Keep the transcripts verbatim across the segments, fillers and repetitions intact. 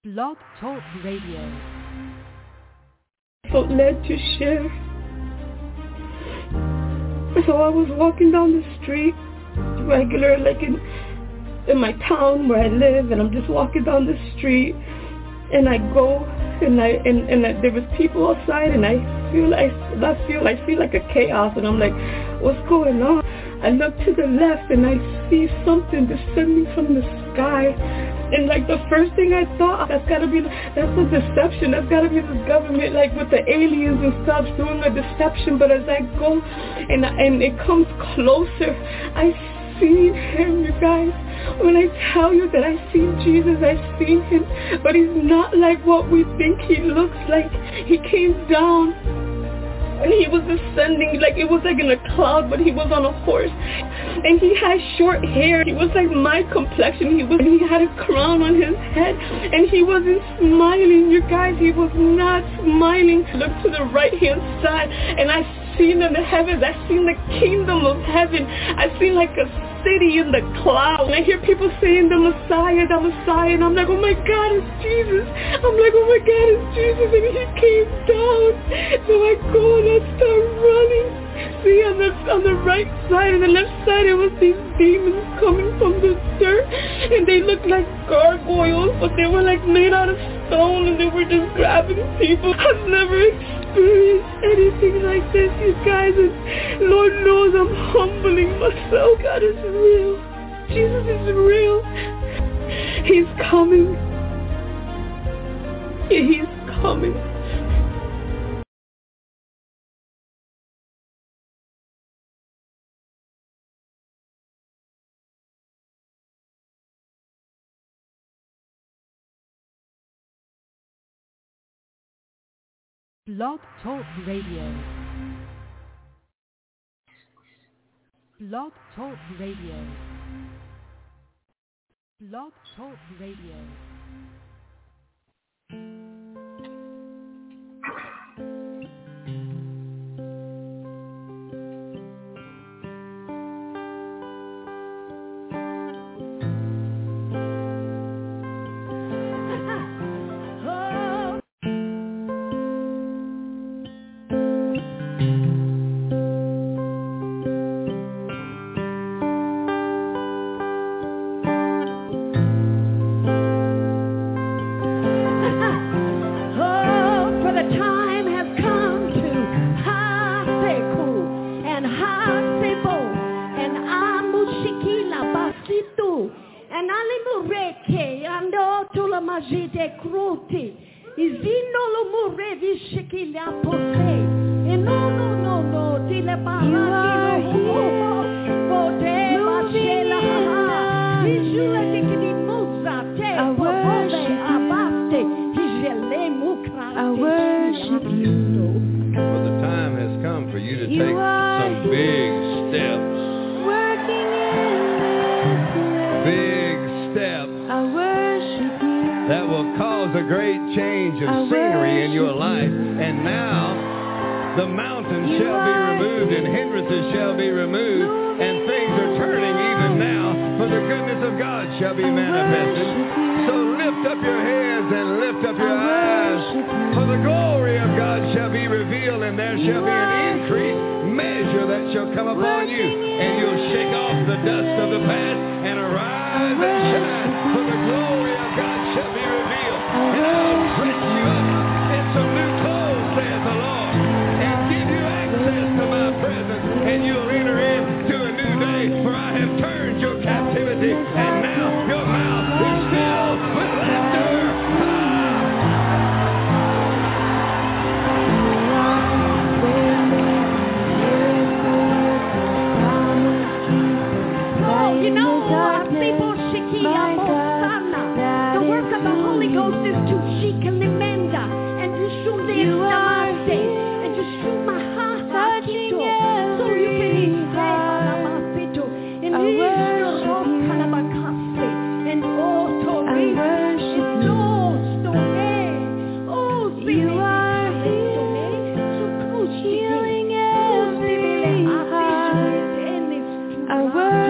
Blog Talk Radio. Felt led to share. So I was walking down the street, regular, like in in my town where I live, and I'm just walking down the street, and I go, and I and, and I, there was people outside, and I feel I, I feel I feel like a chaos, and I'm like, what's going on? I look to the left, and I see something descending from the sky. And like the first thing I thought, that's gotta be, that's a deception. That's gotta be the government, like with the aliens and stuff, doing a deception. But as I go and and it comes closer, I see him, you guys. When I tell you that I see Jesus, I see him. But he's not like what we think he looks like. He came down. And he was descending, like it was like in a cloud, but he was on a horse. And he had short hair. He was like my complexion. He was. He had a crown on his head. And he wasn't smiling, you guys. He was not smiling. Look to the right-hand side. And I seen in the heavens. I seen the kingdom of heaven. I seen like a city in the cloud. And I hear people saying the Messiah, the Messiah. And I'm like, oh my God, it's Jesus. I'm like, oh my God, it's Jesus. And he came down. So I go and I start running. See, on the, on the right side and the left side, it was these demons coming from the dirt. And they looked like gargoyles, but they were like made out of stone, and they were just grabbing people. I've never experienced anything like this, you guys. And Lord knows I'm humbling myself. God is real. Jesus is real. He's coming. He's coming. Blog Talk Radio. Blog Talk Radio. Blog Talk Radio.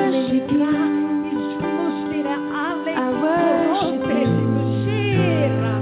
I worship you.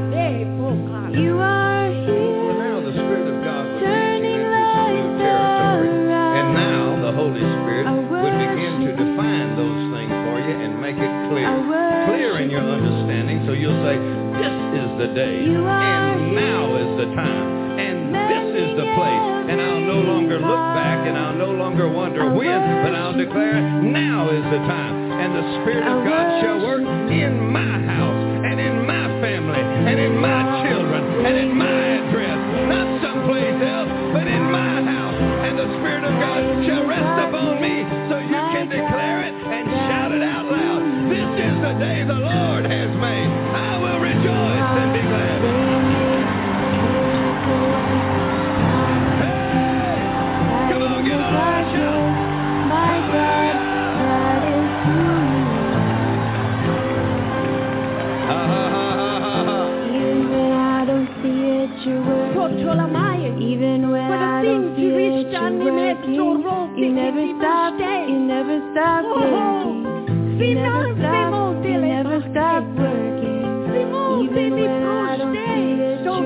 say, this is the day, and now is the time, and this is the place, and I'll no longer look back, and I'll no longer wonder when, but I'll declare now is the time, and the Spirit of God shall work in my house, and in my family, and in my children, and in my address, not someplace else, but in my house, and the Spirit of God shall rest upon me, so you can declare it and shout it out loud. This is the day the Lord has made. I will rejoice and be glad. Hey, come on, give the Lord a shout. My God, that is ha ha ha ha ha. Even when I don't see it, you're working. Even when I don't see it, you're working. You never stop, you never stop working. You never stop, you never stop working. Even when I don't see it, you're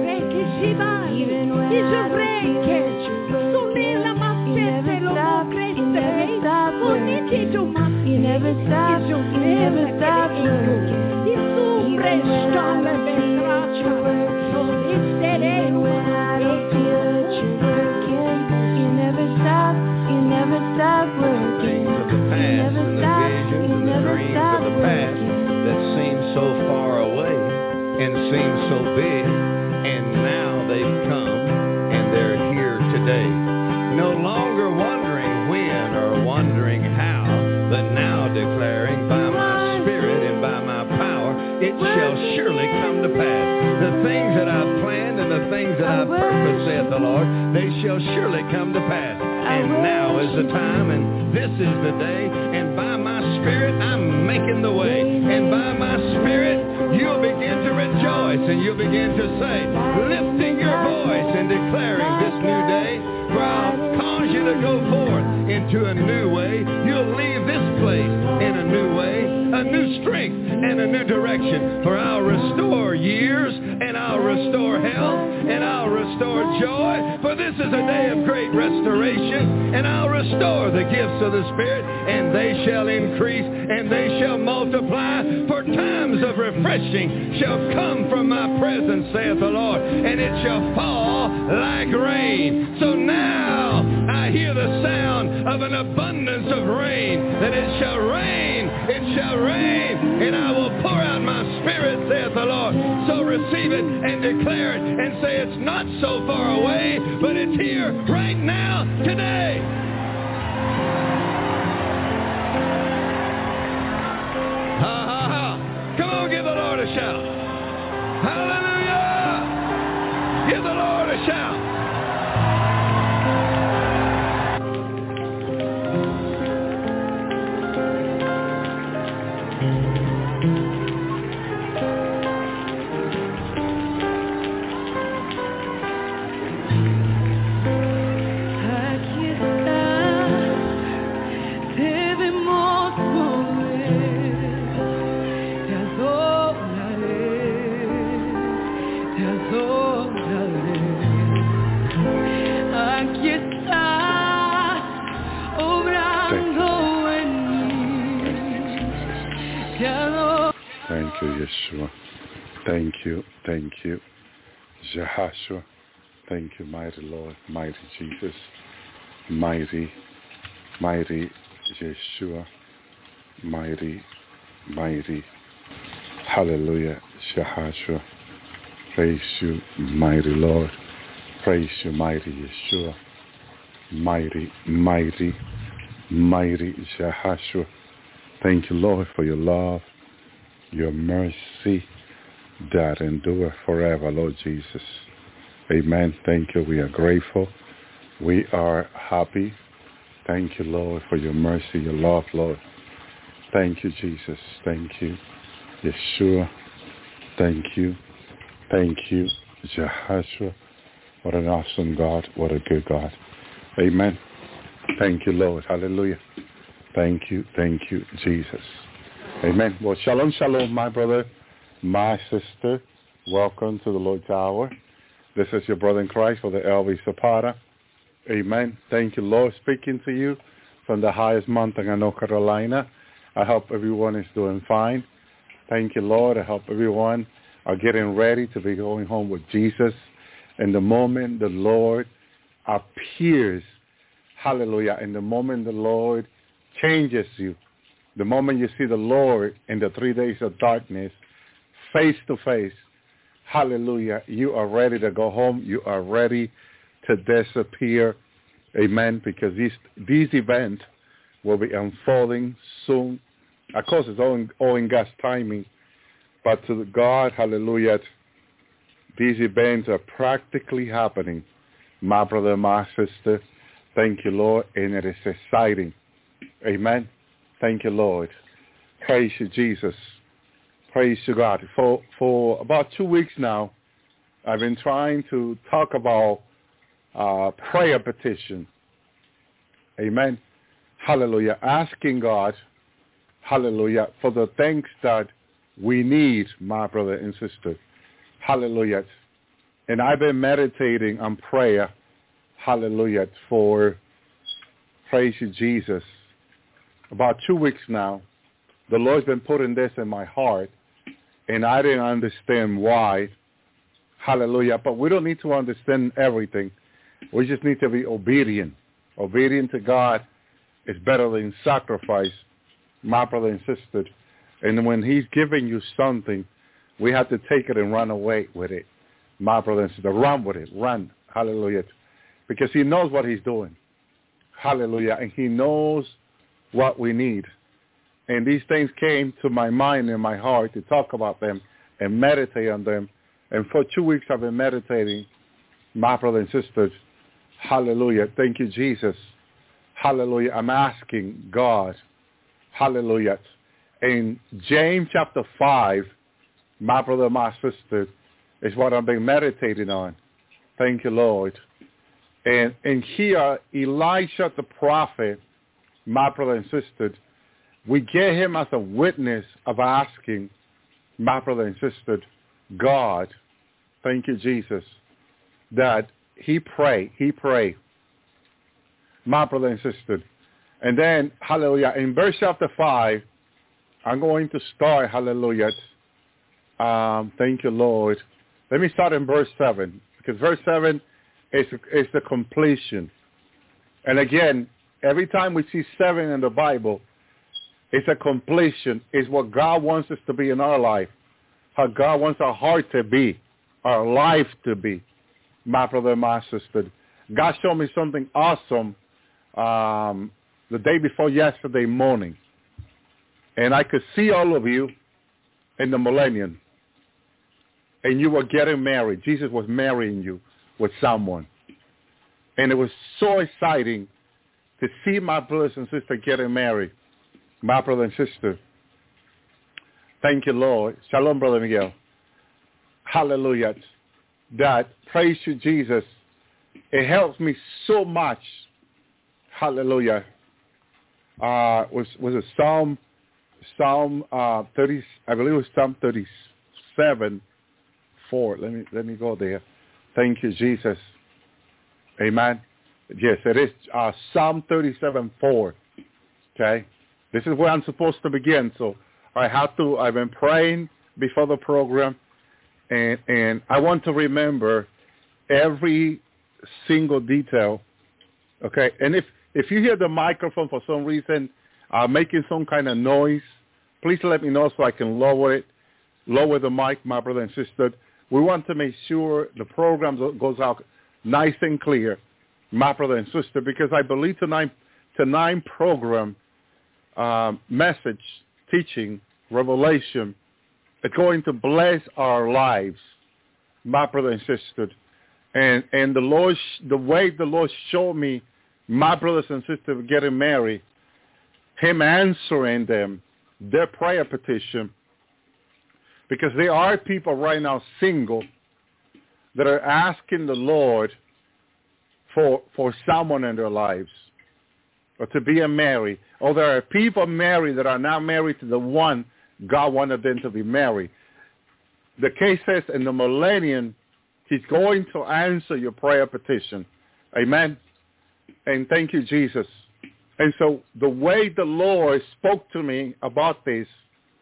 working. Even when I don't see it, you're working. You never stop, you never stop working. You never stop, you never stop working. Even when I don't see it, you're working. Even when I don't feel it, you're working. You never stop, you never stop working. Things of the past and the visions and the dreams of the past that seem so far away and seem so big, and now they've come and they're here today. No longer wondering when or wondering how, but now declaring by my Spirit and by my power, it shall surely come to pass. The things that I've planned and the things that I've purposed, saith the Lord, they shall surely come to pass. And now is the time, and this is the day, and by my Spirit I'm making the way. And by my Spirit you'll begin to rejoice, and you'll begin to say, lifting your voice and declaring this new day, for I'll cause you to go forth into a new way. You'll leave this place in a new way, a new strength and a new direction. For I'll restore years, and I'll restore health, and I'll restore joy. For this is a day of great restoration, and I'll restore the gifts of the Spirit, and they shall increase, and they shall multiply. For times of refreshing shall come from my presence, saith the Lord, and it shall fall like rain. So now I hear the sound of an abundance of rain, that it shall rain, it shall rain, and I will pour out my Spirit, saith the Lord. So receive it and declare it and say it's not so far away, but it's here right now, today. Ha ha ha. Come on, give the Lord a shout. Hallelujah. Give the Lord a shout. Thank you, Yeshua. Thank you, thank you, Jehoshua. Thank you, mighty Lord, mighty Jesus, mighty, mighty Yeshua, mighty, mighty, hallelujah, Jehoshua. Praise you, mighty Lord. Praise you, mighty Yeshua. Mighty, mighty, mighty Jehoshua. Thank you, Lord, for your love, your mercy that endure forever, Lord Jesus. Amen. Thank you. We are grateful. We are happy. Thank you, Lord, for your mercy, your love, Lord. Thank you, Jesus. Thank you, Yeshua. Thank you. Thank you, Jehoshua. What an awesome God. What a good God. Amen. Thank you, Lord. Hallelujah. Thank you. Thank you, Jesus. Amen. Well, shalom, shalom, my brother, my sister. Welcome to the Lord's Hour. This is your brother in Christ, Brother Elvis Zapata. Amen. Thank you, Lord, speaking to you from the highest mountain in North Carolina. I hope everyone is doing fine. Thank you, Lord. I hope everyone are getting ready to be going home with Jesus. And the moment the Lord appears, hallelujah, and the moment the Lord changes you, the moment you see the Lord in the three days of darkness, face to face, hallelujah, you are ready to go home. You are ready to disappear. Amen. Because these these events will be unfolding soon. Of course, it's all in, all in God's timing. But to God, hallelujah, these events are practically happening. My brother, my sister, thank you, Lord. And it is exciting. Amen. Thank you, Lord. Praise you, Jesus. Praise you, God. For for about two weeks now, I've been trying to talk about uh, prayer petition. Amen. Hallelujah. Asking God, hallelujah, for the things that we need, my brother and sister. Hallelujah. And I've been meditating on prayer, hallelujah, for, praise you, Jesus, about two weeks now. The Lord's been putting this in my heart, and I didn't understand why. Hallelujah. But we don't need to understand everything. We just need to be obedient. Obedient to God is better than sacrifice, my brother and sister. And when he's giving you something, we have to take it and run away with it, my brother and sister. Run with it. Run. Hallelujah. Because he knows what he's doing. Hallelujah. And he knows what we need. And these things came to my mind and my heart to talk about them and meditate on them. And for two weeks I've been meditating, my brothers and sisters. Hallelujah. Thank you, Jesus. Hallelujah. I'm asking God. Hallelujah. In James chapter five, my brother, my sister, is what I've been meditating on. Thank you, Lord. And, and here, Elisha the prophet, my brother and sister, we get him as a witness of asking, my brother and sister, God, thank you, Jesus, that he pray, he pray, my brother and sister. And then, hallelujah, in verse chapter five, I'm going to start, hallelujah. Um, thank you, Lord. Let me start in verse seven, because verse seven is, is the completion. And again, every time we see seven in the Bible, it's a completion. It's what God wants us to be in our life, how God wants our heart to be, our life to be, my brother and my sister. God showed me something awesome um, the day before yesterday morning. And I could see all of you in the millennium. And you were getting married. Jesus was marrying you with someone. And it was so exciting to see my brothers and sisters getting married. My brother and sister. Thank you, Lord. Shalom, Brother Miguel. Hallelujah. That, praise you, Jesus. It helps me so much. Hallelujah. Uh, was was a Psalm, Psalm uh, thirty. I believe it was Psalm thirty-seven, four. Let me let me go there. Thank you, Jesus. Amen. Yes, it is uh, Psalm thirty-seven, four. Okay. This is where I'm supposed to begin. So I have to, I've been praying before the program, and, and I want to remember every single detail. Okay. And if, if you hear the microphone for some reason uh, making some kind of noise, please let me know so I can lower it, lower the mic, my brother and sister. We want to make sure the program goes out nice and clear, my brother and sister, because I believe tonight, tonight program, Uh, message, teaching, revelation, it's going to bless our lives, my brother and sister. And and the Lord, the way the Lord showed me my brothers and sisters getting married, him answering them, their prayer petition, because there are people right now single that are asking the Lord for for someone in their lives, or to be a married. Or there are people married that are now married to the one God wanted them to be married. The case says in the millennium, he's going to answer your prayer petition. Amen. And thank you, Jesus. And so the way the Lord spoke to me about this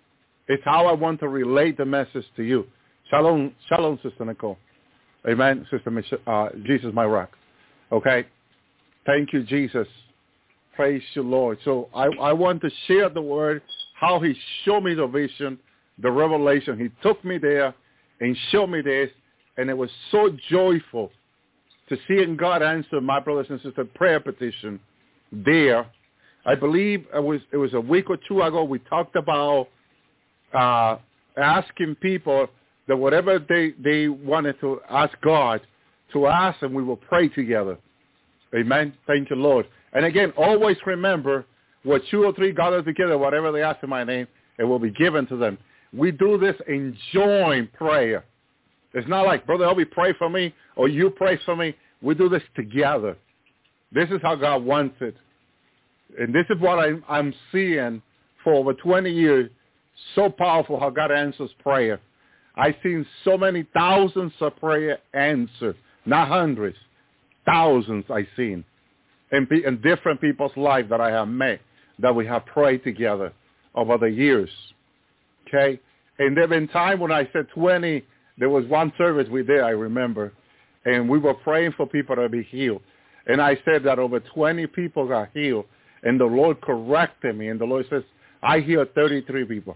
It's how I want to relate the message to you. Shalom, shalom, Sister Nicole. Amen, Sister Mich- uh, Jesus, my rock. Okay? Thank you, Jesus. Praise you, Lord. So I, I want to share the word, how he showed me the vision, the revelation. He took me there and showed me this, and it was so joyful to see God answer my brothers and sisters' prayer petition there. I believe it was it was a week or two ago we talked about uh, asking people that whatever they, they wanted to ask God to ask, and we will pray together. Amen. Thank you, Lord. And again, always remember, where two or three gather together, whatever they ask in my name, it will be given to them. We do this enjoying prayer. It's not like, Brother Elby, pray for me, or you pray for me. We do this together. This is how God wants it. And this is what I'm, I'm seeing for over twenty years. So powerful how God answers prayer. I've seen so many thousands of prayer answered, not hundreds, thousands I've seen in, in different people's lives that I have met, that we have prayed together over the years. Okay? And there have been times when I said twenty, there was one service we did, I remember, and we were praying for people to be healed. And I said that over twenty people got healed, and the Lord corrected me, and the Lord says, I healed thirty-three people.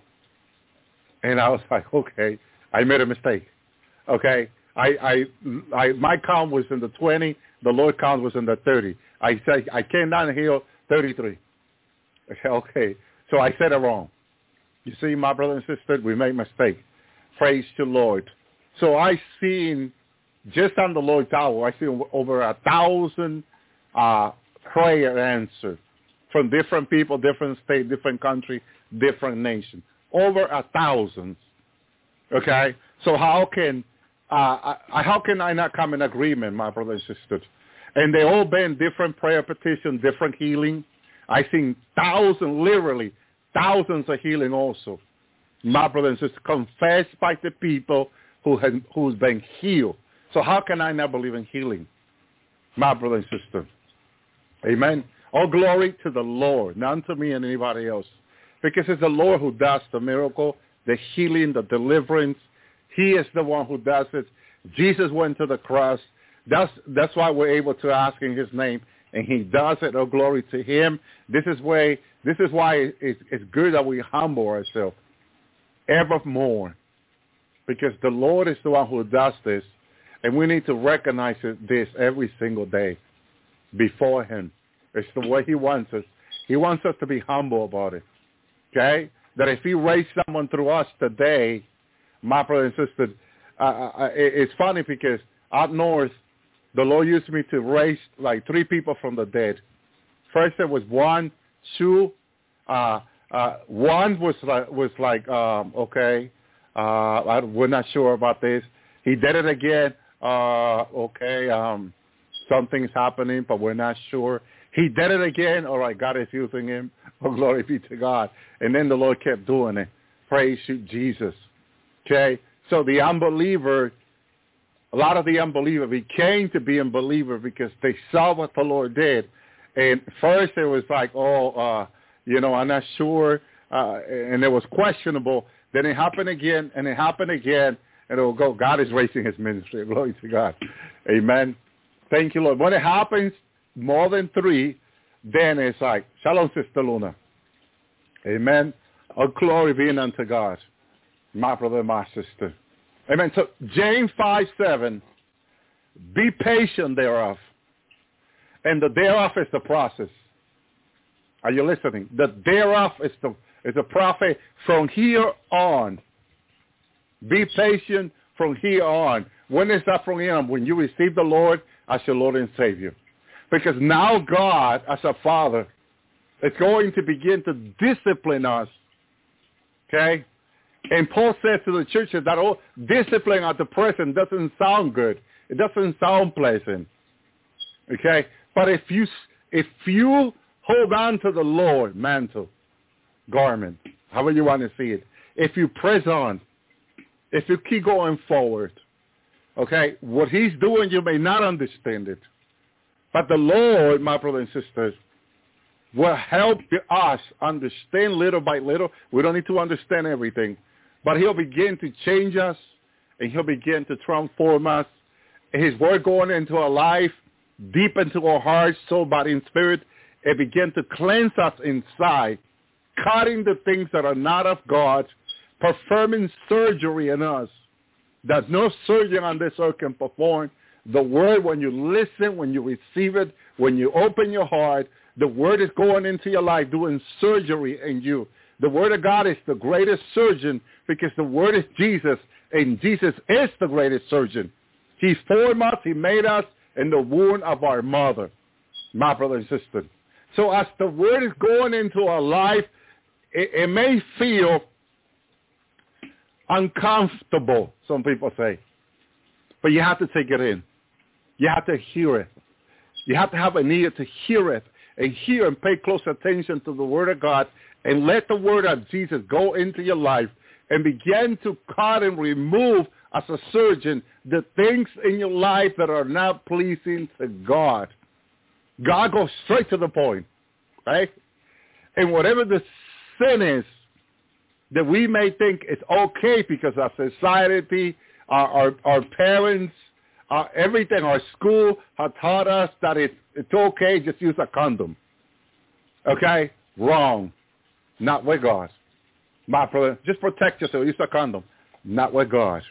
And I was like, okay, I made a mistake. Okay? I, I, I, my count was in the twenty, the Lord count was in the thirty. I said, I came down and healed thirty-three. Okay, so I said it wrong. You see, my brother and sister, we make mistake. Praise the Lord. So I seen, just on the Lord's hour, I seen over a thousand uh, prayer answered from different people, different state, different country, different nation. Over a thousand. Okay? So how can uh, I, how can I not come in agreement, my brothers and sisters? And they all been different prayer petitions, different healing. I seen thousands, literally thousands of healing also. My brothers and sisters, confessed by the people who have, who's been healed. So how can I not believe in healing, my brother and sister? Amen. All glory to the Lord, not to me and anybody else. Because it's the Lord who does the miracle, the healing, the deliverance. He is the one who does it. Jesus went to the cross. That's that's why we're able to ask in his name, and he does it. Oh, glory to him. This is why, this is why it's, it's good that we humble ourselves evermore, because the Lord is the one who does this, and we need to recognize this every single day before him. It's the way he wants us. He wants us to be humble about it, okay? That if he raised someone through us today, my brother and sister, uh, uh, it's funny because out north, the Lord used me to raise like three people from the dead. First it was one, two, uh, uh, one was like, was like um, okay, uh, I, we're not sure about this. He did it again. Uh, okay, um, something's happening, but we're not sure. He did it again. All right, God is using him. Oh, glory be to God. And then the Lord kept doing it. Praise you, Jesus. Okay, so the unbeliever, a lot of the unbeliever became to be unbeliever because they saw what the Lord did. And first it was like, oh, uh, you know, I'm not sure. Uh, and it was questionable. Then it happened again, and it happened again. And it will go, God is raising his ministry. Glory to God. Amen. Thank you, Lord. When it happens more than three, then it's like, shalom, Sister Luna. Amen. All glory being unto God. My brother, my sister. Amen. So James five seven, be patient thereof. And the thereof is the process. Are you listening? The thereof is the is the prophet from here on. Be patient from here on. When is that from here on? When you receive the Lord as your Lord and Savior. Because now God, as a Father, is going to begin to discipline us. Okay? And Paul says to the churches that oh, discipline at the present doesn't sound good. It doesn't sound pleasant. Okay? But if you if you hold on to the Lord, mantle, garment, however you want to see it, if you press on, if you keep going forward, okay, what he's doing, you may not understand it. But the Lord, my brothers and sisters, will help us understand little by little. We don't need to understand everything. But he'll begin to change us, and he'll begin to transform us. His word going into our life, deep into our hearts, soul, body, and spirit, it begin to cleanse us inside, cutting the things that are not of God, performing surgery in us that no surgeon on this earth can perform. The word, when you listen, when you receive it, when you open your heart, the word is going into your life, doing surgery in you. The word of God is the greatest surgeon because the word is Jesus, and Jesus is the greatest surgeon. He formed us, he made us in the womb of our mother, my brother and sister. So as the word is going into our life, it, it may feel uncomfortable, some people say, but you have to take it in. You have to hear it. You have to have an ear to hear it, and hear and pay close attention to the word of God, and let the word of Jesus go into your life and begin to cut and remove, as a surgeon, the things in your life that are not pleasing to God. God goes straight to the point, right? And whatever the sin is that we may think is okay because our society, our, our, our parents, our everything, our school have taught us that it's, it's okay, just use a condom. Okay? Wrong. Not with God. My brother, just protect yourself. Use a condom. Not with God.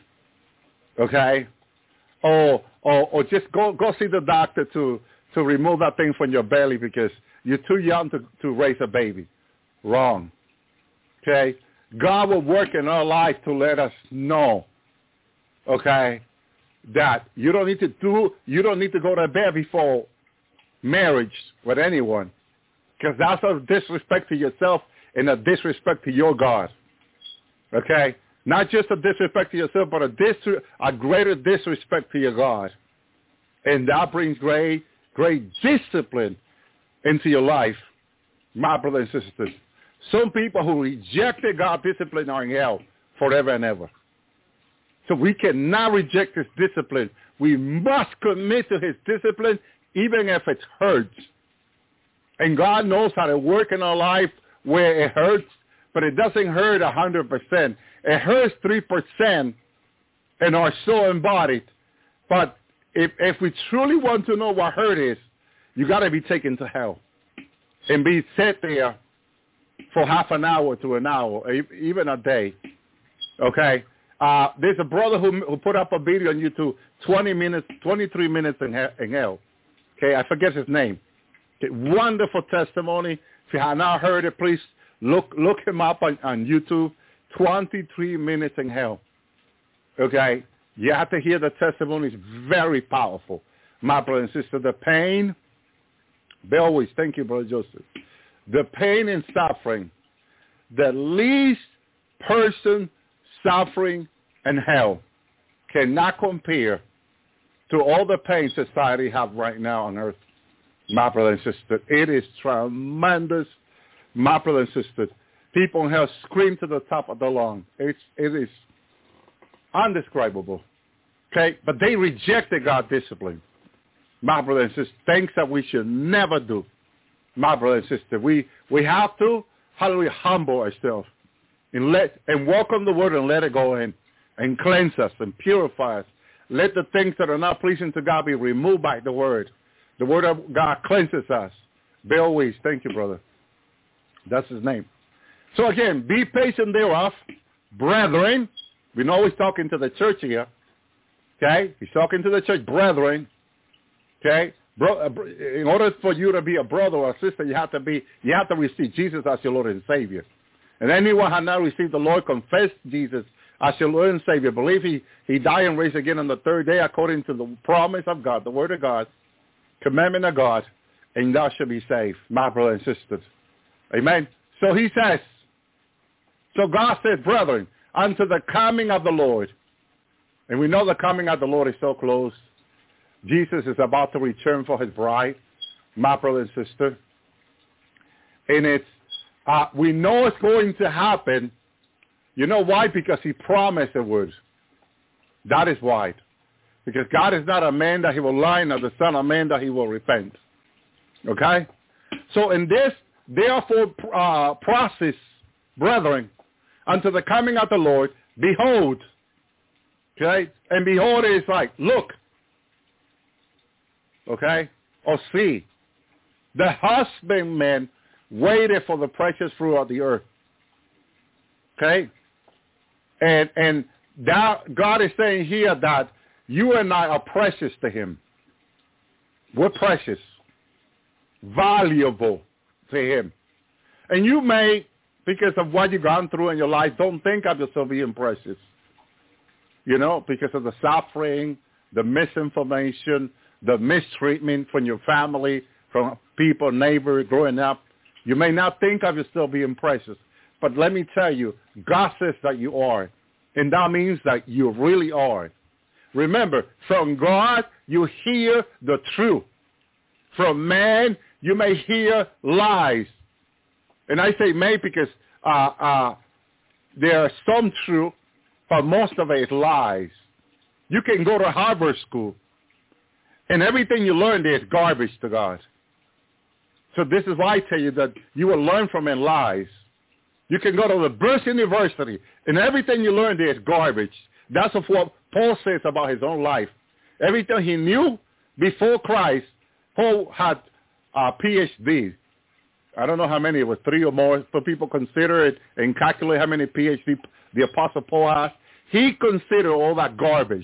Okay? Or, or, or just go, go see the doctor to, to remove that thing from your belly because you're too young to, to raise a baby. Wrong. Okay? God will work in our life to let us know, okay, that you don't need to do, you don't need to go to bed before marriage with anyone, because that's a disrespect to yourself and a disrespect to your God. Okay? Not just a disrespect to yourself, but a, dis- a greater disrespect to your God. And that brings great, great discipline into your life, my brothers and sisters. Some people who rejected God's discipline are in hell forever and ever. So we cannot reject his discipline. We must commit to his discipline even if it hurts. And God knows how to work in our life where it hurts, but it doesn't hurt one hundred percent. It hurts three percent in our soul and body. But if, if we truly want to know what hurt is, you got to be taken to hell and be set there for half an hour to an hour, even a day, okay? Uh, there's a brother who, who put up a video on YouTube, twenty minutes, twenty-three minutes in, he- in hell, okay? I forget his name. Okay, wonderful testimony. If you have not heard it, please look look him up on, on YouTube, twenty-three minutes in hell, okay? You have to hear the testimony. It's very powerful. My brother and sister, the pain, they always, thank you, Brother Joseph. The pain and suffering, the least person suffering in hell cannot compare to all the pain society have right now on earth. My brother and sister, it is tremendous. My brother and sister, people in hell scream to the top of the lung. It's, it is undescribable. Okay? But they rejected God's discipline. My brother and sister, things that we should never do. My brother and sister, we, we have to, how do we humble ourselves and let and walk on the word and let it go in and cleanse us and purify us. Let the things that are not pleasing to God be removed by the word. The word of God cleanses us. Bill Weiss, thank you, brother. That's his name. So again, be patient thereof, brethren. We know he's talking to the church here. Okay? He's talking to the church, brethren. Okay? Bro, in order for you to be a brother or a sister, you have to be, you have to receive Jesus as your Lord and Savior. And anyone who has not received the Lord, confess Jesus as your Lord and Savior. Believe he, he died and raised again on the third day according to the promise of God, the word of God, commandment of God, and thou shalt be saved, my brothers and sisters. Amen. So he says, so God said, brethren, unto the coming of the Lord. And we know the coming of the Lord is so close. Jesus is about to return for his bride, my brother and sister. And it's, uh, we know it's going to happen. You know why? Because he promised it would. That is why. Because God is not a man that he will lie, nor the son of man that he will repent. Okay? So in this therefore uh, process, brethren, unto the coming of the Lord, behold. Okay? And behold is like, look. Okay? Or see. The husbandman waited for the precious fruit of the earth. Okay? And and that, God is saying here that you and I are precious to him. We're precious. Valuable to him. And you may, because of what you've gone through in your life, don't think of yourself being precious. You know, because of the suffering, the misinformation, the mistreatment from your family, from people, neighbors, growing up. You may not think of yourself being precious. But let me tell you, God says that you are. And that means that you really are. Remember, from God, you hear the truth. From man, you may hear lies. And I say may because uh, uh, there are some truth, but most of it is lies. You can go to Harvard School, and everything you learn there is garbage to God. So this is why I tell you that you will learn from it lies. You can go to the Bruce University, and everything you learn there is garbage. That's what Paul says about his own life. Everything he knew before Christ, Paul had a P H D. I don't know how many, it was three or more, so people consider it and calculate how many P H D the Apostle Paul has. He considered all that garbage,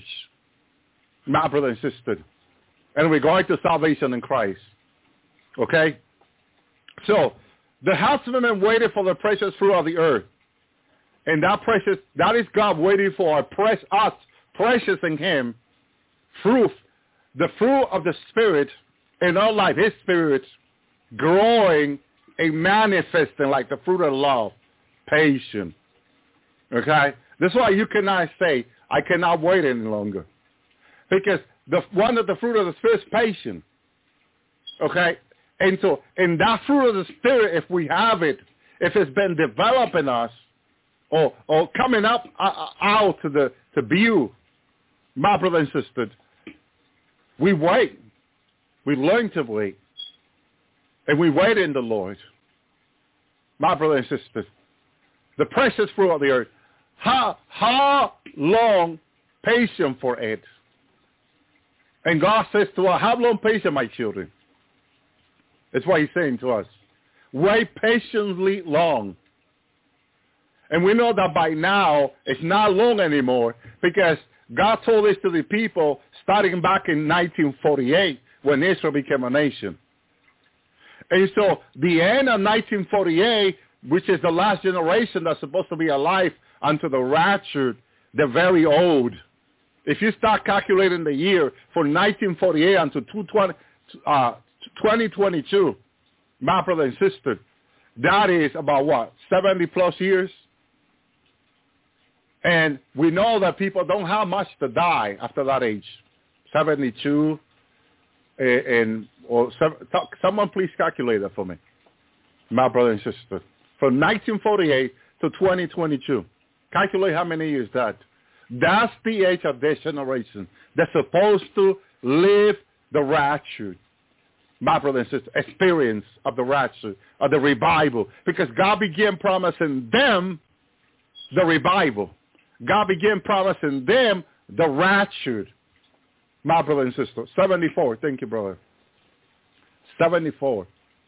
my brother and sister, in regard to salvation in Christ. Okay? So, the husbandman waited for the precious fruit of the earth. And that precious, that is God waiting for press, us, precious in him, fruit, the fruit of the Spirit in our life, his Spirit, growing and manifesting like the fruit of love, patience. Okay? That's why you cannot say, I cannot wait any longer. Because the one of the fruit of the Spirit is patience. Okay? And so, in that fruit of the Spirit, if we have it, if it's been developed in us, or or coming up uh, out to the to view, my brother and sister, we wait. We learn to wait. And we wait in the Lord. My brother and sister, the precious fruit of the earth, how, how long patient for it? And God says to us, how long patient, my children? That's what he's saying to us. Wait patiently long. And we know that by now, it's not long anymore because God told this to the people starting back in nineteen forty-eight when Israel became a nation. And so the end of nineteen forty-eight, which is the last generation that's supposed to be alive unto the rapture, they're very old. If you start calculating the year from nineteen forty-eight until twenty twenty-two, my brother and sister, that is about what, seventy plus years? And we know that people don't have much to die after that age, seventy-two, and or someone please calculate that for me, my brother and sister. From nineteen forty-eight to twenty twenty-two, calculate how many years that. That's the age of this generation. They're supposed to live the rapture, my brother and sister, experience of the rapture, of the revival, because God began promising them the revival. God began promising them the rapture, my brother and sister. seventy-four, thank you, brother. seventy-four.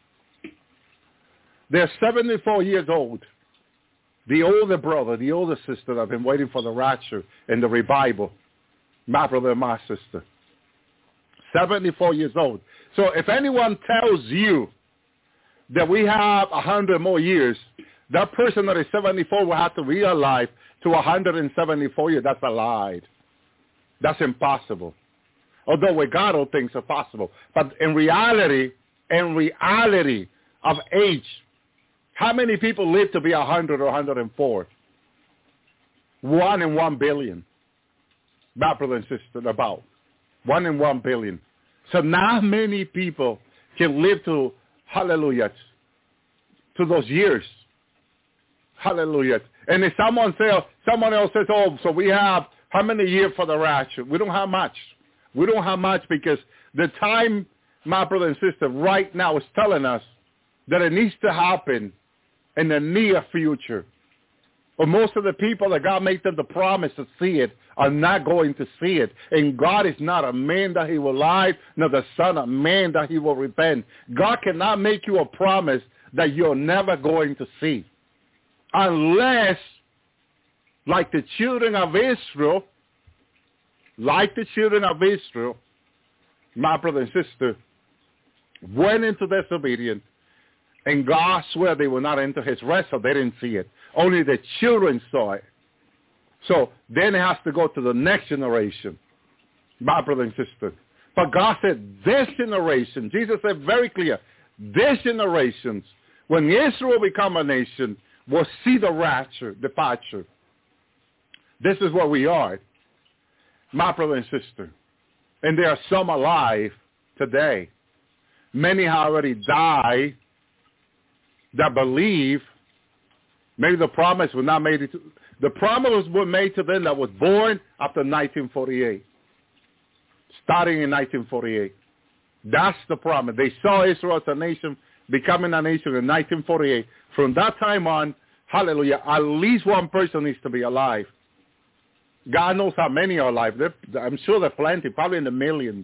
They're seventy-four years old. The older brother, the older sister that have been waiting for the rapture and the revival, my brother and my sister. seventy-four years old. So if anyone tells you that we have one hundred more years, that person that is seventy-four will have to realize to one hundred seventy-four years, that's a lie. That's impossible. Although with God all things are possible. But in reality, in reality of age, how many people live to be one hundred or one hundred four? One in one billion. My brother and sister, about. One in one billion. So not many people can live to, hallelujah, to those years. Hallelujah. And if someone says, someone else says, oh, so we have how many years for the rapture? We don't have much. We don't have much because the time, my brother and sister, right now is telling us that it needs to happen in the near future. But most of the people that God made them the promise to see it are not going to see it. And God is not a man that he will lie, nor the son of man that he will repent. God cannot make you a promise that you're never going to see. Unless, like the children of Israel, like the children of Israel, my brother and sister, went into disobedience, and God swore they will not enter his rest, so they didn't see it. Only the children saw it. So then it has to go to the next generation, my brother and sister. But God said, this generation, Jesus said very clear, this generations, when Israel become a nation, will see the rapture, departure. This is what we are, my brother and sister. And there are some alive today. Many have already died that believe. Maybe the promise was not made. To, the promise was made to them that was born after nineteen forty-eight, starting in nineteen forty-eight. That's the promise. They saw Israel as a nation, becoming a nation in nineteen forty-eight. From that time on, hallelujah, at least one person needs to be alive. God knows how many are alive. They're, I'm sure there are plenty, probably in the millions.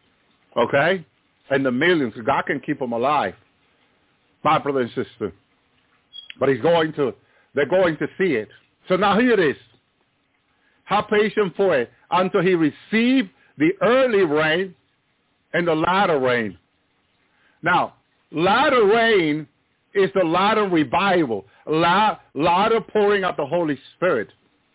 Okay? In the millions. God can keep them alive, my brother and sister. But he's going to, they're going to see it. So now here it is. Have patience for it until he receive the early rain and the latter rain. Now, latter rain is the latter revival, la, latter pouring out the Holy Spirit.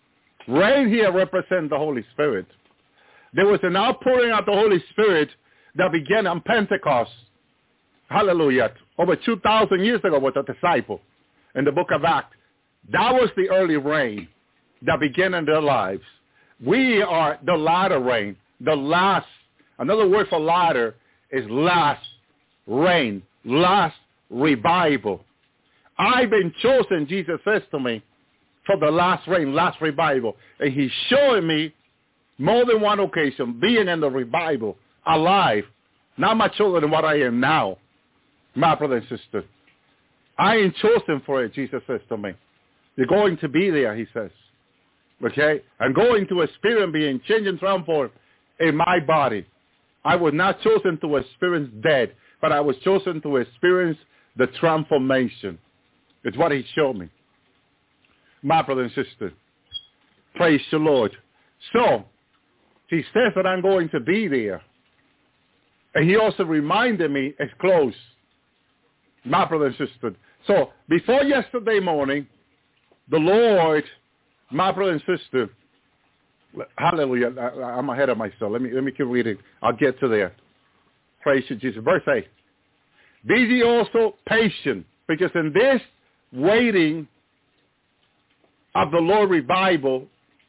Rain here represents the Holy Spirit. There was an outpouring of the Holy Spirit that began on Pentecost. Hallelujah. Over two thousand years ago with the disciple in the book of Acts. That was the early rain that began in their lives. We are the latter rain, the last. Another word for latter is last rain, last revival. I've been chosen, Jesus says to me, for the last rain, last revival. And he's showing me more than one occasion being in the revival, alive, not much older than what I am now, my brother and sister. I ain't chosen for it, Jesus says to me. You're going to be there, he says. Okay? I'm going to experience being changed and transformed in my body. I was not chosen to experience death, but I was chosen to experience the transformation. It's what he showed me. My brother and sister, praise the Lord. So, he says that I'm going to be there. And he also reminded me it's close. My brother and sister. So, before yesterday morning, the Lord, my brother and sister, hallelujah, I, I'm ahead of myself. Let me, let me keep reading. I'll get to there. Praise you, Jesus. Verse eight. Be ye also patient, because in this waiting of the Lord revival,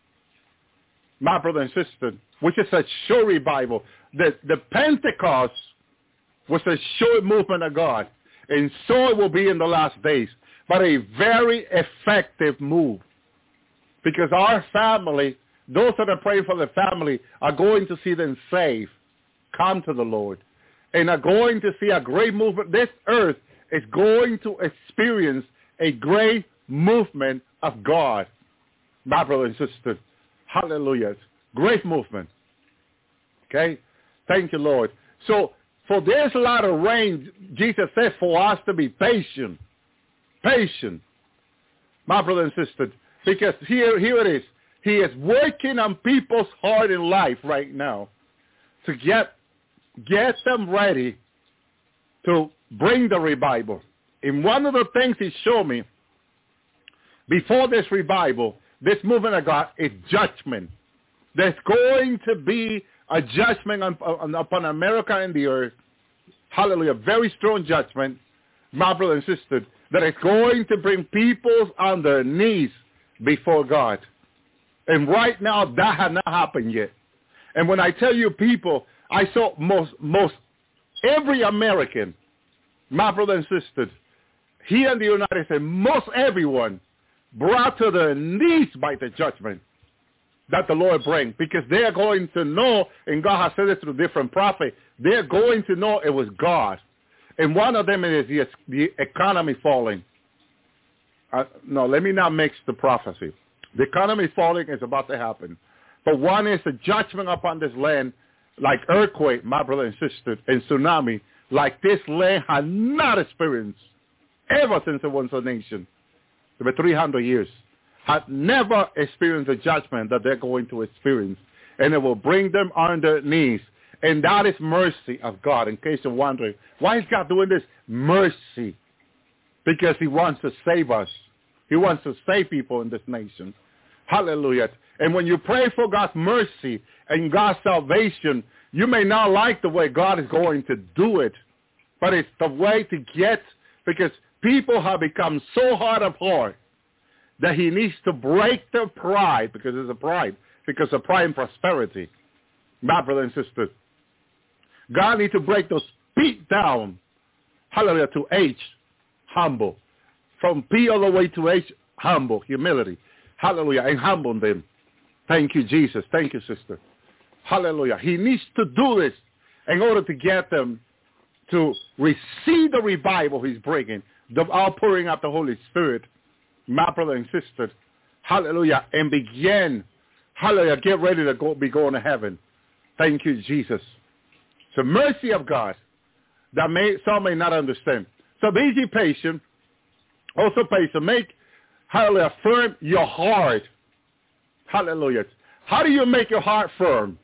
my brother and sister, which is a sure revival. The, the Pentecost was a sure movement of God. And so it will be in the last days. But a very effective move. Because our family, those that are praying for the family, are going to see them saved, come to the Lord. And are going to see a great movement. This earth is going to experience a great movement of God, my brother and sister. Hallelujah. Great movement. Okay? Thank you, Lord. So, for there's a lot of rain, Jesus says, for us to be patient. Patient. My brother and sister. Because here, here it is. He is working on people's heart in life right now to get, get them ready to bring the revival. And one of the things he showed me, before this revival, this movement of God is judgment. There's going to be a judgment on, on, upon America and the earth. Hallelujah. Very strong judgment, my brother and sister, that is going to bring people on their knees before God. And right now, that has not happened yet. And when I tell you people, I saw most, most every American, my brother and sister, here in the United States, most everyone, brought to their knees by the judgment that the Lord brings, because they're going to know, and God has said it through different prophets, they're going to know it was God. And one of them is the, the economy falling. Uh, no, let me not mix the prophecy. The economy falling is about to happen. But one is the judgment upon this land, like earthquake, my brother and sister, and tsunami, like this land had not experienced ever since it was a nation. For three hundred years. Had never experienced the judgment that they're going to experience. And it will bring them on their knees. And that is mercy of God, in case you're wondering. Why is God doing this? Mercy. Because he wants to save us. He wants to save people in this nation. Hallelujah. And when you pray for God's mercy and God's salvation, you may not like the way God is going to do it, but it's the way to get, because people have become so hard of heart that he needs to break their pride, because it's a pride, because of pride and prosperity. My brother and sister, God needs to break those P down, hallelujah, to H, humble. From P all the way to H, humble, humility. Hallelujah, and humble them. Thank you, Jesus. Thank you, sister. Hallelujah. He needs to do this in order to get them to receive the revival he's bringing, the outpouring of the Holy Spirit, my brother and sister. Hallelujah. And begin, hallelujah, get ready to go, be going to heaven. Thank you, Jesus. It's the mercy of God that may, some may not understand. So be ye patient. Also patient. Make, hallelujah, firm your heart. Hallelujah. How do you make your heart firm?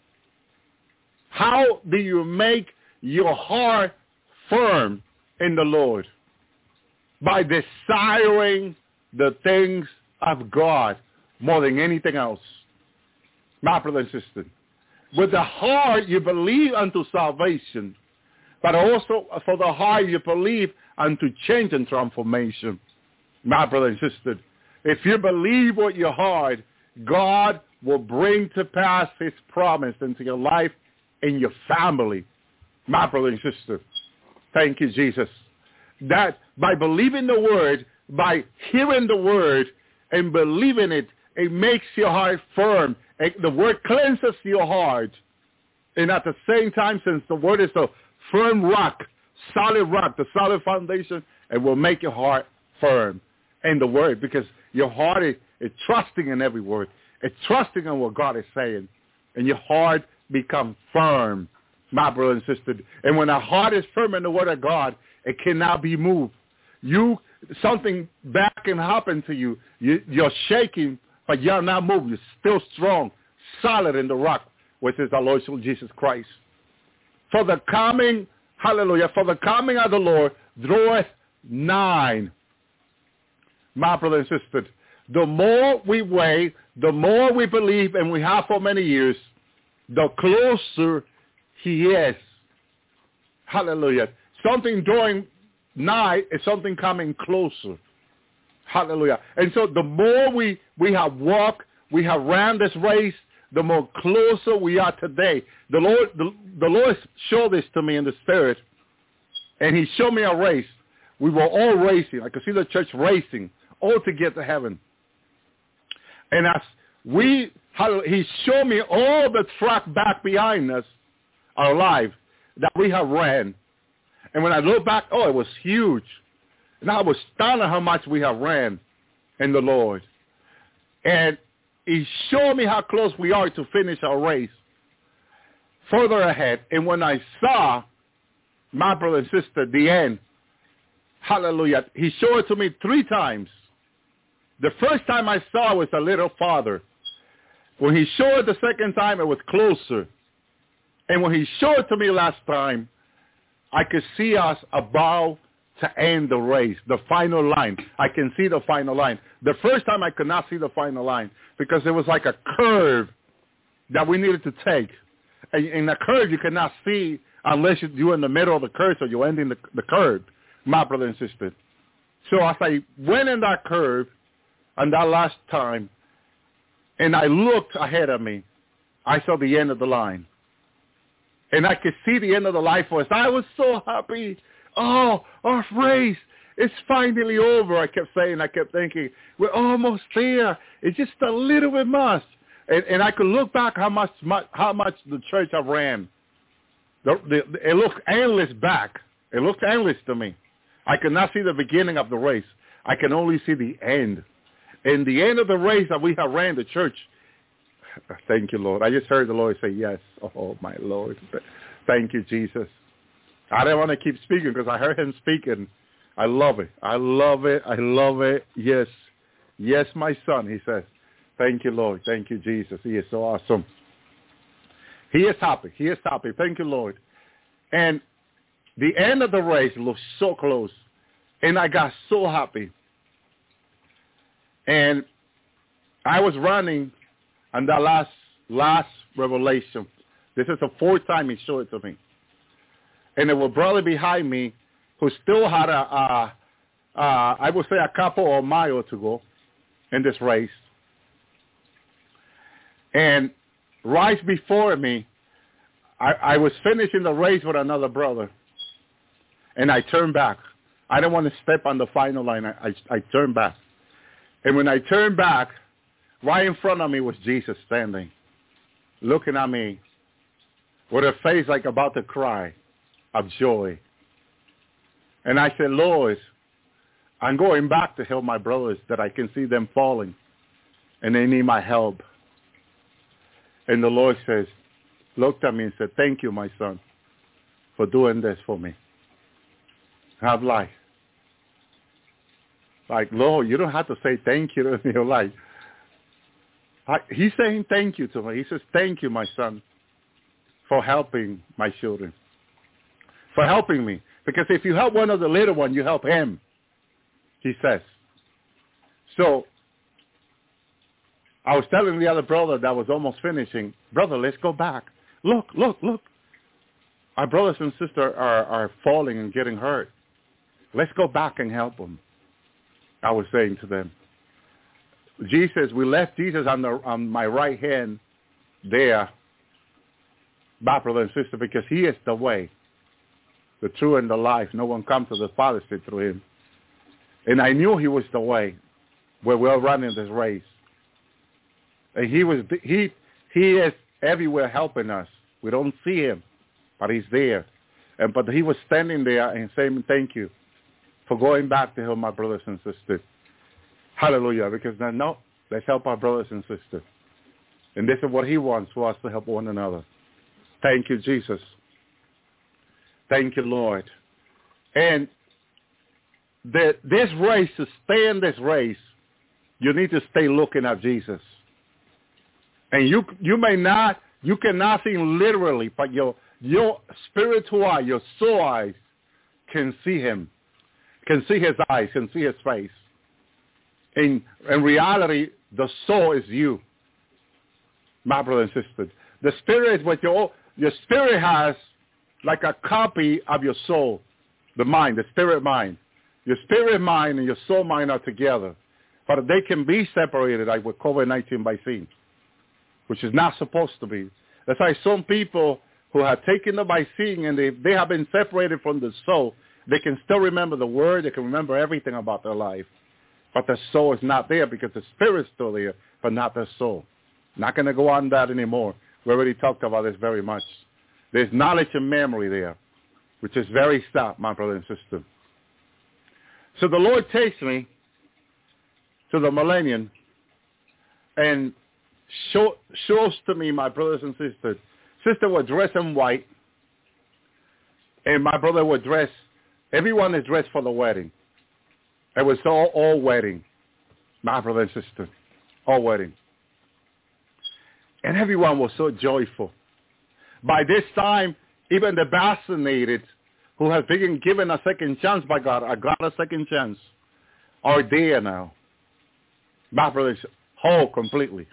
How do you make your heart firm in the Lord? By desiring the things of God more than anything else. My brother and sister. With the heart you believe unto salvation, but also for the heart you believe unto change and transformation. My brother and sister. If you believe with your heart, God will bring to pass his promise into your life and your family. My brother and sister. Thank you, Jesus. That by believing the word, by hearing the word and believing it, it makes your heart firm. It, the word cleanses your heart. And at the same time, since the word is a firm rock, solid rock, the solid foundation, it will make your heart firm in the word, because your heart is, is trusting in every word. It's trusting in what God is saying. And your heart becomes firm, my brother and sister. And when a heart is firm in the word of God, it cannot be moved. You, something bad can happen to you. you you're shaking, but you're not moved. You're still strong, solid in the rock, which is our Lord Jesus Christ. For the coming, hallelujah, for the coming of the Lord draweth nigh. My brother and sister, the more we wait, the more we believe, and we have for many years, the closer he is. Hallelujah. Something drawing nigh is something coming closer. Hallelujah. And so the more we, we have walked, we have ran this race, the more closer we are today. The Lord, the, the Lord showed this to me in the spirit, and he showed me a race. We were all racing. I could see the church racing, all to get to heaven. And as we, he showed me all the track back behind us, our life, that we have ran. And when I look back, oh, it was huge. And I was stunned at how much we have ran in the Lord. And he showed me how close we are to finish our race further ahead. And when I saw, my brother and sister, the end, hallelujah, he showed it to me three times. The first time I saw it was a little farther. When he showed it the second time, it was closer. And when he showed it to me last time, I could see us about to end the race, the final line. I can see the final line. The first time I could not see the final line because it was like a curve that we needed to take. And in the curve, you cannot see unless you're in the middle of the curve or you're ending the, the curve, my brother and sister. So as I went in that curve on that last time, and I looked ahead of me, I saw the end of the line. And I could see the end of the line for us. I was so happy. Oh, our race is finally over. I kept saying, I kept thinking, we're almost there. It's just a little bit much. And, and I could look back how much, much how much the church I ran. The, the, it looked endless back. It looks endless to me. I cannot see the beginning of the race. I can only see the end. In the end of the race that we have ran the church, thank you, Lord. I just heard the Lord say yes. Oh, my Lord. Thank you, Jesus. I didn't want to keep speaking because I heard him speaking. I love it. I love it. I love it. Yes. Yes, my son, he says. Thank you, Lord. Thank you, Jesus. He is so awesome. He is happy. He is happy. Thank you, Lord. And the end of the race looks so close. And I got so happy. And I was running on that last last revelation. This is the fourth time he showed it to me. And there was a brother behind me who still had a, a, a I would say a couple of miles to go in this race. And right before me, I, I was finishing the race with another brother. And I turned back. I didn't want to step on the final line. I, I, I turned back. And when I turned back, right in front of me was Jesus standing, looking at me with a face like about to cry of joy. And I said, Lord, I'm going back to help my brothers that I can see them falling, and they need my help. And the Lord says, looked at me and said, thank you, my son, for doing this for me. Have life. Like, Lord, you don't have to say thank you to me. Like, I, he's saying thank you to me. He says, thank you, my son, for helping my children, for helping me. Because if you help one of the little one, you help him, he says. So I was telling the other brother that was almost finishing, brother, let's go back. Look, look, look. Our brothers and sisters are, are falling and getting hurt. Let's go back and help them. I was saying to them, Jesus, we left Jesus on, the, on my right hand there, my brother and sister, because he is the way, the truth, and the life. No one comes to the Father except through him. And I knew he was the way where we're running this race. And he was, he, he is everywhere helping us. We don't see him, but he's there. And but he was standing there and saying, thank you for going back to help my brothers and sisters. Hallelujah. Because now, no, let's help our brothers and sisters. And this is what he wants for us to help one another. Thank you, Jesus. Thank you, Lord. And the, this race, to stay in this race, you need to stay looking at Jesus. And you you may not, you cannot see him literally, but your your spiritual eye, your soul eyes can see him, can see his eyes, can see his face. In, in reality, the soul is you, my brother and sister. The spirit is what your, your spirit has, like a copy of your soul, the mind, the spirit mind. Your spirit mind and your soul mind are together. But they can be separated, like with COVID nineteen vaccine, which is not supposed to be. That's why some people who have taken the vaccine and they, they have been separated from the soul, they can still remember the word, they can remember everything about their life. But the soul is not there because the spirit's still there, but not the soul. Not going to go on that anymore. We already talked about this very much. There's knowledge and memory there, which is very sad, my brother and sister. So the Lord takes me to the millennium and show, shows to me my brothers and sisters. Sister was dressed in white, and my brother was dressed, everyone is dressed for the wedding. It was all, all wedding, my brother and sister, all wedding. And everyone was so joyful. By this time, even the vaccinated, who have been given a second chance by God, I got a second chance, are there now. My brothers, whole completely.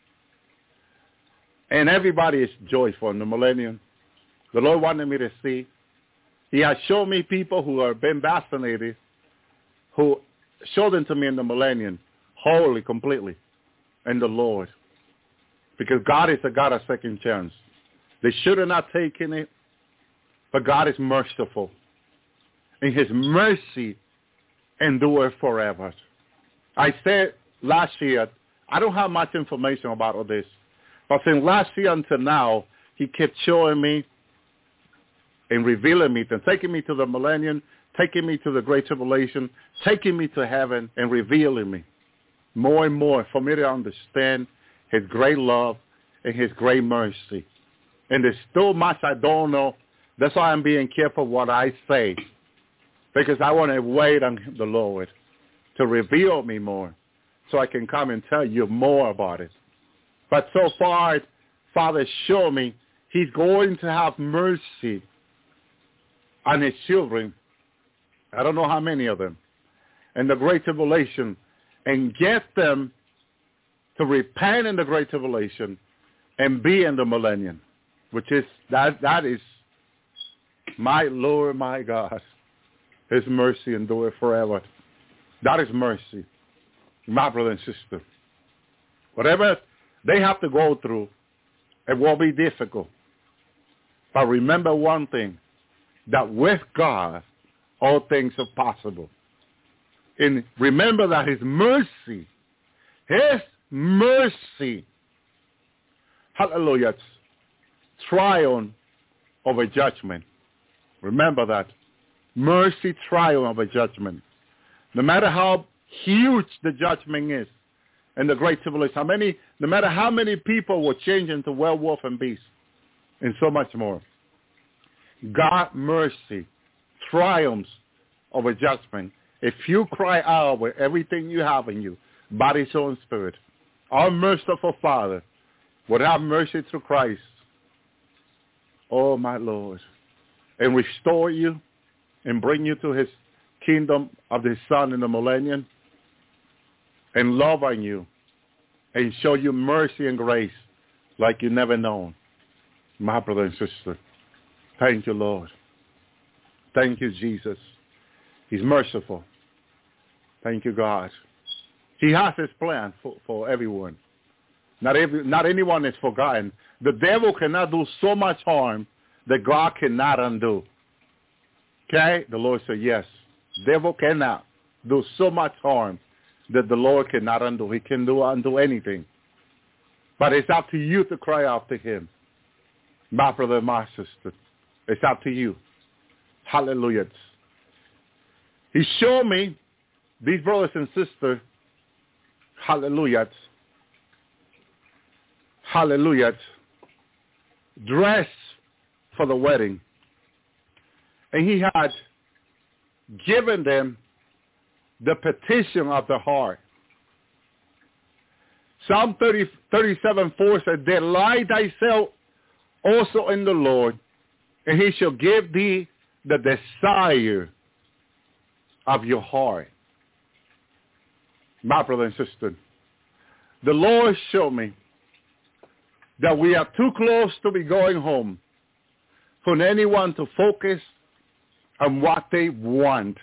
And everybody is joyful in the millennium. The Lord wanted me to see. He has shown me people who have been vaccinated, who showed them to me in the millennium, wholly, completely, in the Lord. Because God is a God of second chance. They should have not taken it, but God is merciful. And his mercy endures forever. I said last year, I don't have much information about all this, but since last year until now, he kept showing me and revealing me, and taking me to the millennium, taking me to the great tribulation, taking me to heaven, and revealing me more and more for me to understand his great love and his great mercy. And there's still much I don't know. That's why I'm being careful what I say, because I want to wait on the Lord to reveal me more so I can come and tell you more about it. But so far, Father, show me he's going to have mercy on his children. I don't know how many of them. In the great tribulation, and get them to repent in the great tribulation and be in the millennium, which is, that that is, my Lord, my God, his mercy endure forever. That is mercy, my brother and sister. Whatever they have to go through, it will be difficult. But remember one thing, that with God, all things are possible. And remember that his mercy, his mercy, hallelujah, triumph over judgment. Remember that. Mercy triumph over judgment. No matter how huge the judgment is in the great tribulation, how many, no matter how many people will change into werewolf and beast, and so much more, God's mercy triumphs over judgment. If you cry out with everything you have in you, body, soul, and spirit, our merciful Father would have mercy through Christ, oh my Lord, and restore you and bring you to his kingdom of his Son in the millennium, and love on you and show you mercy and grace like you never known. My brother and sister, thank you, Lord. Thank you, Jesus. He's merciful. Thank you, God. He has his plan for, for everyone. Not every, not anyone is forgotten. The devil cannot do so much harm that God cannot undo. Okay? The Lord said, yes. The devil cannot do so much harm that the Lord cannot undo. He can do undo anything. But it's up to you to cry out to him. My brother, my sister. It's up to you. Hallelujah. He showed me, these brothers and sisters, hallelujah, hallelujah, dressed for the wedding. And he had given them the petition of the heart. Psalm thirty, thirty-seven four said, delight thyself also in the Lord, and he shall give thee the desire of your heart. My brother and sister, the Lord showed me that we are too close to be going home for anyone to focus on what they want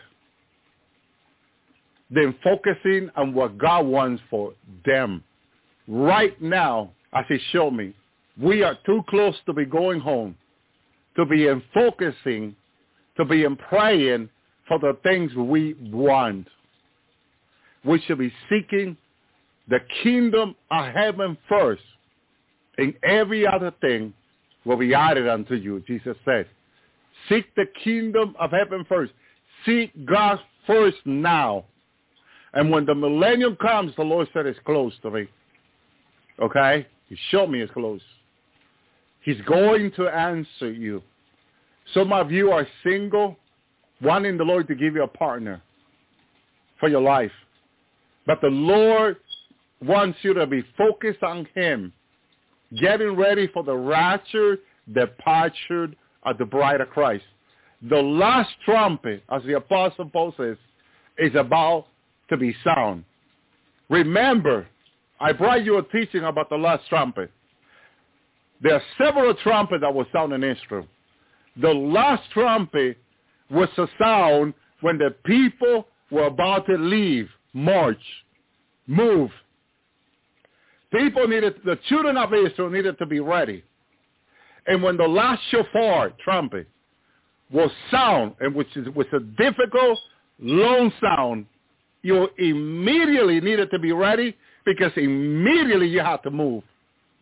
than focusing on what God wants for them. Right now, as he showed me, we are too close to be going home, to be in focusing, to be in praying for the things we want. We should be seeking the kingdom of heaven first, and every other thing will be added unto you, Jesus said. Seek the kingdom of heaven first. Seek God first now. And when the millennium comes, the Lord said it's close to me. Okay? He showed me it's close. He's going to answer you. Some of you are single, wanting the Lord to give you a partner for your life. But the Lord wants you to be focused on him, getting ready for the rapture, departure of the bride of Christ. The last trumpet, as the Apostle Paul says, is about to be sound. Remember, I brought you a teaching about the last trumpet. There are several trumpets that will sound in Israel. The last trumpet was a sound when the people were about to leave, march, move. People needed, the children of Israel needed to be ready. And when the last shofar trumpet was sound, and which is was a difficult, long sound, you immediately needed to be ready because immediately you had to move.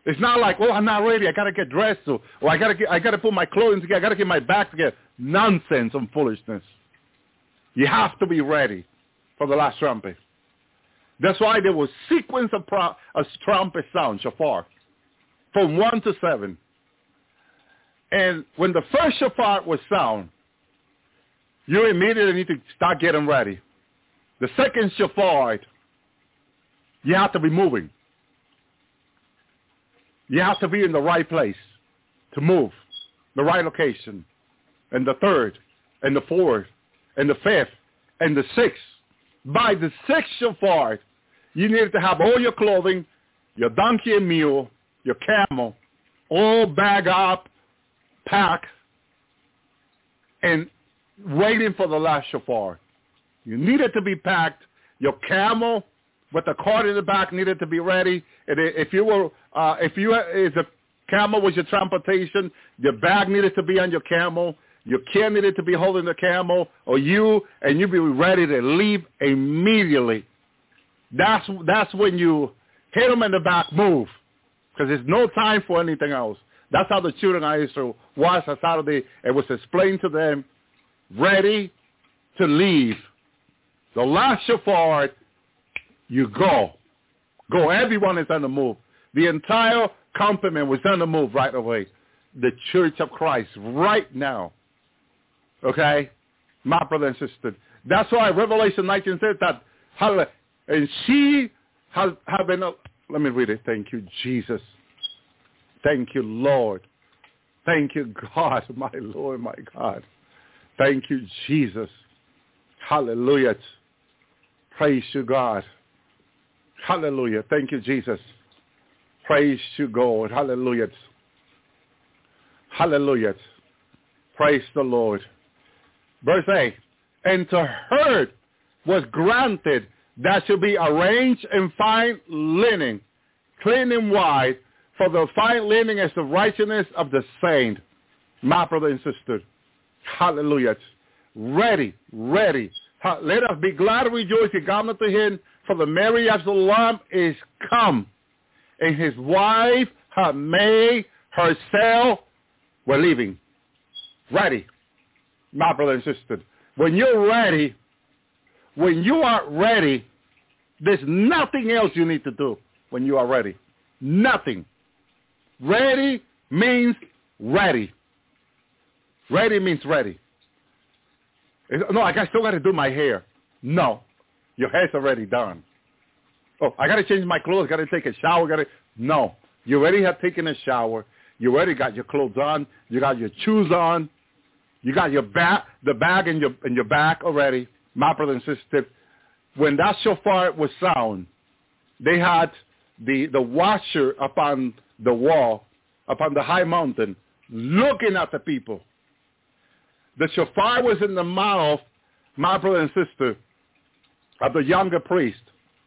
It's not like, oh, I'm not ready. I got to get dressed. Or, or I got to I got to put my clothing together. I got to get my back together. Nonsense and foolishness. You have to be ready for the last trumpet. That's why there was sequence of, pro- of trumpet sound, shofar, from one to seven. And when the first shofar was sound, you immediately need to start getting ready. The second shofar, you have to be moving. You have to be in the right place to move, the right location. And the third, and the fourth, and the fifth, and the sixth. By the sixth shofar, you needed to have all your clothing, your donkey and mule, your camel, all bag up, pack, and waiting for the last shofar. You needed to be packed. Your camel with the cart in the back needed to be ready. And if you were, uh, if you, if the camel was your transportation, your bag needed to be on your camel. Your kid needed to be holding the camel, or you, and you be ready to leave immediately. That's that's when you hit them in the back, move, because there's no time for anything else. That's how the children of Israel was on Saturday. It was explained to them, ready to leave. The last shofar, you go. Go. Everyone is on the move. The entire complement was on the move right away. The Church of Christ right now. Okay? My brother and sister. That's why Revelation nineteen says that, and she has have been, let me read it. Thank you, Jesus. Thank you, Lord. Thank you, God, my Lord, my God. Thank you, Jesus. Hallelujah. Praise you, God. Hallelujah. Thank you, Jesus. Praise you, God. Hallelujah. Hallelujah. Praise the Lord. Verse eight, and to her was granted that should be arranged in fine linen, clean and white, for the fine linen is the righteousness of the saint. My brother and sister, hallelujah. Ready, ready. Let us be glad and rejoice and come unto him, for the marriage of the Lamb is come, and his wife hath made herself, we're leaving, ready. My brother and sister, when you're ready, when you are ready, there's nothing else you need to do when you are ready. Nothing. Ready means ready. Ready means ready. No, I still got to do my hair. No, your hair's already done. Oh, I got to change my clothes. Got to take a shower. Got to. No, you already have taken a shower. You already got your clothes on. You got your shoes on. You got your bag, the bag in your in your back already. My brother and sister, when that shofar was sound, they had the the watcher upon the wall, upon the high mountain, looking at the people. The shofar was in the mouth, my brother and sister, of the younger priest.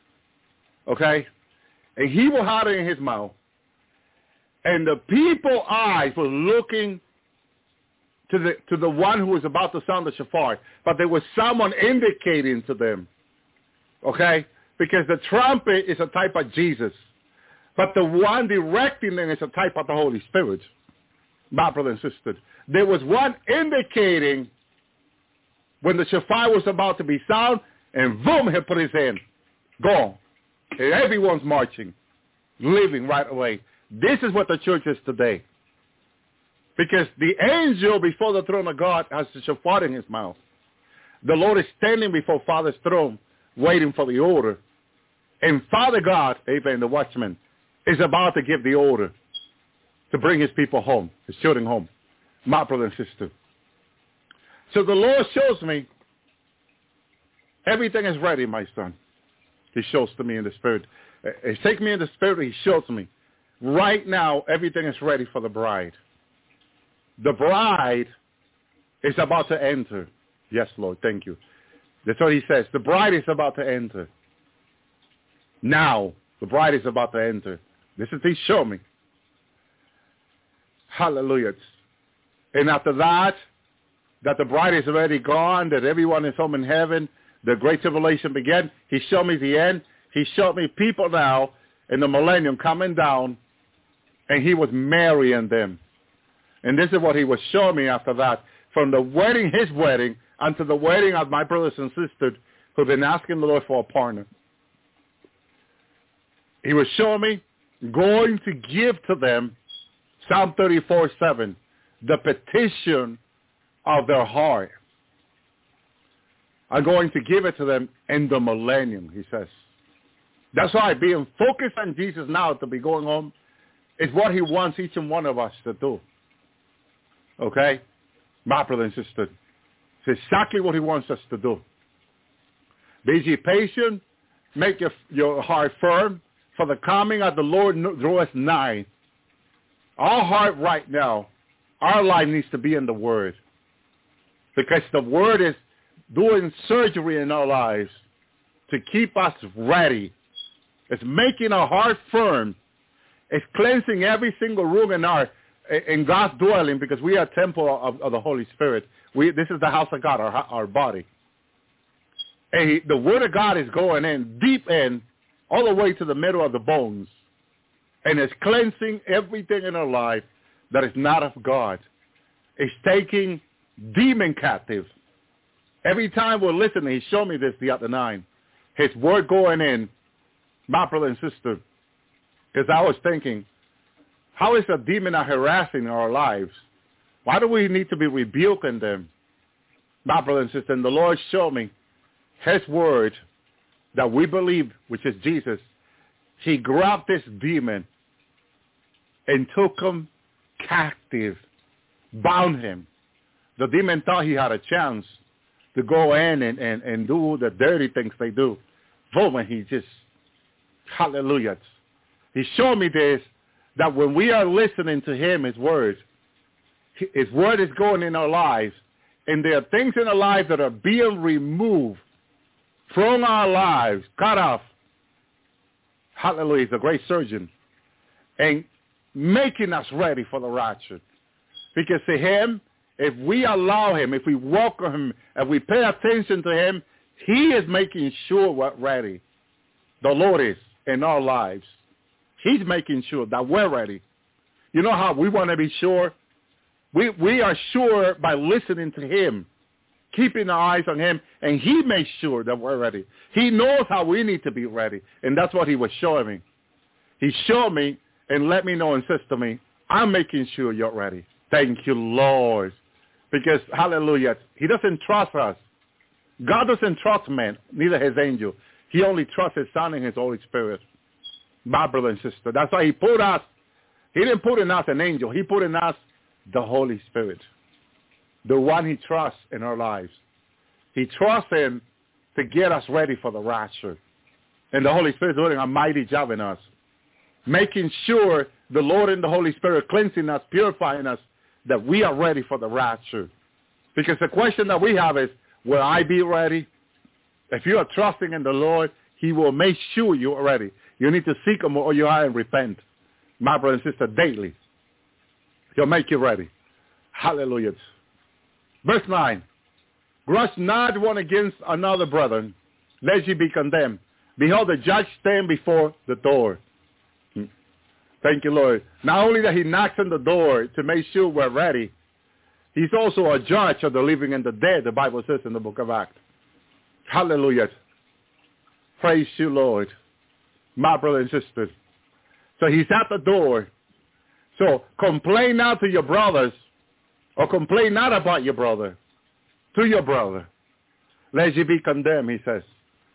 Okay? And he will have it in his mouth. And the people's eyes were looking to the to the one who was about to sound the shofar. But there was someone indicating to them. Okay? Because the trumpet is a type of Jesus. But the one directing them is a type of the Holy Spirit. My brother and sister. There was one indicating when the shofar was about to be sound, and boom, he put his hand. Gone. And everyone's marching, leaving right away. This is what the church is today. Because the angel before the throne of God has the shofar in his mouth. The Lord is standing before Father's throne, waiting for the order. And Father God, amen, the watchman, is about to give the order to bring his people home, his children home. My brother and sister. So the Lord shows me everything is ready, my son. He shows to me in the spirit. He takes me in the spirit. He shows me. Right now, everything is ready for the bride. The bride is about to enter. Yes, Lord, thank you. That's what he says. The bride is about to enter. Now, the bride is about to enter. This is he showed me. Hallelujah. And after that, that the bride is already gone, that everyone is home in heaven, the great tribulation began. He showed me the end. He showed me people now in the millennium coming down and he was marrying them. And this is what he was showing me after that. From the wedding, his wedding, unto the wedding of my brothers and sisters who've been asking the Lord for a partner. He was showing me going to give to them Psalm thirty-four seven, the petition of their heart. I'm going to give it to them in the millennium, he says. That's why being focused on Jesus now to be going home is what he wants each and one of us to do. Okay? My brother and sister. It's exactly what he wants us to do. Be ye patient, make your, your heart firm, for the coming of the Lord draweth nigh. Our heart right now, our life needs to be in the Word. Because the Word is doing surgery in our lives to keep us ready. It's making our heart firm. It's cleansing every single room in our in God's dwelling, because we are a temple of, of the Holy Spirit. We, this is the house of God, our, our body. And he, the Word of God is going in, deep in, all the way to the middle of the bones. And it's cleansing everything in our life that is not of God. It's taking demon captive. Every time we're listening, he showed me this the other night. His word going in, my brother and sister, because I was thinking, how is a demon harassing our lives? Why do we need to be rebuking them? My brother and sister, and the Lord showed me his word that we believe, which is Jesus. He grabbed this demon and took him captive, bound him. The demon thought he had a chance to go in and, and, and do the dirty things they do. Boom, and he just, hallelujah. He showed me this, that when we are listening to him, his word, his word is going in our lives, and there are things in our lives that are being removed from our lives, cut off. Hallelujah, he's a great surgeon. And making us ready for the rapture. Because to him, if we allow him, if we walk with him, if we pay attention to him, he is making sure we're ready. The Lord is in our lives. He's making sure that we're ready. You know how we want to be sure? We we are sure by listening to him, keeping our eyes on him, and he makes sure that we're ready. He knows how we need to be ready, and that's what he was showing me. He showed me and let me know and says to me, I'm making sure you're ready. Thank you, Lord. Because, hallelujah, he doesn't trust us. God doesn't trust man, neither his angel. He only trusts his Son and his Holy Spirit. My brother and sister. That's why he put us, he didn't put in us an angel. He put in us the Holy Spirit, the one he trusts in our lives. He trusts him to get us ready for the rapture. And the Holy Spirit is doing a mighty job in us, making sure the Lord and the Holy Spirit cleansing us, purifying us, that we are ready for the rapture. Because the question that we have is, will I be ready? If you are trusting in the Lord, he will make sure you are ready. You need to seek him or you are and repent. My brother and sister, daily. He'll make you ready. Hallelujah. Verse nine. Grudge not one against another, brethren, lest ye be condemned. Behold, the judge stand before the door. Thank you, Lord. Not only that he knocks on the door to make sure we're ready, he's also a judge of the living and the dead, the Bible says in the book of Acts. Hallelujah. Praise you, Lord. My brother and sister. So he's at the door. So complain not to your brothers, or complain not about your brother, to your brother, lest you be condemned, he says.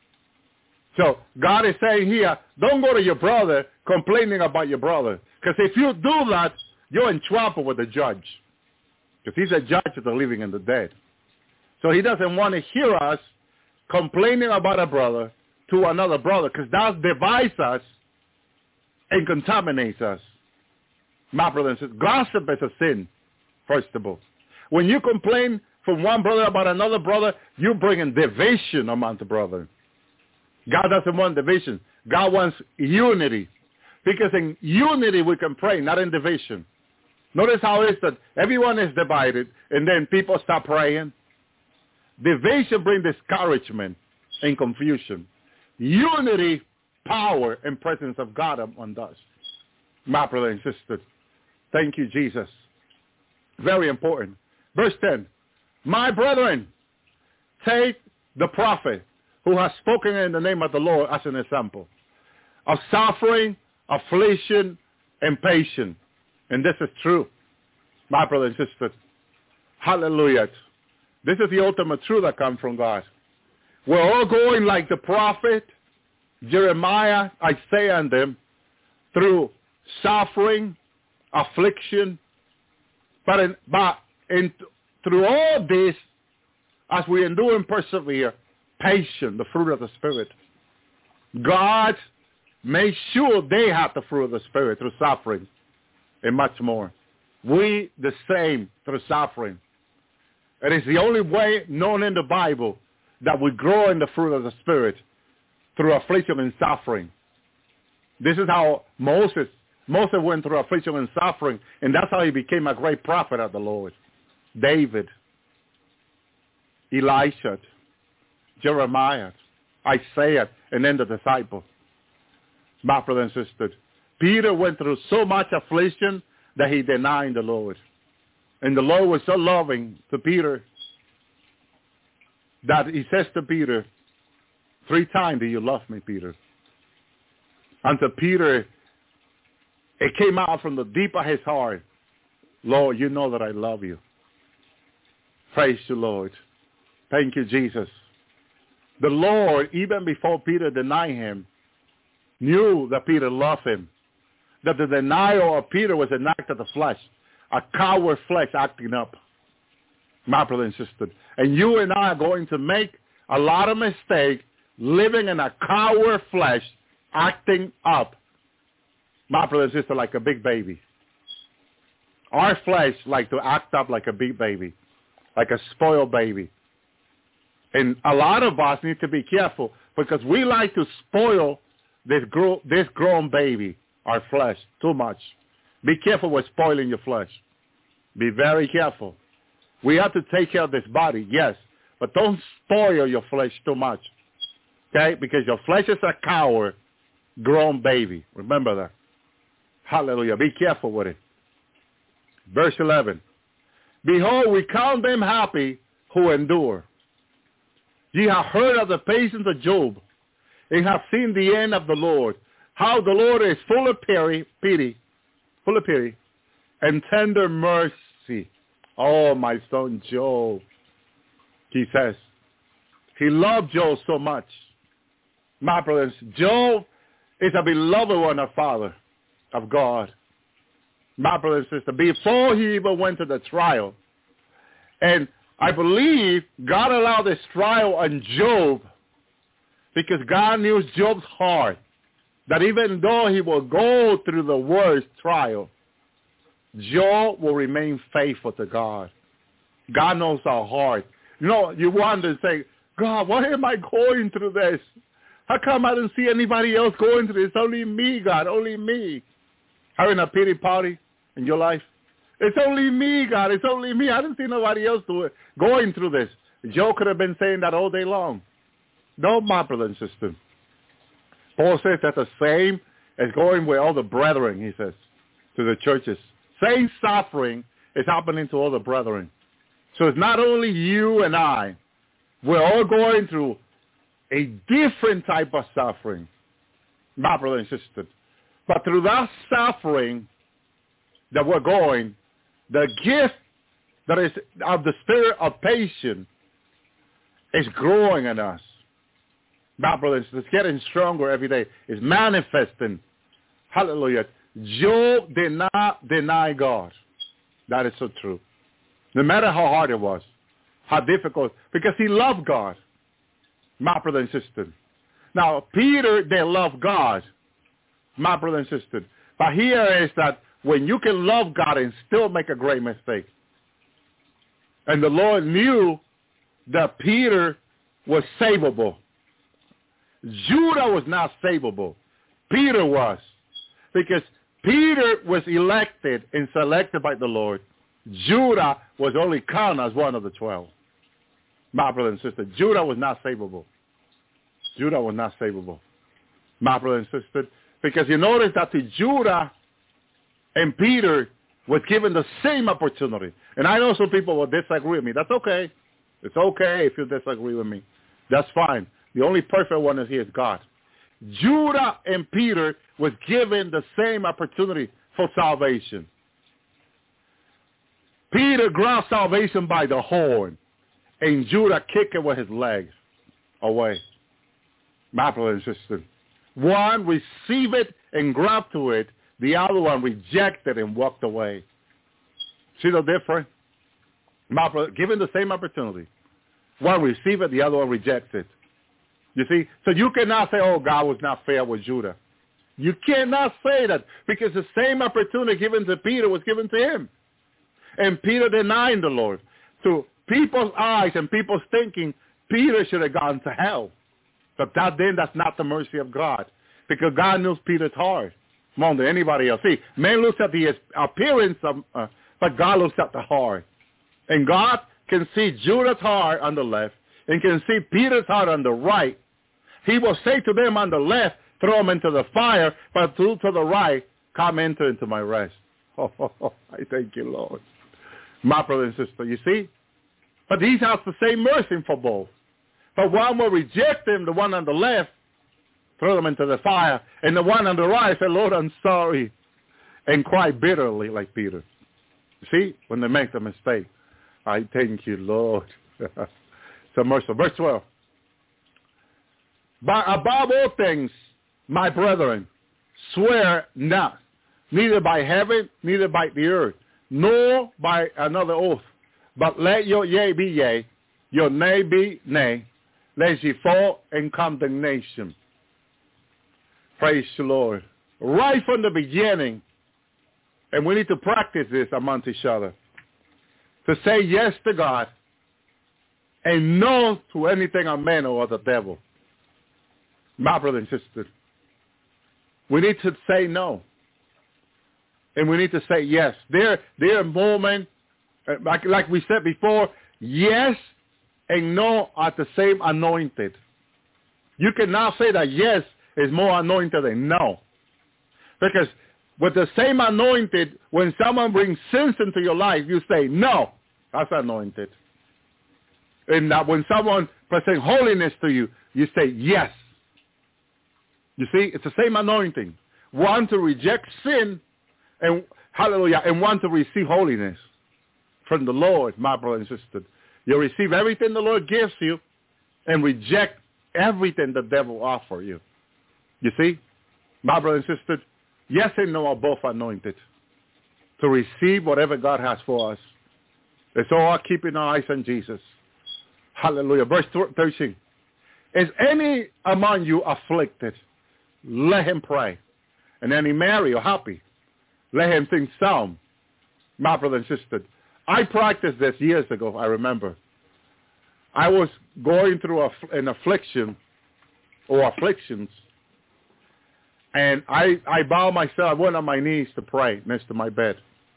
So God is saying here, don't go to your brother complaining about your brother. Because if you do that, you're in trouble with the judge. Because he's a judge of the living and the dead. So he doesn't want to hear us complaining about a brother to another brother, because that divides us and contaminates us. My brother and sister, gossip is a sin, first of all. When you complain from one brother about another brother, you're bringing division among the brother. God doesn't want division. God wants unity. Because in unity we can pray, not in division. Notice how it is that everyone is divided and then people stop praying. Division brings discouragement and confusion. Unity, power, and presence of God among us. My brother and sister. Thank you, Jesus. Very important. Verse ten. My brethren, take the prophet who has spoken in the name of the Lord as an example of suffering, affliction, and patience. And this is true, my brother and sister. Hallelujah. This is the ultimate truth that comes from God. We're all going like the prophet, Jeremiah, Isaiah, and them, through suffering, affliction, but, in, but in, through all this, as we endure and persevere, patience, the fruit of the Spirit. God made sure they had the fruit of the Spirit through suffering and much more. We the same through suffering. It is the only way known in the Bible that we grow in the fruit of the Spirit through affliction and suffering. This is how Moses, Moses went through affliction and suffering, and that's how he became a great prophet of the Lord. David, Elisha, Jeremiah, Isaiah, and then the disciple. My brother and sister. Peter went through so much affliction that he denied the Lord. And the Lord was so loving to Peter that he says to Peter, three times do you love me, Peter? And to Peter, it came out from the deep of his heart, Lord, you know that I love you. Praise the Lord. Thank you, Jesus. The Lord, even before Peter denied him, knew that Peter loved him. That the denial of Peter was an act of the flesh, a coward flesh acting up. My brother and sister. And you and I are going to make a lot of mistakes living in a coward flesh acting up. My brother and sister, like a big baby. Our flesh like to act up like a big baby, like a spoiled baby. And a lot of us need to be careful because we like to spoil this, grow, this grown baby, our flesh, too much. Be careful with spoiling your flesh. Be very careful. We have to take care of this body, yes, but don't spoil your flesh too much, okay? Because your flesh is a coward, grown baby. Remember that. Hallelujah. Be careful with it. Verse eleven. Behold, we count them happy who endure. Ye have heard of the patience of Job, and have seen the end of the Lord, how the Lord is full of pity, pity, full of pity, and tender mercy. Oh, my son Job, he says. He loved Job so much. My brothers, Job is a beloved one of Father, of God. My brother and sister, before he even went to the trial, and I believe God allowed this trial on Job because God knew Job's heart, that even though he will go through the worst trial, Job will remain faithful to God. God knows our heart. You know, you wonder and say, God, why am I going through this? How come I don't see anybody else going through this? Only me, God, only me. Having a pity party in your life? It's only me, God. It's only me. I didn't see nobody else do it, going through this. Job could have been saying that all day long. No, my brother and sister. Paul says that the same as going with all the brethren, he says, to the churches. Same suffering is happening to all the brethren. So it's not only you and I. We're all going through a different type of suffering, my brother and sister. But through that suffering that we're going, the gift that is of the spirit of patience is growing in us. My brothers, it's getting stronger every day. It's manifesting. Hallelujah. Job did not deny God. That is so true. No matter how hard it was, how difficult, because he loved God. My brother and sister. Now, Peter, they love God. My brother and sister. But here is that when you can love God and still make a great mistake. And the Lord knew that Peter was savable. Judah was not savable. Peter was. Because Peter was elected and selected by the Lord. Judah was only counted as one of the twelve. My brother and sister, Judah was not savable. Judah was not savable. My brother and sister, because you notice that to Judah, And Peter was given the same opportunity. And I know some people will disagree with me. That's okay. It's okay if you disagree with me. That's fine. The only perfect one is here is God. Judah and Peter was given the same opportunity for salvation. Peter grabbed salvation by the horn, and Judah kicked it with his legs away. My brother and sister. One received it and grabbed to it. The other one rejected and walked away. See the difference? My brother, given the same opportunity. One received it, the other one rejects it. You see? So you cannot say, oh, God was not fair with Judah. You cannot say that because the same opportunity given to Peter was given to him. And Peter denied the Lord. To people's eyes and people's thinking, Peter should have gone to hell. But that then, that's not the mercy of God. Because God knows Peter's heart more than anybody else. See, man looks at the appearance, of, uh, but God looks at the heart. And God can see Judah's heart on the left and can see Peter's heart on the right. He will say to them on the left, throw them into the fire, but to, to the right, come into, into my rest. Oh, oh, oh, I thank you, Lord. My brother and sister, you see? But he has the same mercy for both. But one will reject him, the one on the left, throw them into the fire, and the one on the right say, Lord, I'm sorry, and cry bitterly like Peter. You see? When they make the mistake. I thank you, Lord. So merciful. Verse twelve. But above all things, my brethren, swear not, neither by heaven, neither by the earth, nor by another oath, but let your yea be yea, your nay be nay, lest ye fall in condemnation. Praise the Lord. Right from the beginning, and we need to practice this amongst each other, to say yes to God and no to anything of man or the devil. My brother and sister, we need to say no. And we need to say yes. There, there are moments, like, like we said before, yes and no are the same anointed. You cannot say that yes is more anointed than no. Because with the same anointed, when someone brings sins into your life, you say no. That's anointed. And that when someone presents holiness to you, you say yes. You see, it's the same anointing. One to reject sin, and hallelujah, and one to receive holiness from the Lord, my brother and sister. You receive everything the Lord gives you and reject everything the devil offers you. You see, my brother and sister, yes and no are both anointed to receive whatever God has for us. It's all keeping our eyes on Jesus. Hallelujah. Verse thirteen. Is any among you afflicted? Let him pray. And any merry or happy? Let him sing psalm. My brother and sister, I practiced this years ago, I remember. I was going through a, an affliction or afflictions, and I, I bowed myself, I went on my knees to pray next to my bed.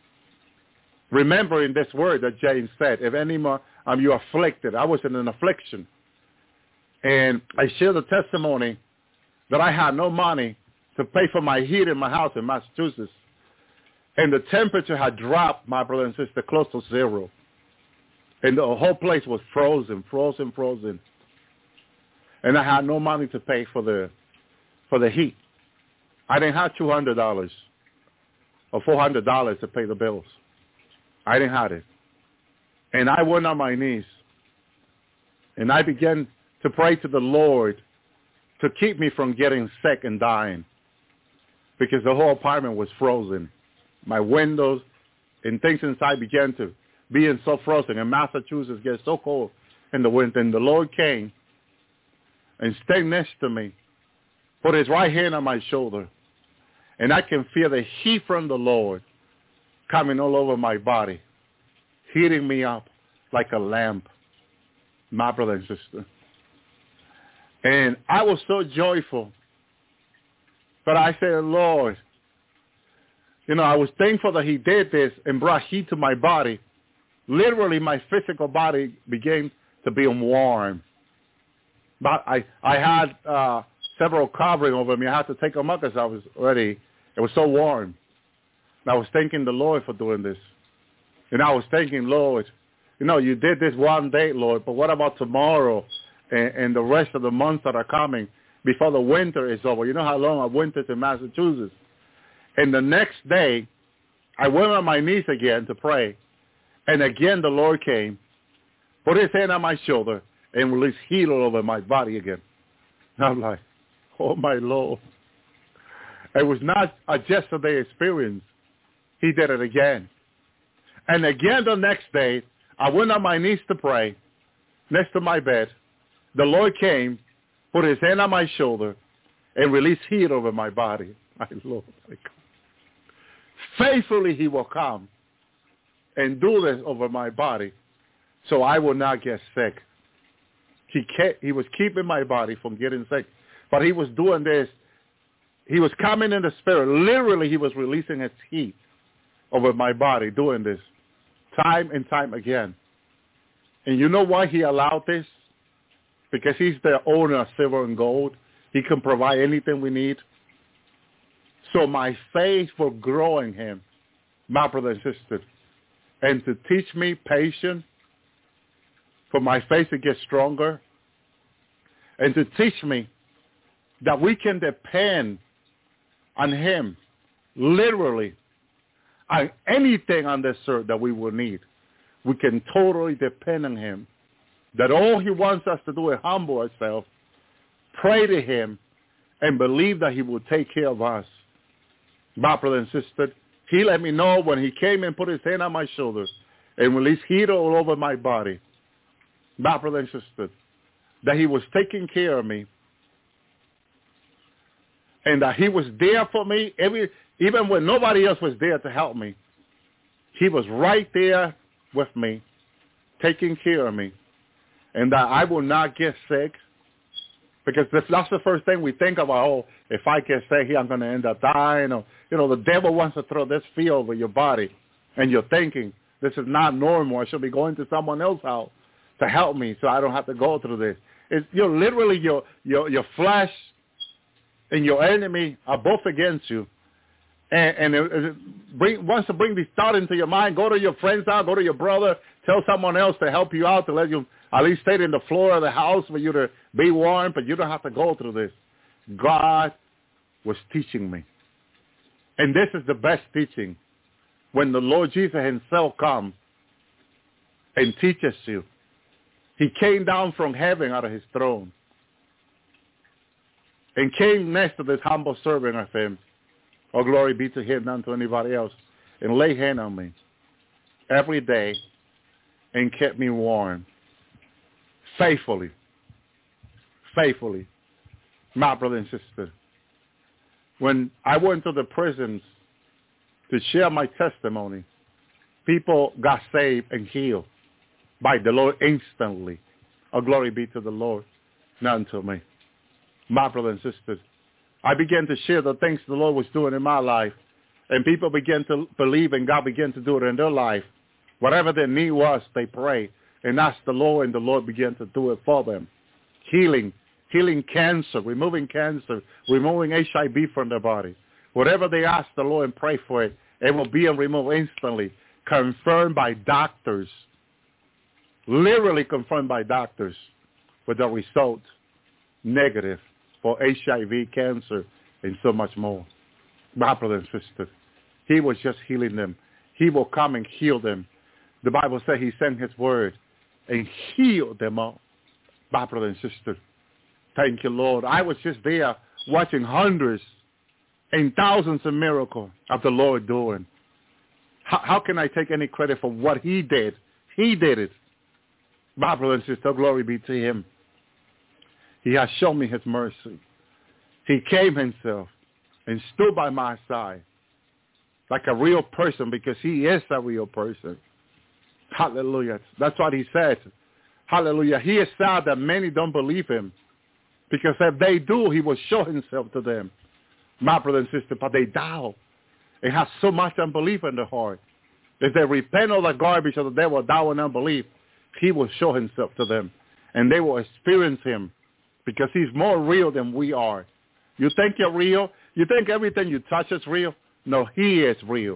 Remembering this word that James said, if any more of you afflicted, I was in an affliction. And I shared the testimony that I had no money to pay for my heat in my house in Massachusetts. And the temperature had dropped, my brother and sister, close to zero. And the whole place was frozen, frozen, frozen. And I had no money to pay for the for the heat. I didn't have two hundred dollars or four hundred dollars to pay the bills. I didn't have it. And I went on my knees. And I began to pray to the Lord to keep me from getting sick and dying. Because the whole apartment was frozen. My windows and things inside began to be so frozen. And Massachusetts gets so cold in the winter. And the Lord came and stayed next to me, put his right hand on my shoulder. And I can feel the heat from the Lord coming all over my body, heating me up like a lamp, my brother and sister. And I was so joyful. But I said, Lord, you know, I was thankful that he did this and brought heat to my body. Literally, my physical body began to be warm. But I, I had uh, several covering over me. I had to take them up because I was already, it was so warm. And I was thanking the Lord for doing this. And I was thanking, Lord, you know, you did this one day, Lord, but what about tomorrow and, and the rest of the months that are coming before the winter is over? You know how long I wintered in Massachusetts. And the next day, I went on my knees again to pray. And again, the Lord came, put his hand on my shoulder, and released healing over my body again. And I'm like, oh, my Lord. It was not a yesterday experience. He did it again. And again the next day, I went on my knees to pray next to my bed. The Lord came, put his hand on my shoulder, and released heat over my body. My Lord, my God. Faithfully he will come and do this over my body so I will not get sick. He kept, he was keeping my body from getting sick. But he was doing this. He was coming in the spirit. Literally, he was releasing his heat over my body, doing this time and time again. And you know why he allowed this? Because he's the owner of silver and gold. He can provide anything we need. So my faith will grow in him, my brother and sister, and to teach me patience, for my faith to get stronger, and to teach me that we can depend on him, literally, on anything on this earth that we will need. We can totally depend on him. That all he wants us to do is humble ourselves, pray to him, and believe that he will take care of us. My brother and sister, he let me know when he came and put his hand on my shoulders and released heat all over my body, my brother and sister, that he was taking care of me and that he was there for me every, even when nobody else was there to help me. He was right there with me, taking care of me, and that I will not get sick. Because that's the first thing we think about, oh, if I get sick here, I'm going to end up dying. Or, you know, the devil wants to throw this fear over your body. And you're thinking, this is not normal. I should be going to someone else's house to help me so I don't have to go through this. It's, you're literally, your, your, your flesh and your enemy are both against you. And, and it, it bring, wants to bring this thought into your mind. Go to your friend's house, go to your brother, tell someone else to help you out, to let you at least stay in the floor of the house for you to be warm, but you don't have to go through this. God was teaching me. And this is the best teaching. When the Lord Jesus himself comes and teaches you. He came down from heaven out of his throne and came next to this humble servant of him. Oh, glory be to him, not to anybody else. And lay hand on me every day and kept me warm. Faithfully. Faithfully. My brother and sister. When I went to the prisons to share my testimony, people got saved and healed by the Lord instantly. Oh, glory be to the Lord, not unto me. My brother and sisters, I began to share the things the Lord was doing in my life, and people began to believe, and God began to do it in their life. Whatever their need was, they prayed and asked the Lord, and the Lord began to do it for them. Healing, healing cancer, removing cancer, removing H I V from their body. Whatever they asked the Lord and pray for it, it will be removed instantly, confirmed by doctors, literally confirmed by doctors, with the result negative for H I V, cancer, and so much more. My brother and sister, he was just healing them. He will come and heal them. The Bible says he sent his word and healed them all. My brother and sister, thank you, Lord. I was just there watching hundreds and thousands of miracles of the Lord doing. How, how can I take any credit for what he did? He did it. My brother and sister, glory be to him. He has shown me his mercy. He came himself and stood by my side like a real person, because he is a real person. Hallelujah. That's what he said. Hallelujah. He is sad that many don't believe him, because if they do, he will show himself to them. My brother and sister, but they doubt. They have so much unbelief in their heart. If they repent of the garbage of the devil, doubt and unbelief, he will show himself to them, and they will experience him, because he's more real than we are. You think you're real? You think everything you touch is real? No, he is real.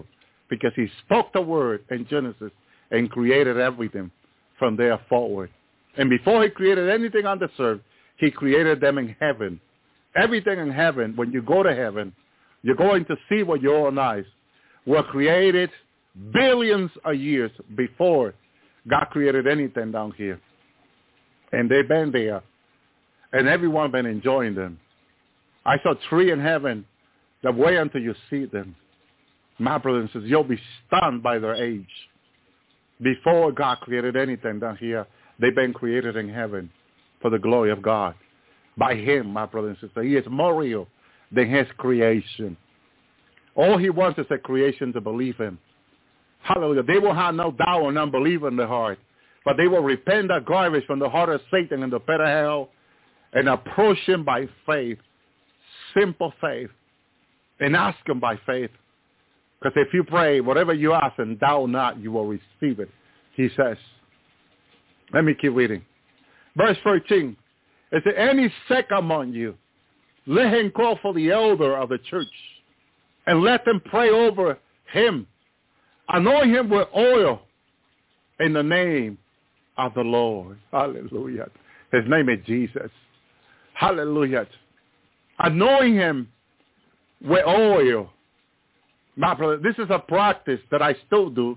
because he spoke the word in Genesis and created everything from there forward. And before he created anything on this earth, he created them in heaven. Everything in heaven, when you go to heaven, you're going to see with your own eyes, were created billions of years before God created anything down here. And they've been there, and everyone been enjoying them. I saw a tree in heaven that wait until you see them. My brothers and sisters, you'll be stunned by their age. Before God created anything down here, they've been created in heaven for the glory of God. By him, my brothers and sisters, he is more real than his creation. All he wants is a creation to believe him. Hallelujah. They will have no doubt or unbelief in their heart, but they will repent that garbage from the heart of Satan and the pit of hell and approach him by faith, simple faith, and ask him by faith. Because if you pray, whatever you ask and doubt not, you will receive it, he says. Let me keep reading. Verse thirteen. Is there any sick among you? Let him call for the elder of the church and let them pray over him. Anoint him with oil in the name of the Lord. Hallelujah. His name is Jesus. Hallelujah. Anoint him with oil. My brother, this is a practice that I still do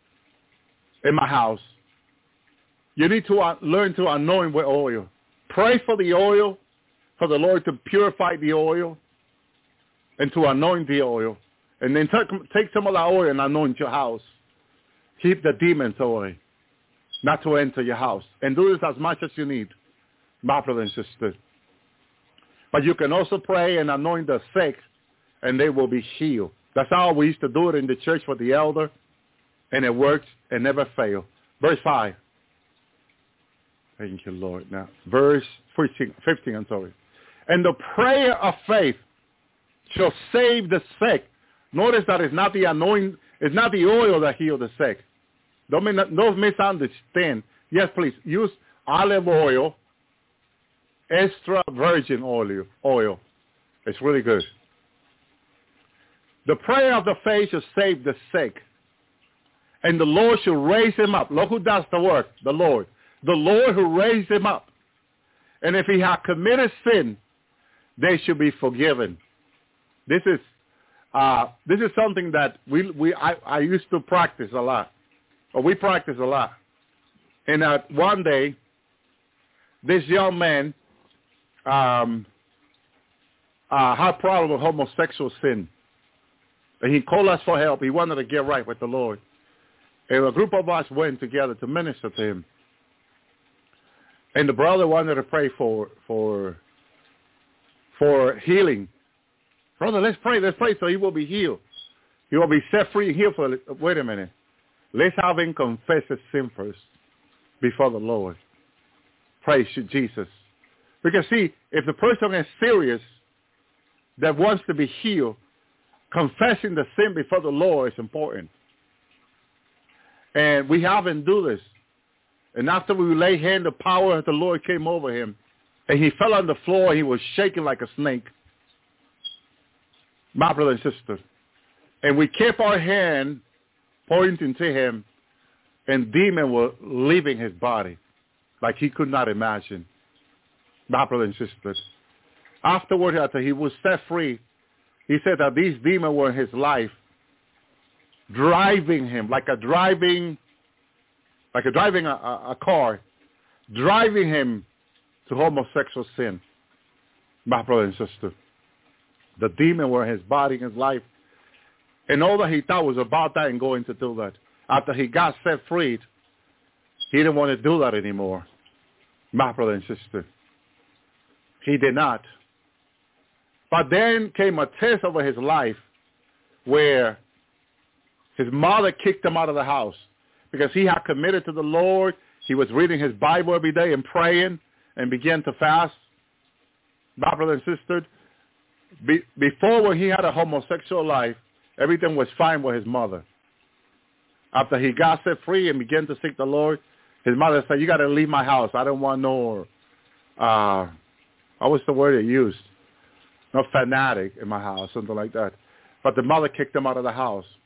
in my house. You need to uh, learn to anoint with oil. Pray for the oil, for the Lord to purify the oil and to anoint the oil. And then take, take some of that oil and anoint your house. Keep the demons away, not to enter your house. And do this as much as you need, my brother and sister. But you can also pray and anoint the sick, and they will be healed. That's how we used to do it in the church for the elder, and it worked and never failed. Verse five. Thank you, Lord. Now, verse fifteen, fifteen, I'm sorry. And the prayer of faith shall save the sick. Notice that it's not the anointing, it's not the oil that heals the sick. Don't, don't misunderstand. Yes, please, use olive oil, extra virgin oil. oil. It's really good. The prayer of the faith shall save the sick, and the Lord shall raise him up. Look who does the work, the Lord. The Lord who raised him up. And if he had committed sin, they should be forgiven. This is uh, this is something that we we I, I used to practice a lot, or we practice a lot. And uh, one day, this young man um, uh, had a problem with homosexual sin. And he called us for help. He wanted to get right with the Lord. And a group of us went together to minister to him. And the brother wanted to pray for for for healing. Brother, let's pray. Let's pray so he will be healed. He will be set free and healed. For, wait a minute. Let's have him confess his sin first before the Lord. Praise you, Jesus. Because see, if the person is serious that wants to be healed, confessing the sin before the Lord is important. And we have him do this. And after we lay hand, the power of the Lord came over him. And he fell on the floor. He was shaking like a snake. My brother and sister. And we kept our hand pointing to him. And demons were leaving his body like he could not imagine. My brother and sister. Afterward, after he was set free, he said that these demons were in his life, driving him like a driving, like a driving a, a car, driving him to homosexual sin. My brother and sister, the demons were in his body, in his life, and all that he thought was about that and going to do that. After he got set free, he didn't want to do that anymore. My brother and sister, he did not. But then came a test over his life where his mother kicked him out of the house because he had committed to the Lord. He was reading his Bible every day and praying and began to fast. My brother and sister, be, before when he had a homosexual life, everything was fine with his mother. After he got set free and began to seek the Lord, his mother said, you got to leave my house. I don't want no, uh, what was the word he used? No fanatic in my house, something like that. But the mother kicked him out of the house.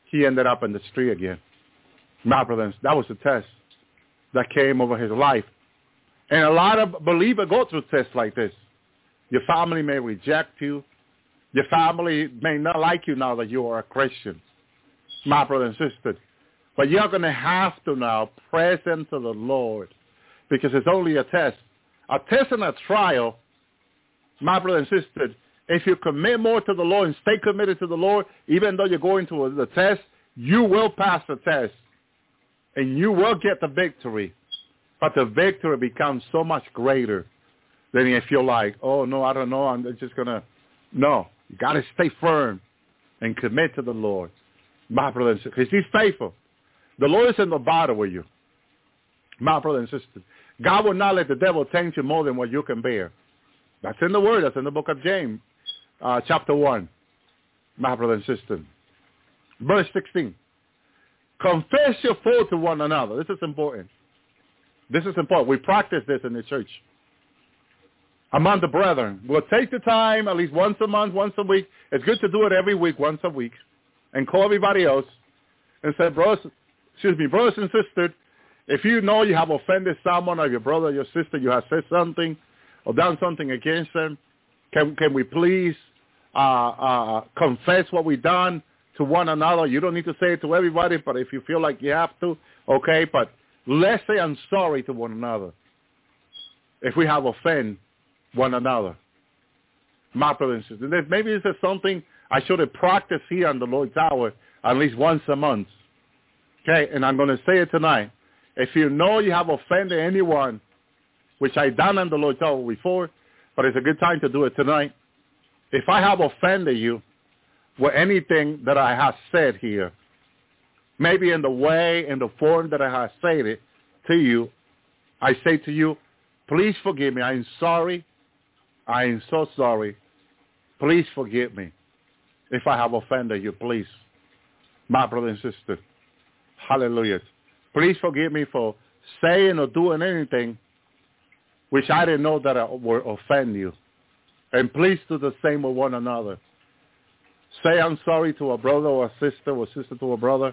he ended up in the street again. My brothers, that was the test that came over his life. And a lot of believers go through tests like this. Your family may reject you. Your family may not like you now that you are a Christian, my brother and sister. But you're going to have to now press into the Lord because it's only a test. A test and a trial, my brother and sister, if you commit more to the Lord and stay committed to the Lord, even though you're going to the test, you will pass the test and you will get the victory. But the victory becomes so much greater than if you're like, oh, no, I don't know, I'm just going to, no. You got to stay firm and commit to the Lord, my brother and sister, because he's faithful. The Lord is in the battle with you, my brother and sister. God will not let the devil tempt you more than what you can bear. That's in the Word. That's in the book of James, uh, chapter one, my brother and sister. Verse sixteen. Confess your fault to one another. This is important. This is important. We practice this in the church. Among the brethren, we'll take the time at least once a month, once a week. It's good to do it every week, once a week, and call everybody else and say, brothers, excuse me, brothers and sisters, if you know you have offended someone or your brother or your sister, you have said something or done something against them, can can we please uh, uh, confess what we've done to one another? You don't need to say it to everybody, but if you feel like you have to, okay, but let's say I'm sorry to one another if we have offended one another. My brothers and sisters, maybe this is something I should have practiced here on the Lord's Hour at least once a month. Okay, and I'm going to say it tonight. If you know you have offended anyone, which I done on the Lord's Hour before, but it's a good time to do it tonight. If I have offended you with anything that I have said here, maybe in the way, in the form that I have said it to you, I say to you, please forgive me. I'm sorry. I am so sorry. Please forgive me if I have offended you, please. My brother and sister, hallelujah. Please forgive me for saying or doing anything which I didn't know that I would offend you. And please do the same with one another. Say I'm sorry to a brother or a sister or sister to a brother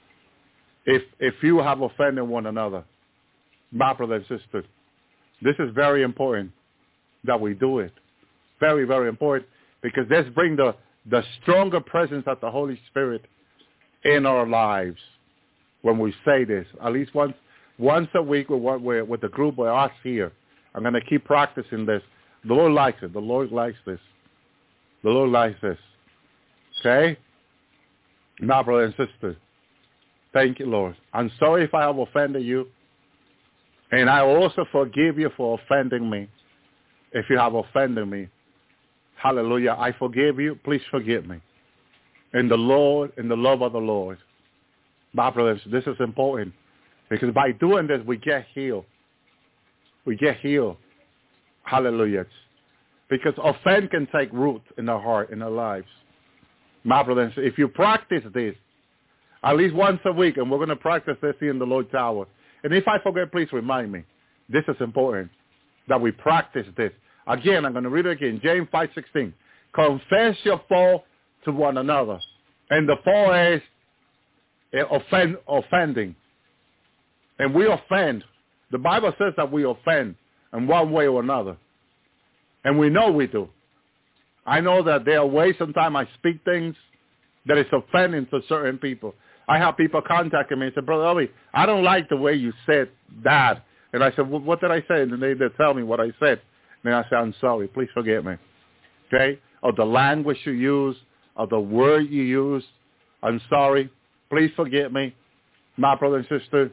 if if you have offended one another. My brother and sister, this is very important that we do it. Very, very important, because this brings the, the stronger presence of the Holy Spirit in our lives when we say this. At least once once a week with, with, with the group with us here. I'm going to keep practicing this. The Lord likes it. The Lord likes this. The Lord likes this. Okay? Now, brother and sister, thank you, Lord. I'm sorry if I have offended you. And I also forgive you for offending me. If you have offended me, hallelujah, I forgive you. Please forgive me. In the Lord, in the love of the Lord. My brothers, this is important. Because by doing this, we get healed. We get healed. Hallelujah. Because offense can take root in our heart, in our lives. My brothers, if you practice this, at least once a week, and we're going to practice this here in the Lord's Hour. And if I forget, please remind me. This is important, that we practice this. Again, I'm going to read it again. James five sixteen. Confess your fault to one another. And the fault is offend, offending. And we offend. The Bible says that we offend in one way or another. And we know we do. I know that there are ways sometimes I speak things that is offending to certain people. I have people contacting me and say, Brother Ellie, I don't like the way you said that. And I said, well, what did I say? And they, they tell me what I said. And I say, I'm sorry. Please forgive me. Okay? Or the language you use, or the word you use. I'm sorry. Please forgive me, my brother and sister.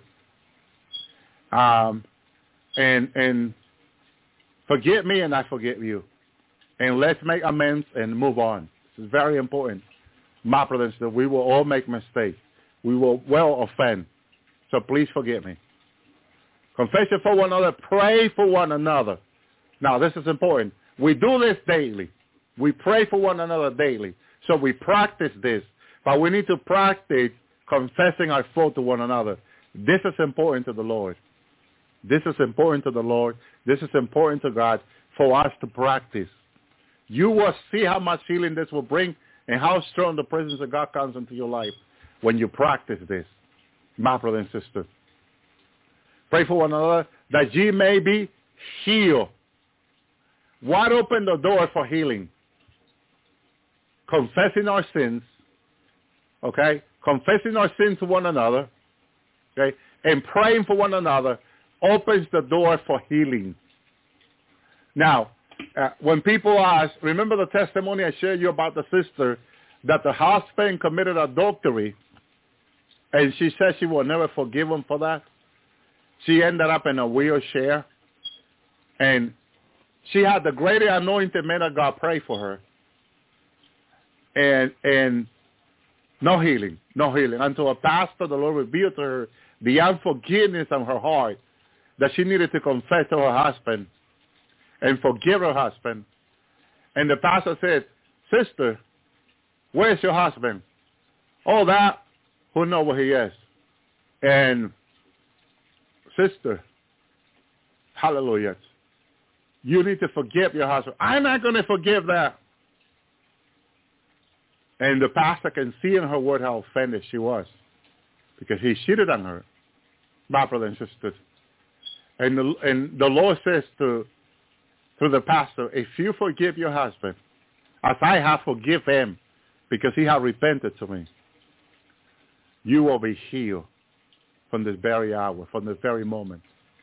Um, and and forgive me and I forgive you. And let's make amends and move on. This is very important. My brother and sister, we will all make mistakes. We will well offend. So please forgive me. Confession for one another. Pray for one another. Now, this is important. We do this daily. We pray for one another daily. So we practice this. But we need to practice confessing our fault to one another. This is important to the Lord. This is important to the Lord. This is important to God for us to practice. You will see how much healing this will bring and how strong the presence of God comes into your life when you practice this, my brother and sister. Pray for one another that ye may be healed. What opened the door for healing? Confessing our sins, okay? Confessing our sins to one another, okay? And praying for one another opens the door for healing. Now, uh, when people ask, remember the testimony I shared you about the sister that the husband committed adultery, and she said she will never forgive him for that. She ended up in a wheelchair, and she had the greater anointed man of God pray for her, and and no healing, no healing, until a pastor, the Lord revealed to her the unforgiveness of her heart, that she needed to confess to her husband and forgive her husband. And the pastor said, sister, where's your husband? Oh, that, who knows where he is? And sister, hallelujah, you need to forgive your husband. I'm not going to forgive that. And the pastor can see in her word how offended she was, because he cheated on her, my brother and sisters. And the, and the Lord says to, to the pastor, if you forgive your husband, as I have forgiven him, because he has repented to me, you will be healed from this very hour, from this very moment.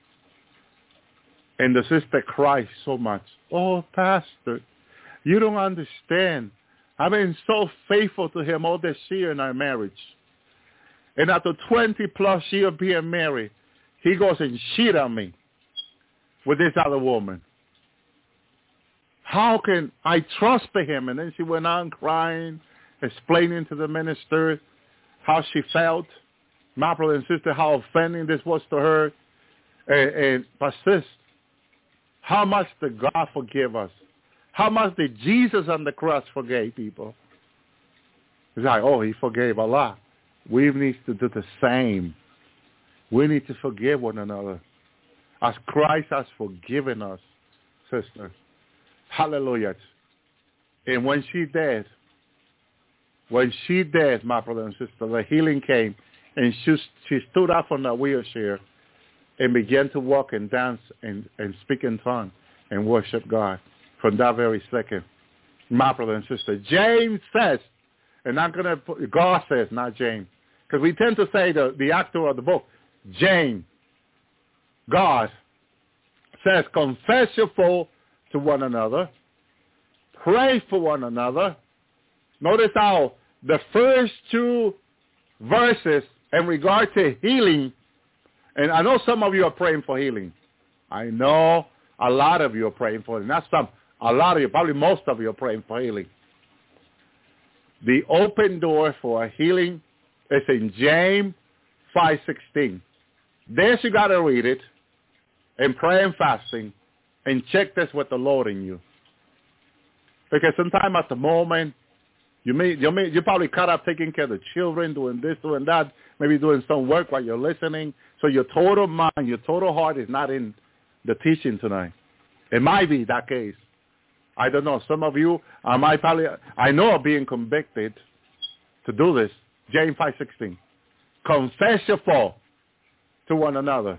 And the sister cries so much. Oh, pastor, you don't understand. I've been so faithful to him all this year in our marriage. And after twenty plus years of being married, he goes and cheat on me with this other woman. How can I trust him? And then she went on crying, explaining to the minister how she felt. My brother and sister, how offending this was to her. And, and persist. How much did God forgive us? How much did Jesus on the cross forgive people? It's like, oh, he forgave a lot. We need to do the same. We need to forgive one another as Christ has forgiven us, sister. Hallelujah. And when she did, when she did, my brother and sister, the healing came, and she, she stood up from that wheelchair and began to walk and dance and, and speak in tongues and worship God from that very second. My brother and sister, James says, and I'm going to put, God says, not James, because we tend to say the, the actor of the book, James, God says, confess your fault to one another, pray for one another. Notice how the first two verses in regard to healing, and I know some of you are praying for healing. I know a lot of you are praying for it. Not some, a lot of you, probably most of you are praying for healing. The open door for healing is in James five sixteen. There you got to read it and pray and fasting and check this with the Lord in you. Because sometime at the moment, you may, you may, you're probably caught up taking care of the children, doing this, doing that, maybe doing some work while you're listening. So your total mind, your total heart is not in the teaching tonight. It might be that case. I don't know. Some of you, I might probably, I know are being convicted to do this. James five sixteen. Confess your fault to one another.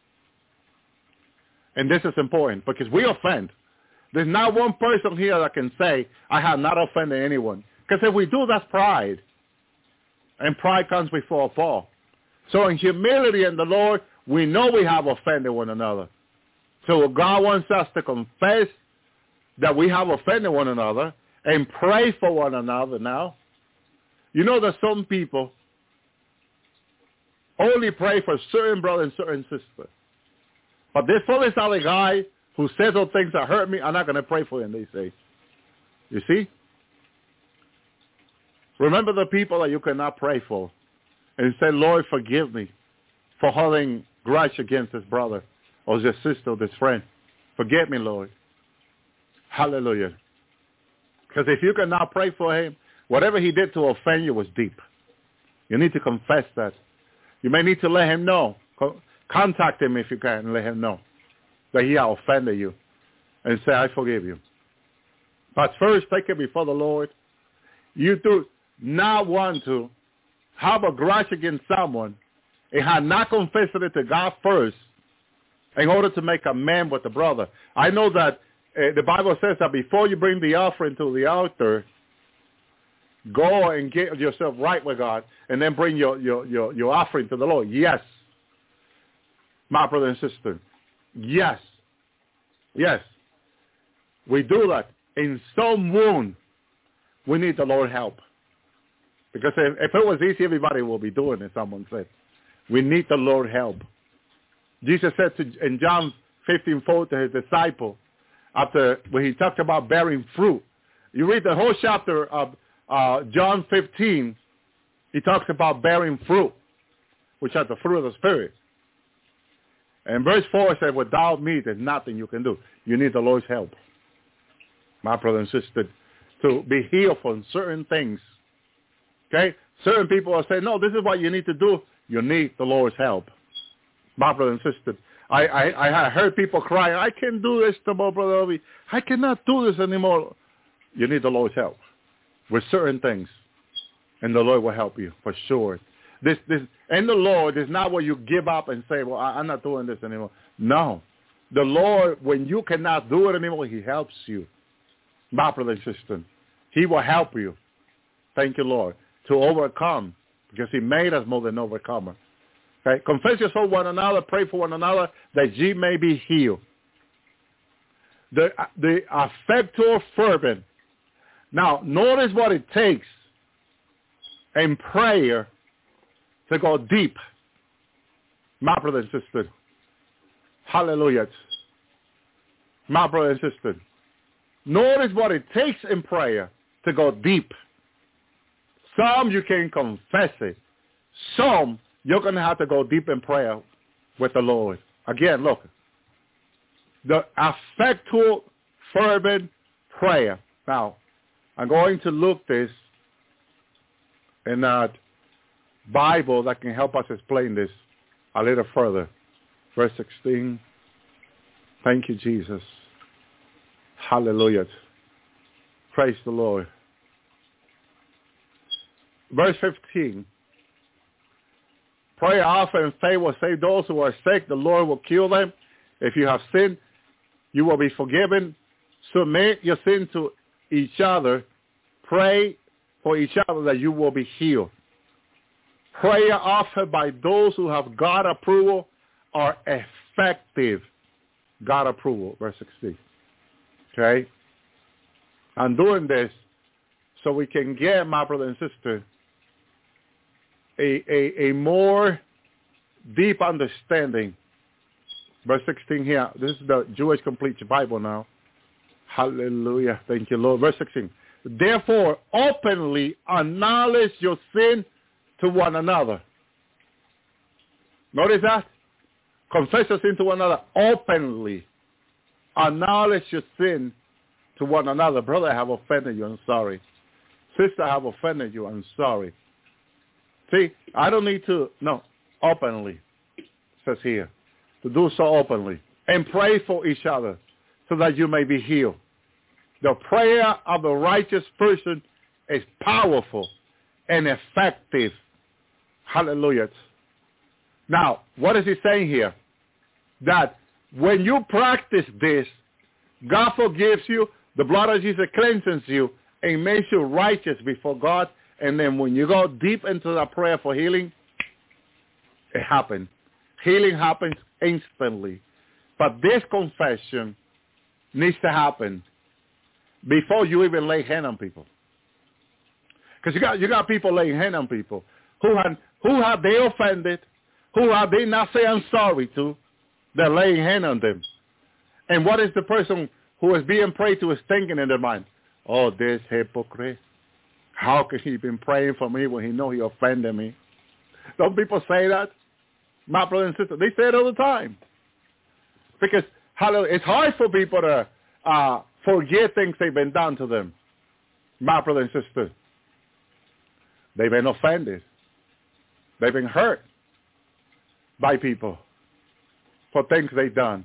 And this is important because we offend. There's not one person here that can say, I have not offended anyone. Because if we do, that's pride. And pride comes before a fall. So in humility in the Lord, we know we have offended one another. So God wants us to confess that we have offended one another and pray for one another now. You know that some people only pray for certain brother and certain sister. But this fully solid guy who says those things that hurt me, I'm not going to pray for him, they say. You see? Remember the people that you cannot pray for and say, Lord, forgive me for holding grudge against this brother or this sister or this friend. Forgive me, Lord. Hallelujah. Because if you cannot pray for him, whatever he did to offend you was deep. You need to confess that. You may need to let him know. Contact him if you can and let him know that he has offended you and say, I forgive you. But first, take it before the Lord. You do not want to have a grudge against someone and have not confessed it to God first in order to make amends with the brother. I know that uh, the Bible says that before you bring the offering to the altar, go and get yourself right with God and then bring your, your, your, your offering to the Lord. Yes, my brother and sister. Yes. Yes. We do that. In some wound, we need the Lord's help. Because if, if it was easy, everybody will be doing it, someone said. We need the Lord's help. Jesus said to, in John fifteen four to his disciple, after when he talked about bearing fruit. You read the whole chapter of uh, John fifteen, he talks about bearing fruit, which are the fruit of the Spirit. And verse four said, without me, there's nothing you can do. You need the Lord's help, my brother and sister, to be healed from certain things. Okay? Certain people will say, no, this is what you need to do. You need the Lord's help, my brother and sister. I, I, I heard people crying, I can't do this tomorrow, Brother Obi. I cannot do this anymore. You need the Lord's help with certain things, and the Lord will help you for sure. This, this, and the Lord is not where you give up and say, well, I, I'm not doing this anymore. No. The Lord, when you cannot do it anymore, he helps you, my brother and sister. He will help you. Thank you, Lord, to overcome, because he made us more than overcomer. Okay? Confess your soul one another, pray for one another, that ye may be healed. The, the effectual fervent. Now, notice what it takes in prayer to go deep, my brother and sister. Hallelujah. My brother and sister. Notice what it takes in prayer to go deep. Some you can confess it. Some you're going to have to go deep in prayer with the Lord. Again, look. The effectual, fervent prayer. Now, I'm going to look this in that Bible that can help us explain this a little further. Verse sixteen. Thank you, Jesus. Hallelujah. Praise the Lord. Verse fifteen. Prayer often and faith will save those who are sick. The Lord will cure them. If you have sinned, you will be forgiven. Submit your sin to each other. Pray for each other that you will be healed. Prayer offered by those who have God approval are effective. God approval, verse sixteen. Okay? I'm doing this so we can get, my brother and sister, a, a, a more deep understanding. Verse sixteen here. This is the Jewish Complete Bible now. Hallelujah. Thank you, Lord. Verse sixteen. Therefore, openly acknowledge your sin to one another. Notice that? Confess your sin to one another openly. Acknowledge your sin to one another. Brother, I have offended you. I'm sorry. Sister, I have offended you. I'm sorry. See, I don't need to, no, openly, it says here, to do so openly. And pray for each other so that you may be healed. The prayer of the righteous person is powerful and effective. Hallelujah. Now, what is he saying here? That when you practice this, God forgives you, the blood of Jesus cleanses you, and makes you righteous before God. And then when you go deep into the prayer for healing, it happens. Healing happens instantly. But this confession needs to happen before you even lay hand on people. Because you got you got people laying hand on people who have who have they offended, who have they not say I'm sorry to, they're laying hand on them. And what is the person who is being prayed to is thinking in their mind? Oh, this hypocrite. How could he been praying for me when he know he offended me? Don't people say that? My brother and sister, they say it all the time. Because it's hard for people to uh, forget things they've been done to them. My brother and sister, they've been offended. They've been hurt by people for things they've done.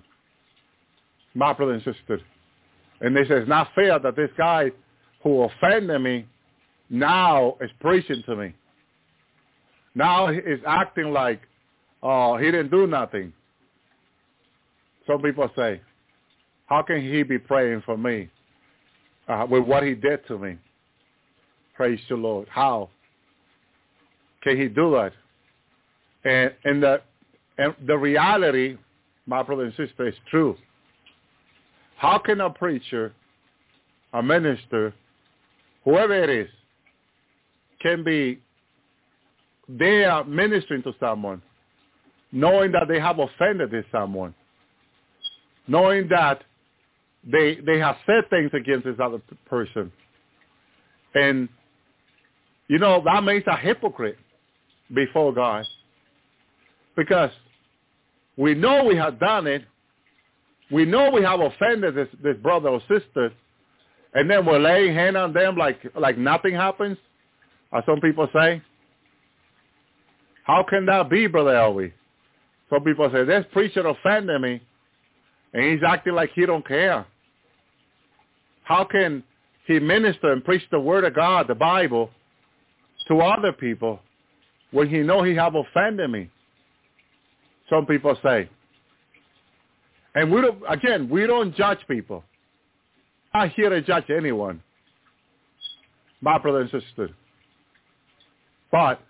My brother and sister. And they say, it's not fair that this guy who offended me now is preaching to me. Now he's acting like, oh, he didn't do nothing. Some people say, how can he be praying for me uh, with what he did to me? Praise the Lord. How can he do that? And, and, the, and the reality, my brother and sister, is true. How can a preacher, a minister, whoever it is, can be, they are ministering to someone, knowing that they have offended someone, knowing that they they have said things against this other person. And, you know, that makes a hypocrite before God. Because we know we have done it. We know we have offended this, this brother or sister. And then we're laying hand on them like, like nothing happens, as some people say. How can that be, Brother Elwie? Some people say, this preacher offended me, and he's acting like he don't care. How can he minister and preach the word of God, the Bible, to other people when he know he have offended me? Some people say. And we don't, again, we don't judge people. I'm not here to judge anyone, my brother and sister. But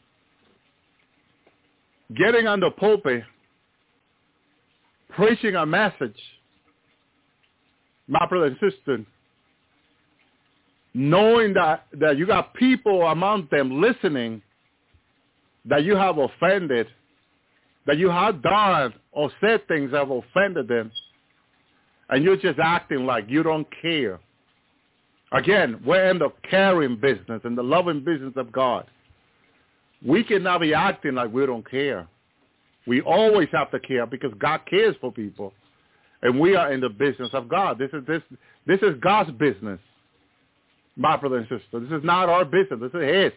getting on the pulpit, preaching a message, my brother and sister, knowing that, that you got people among them listening that you have offended, that you have done or said things that have offended them, and you're just acting like you don't care. Again, we're in the caring business and the loving business of God. We cannot be acting like we don't care. We always have to care because God cares for people. And we are in the business of God. This is this this is God's business, my brother and sister. This is not our business. This is his.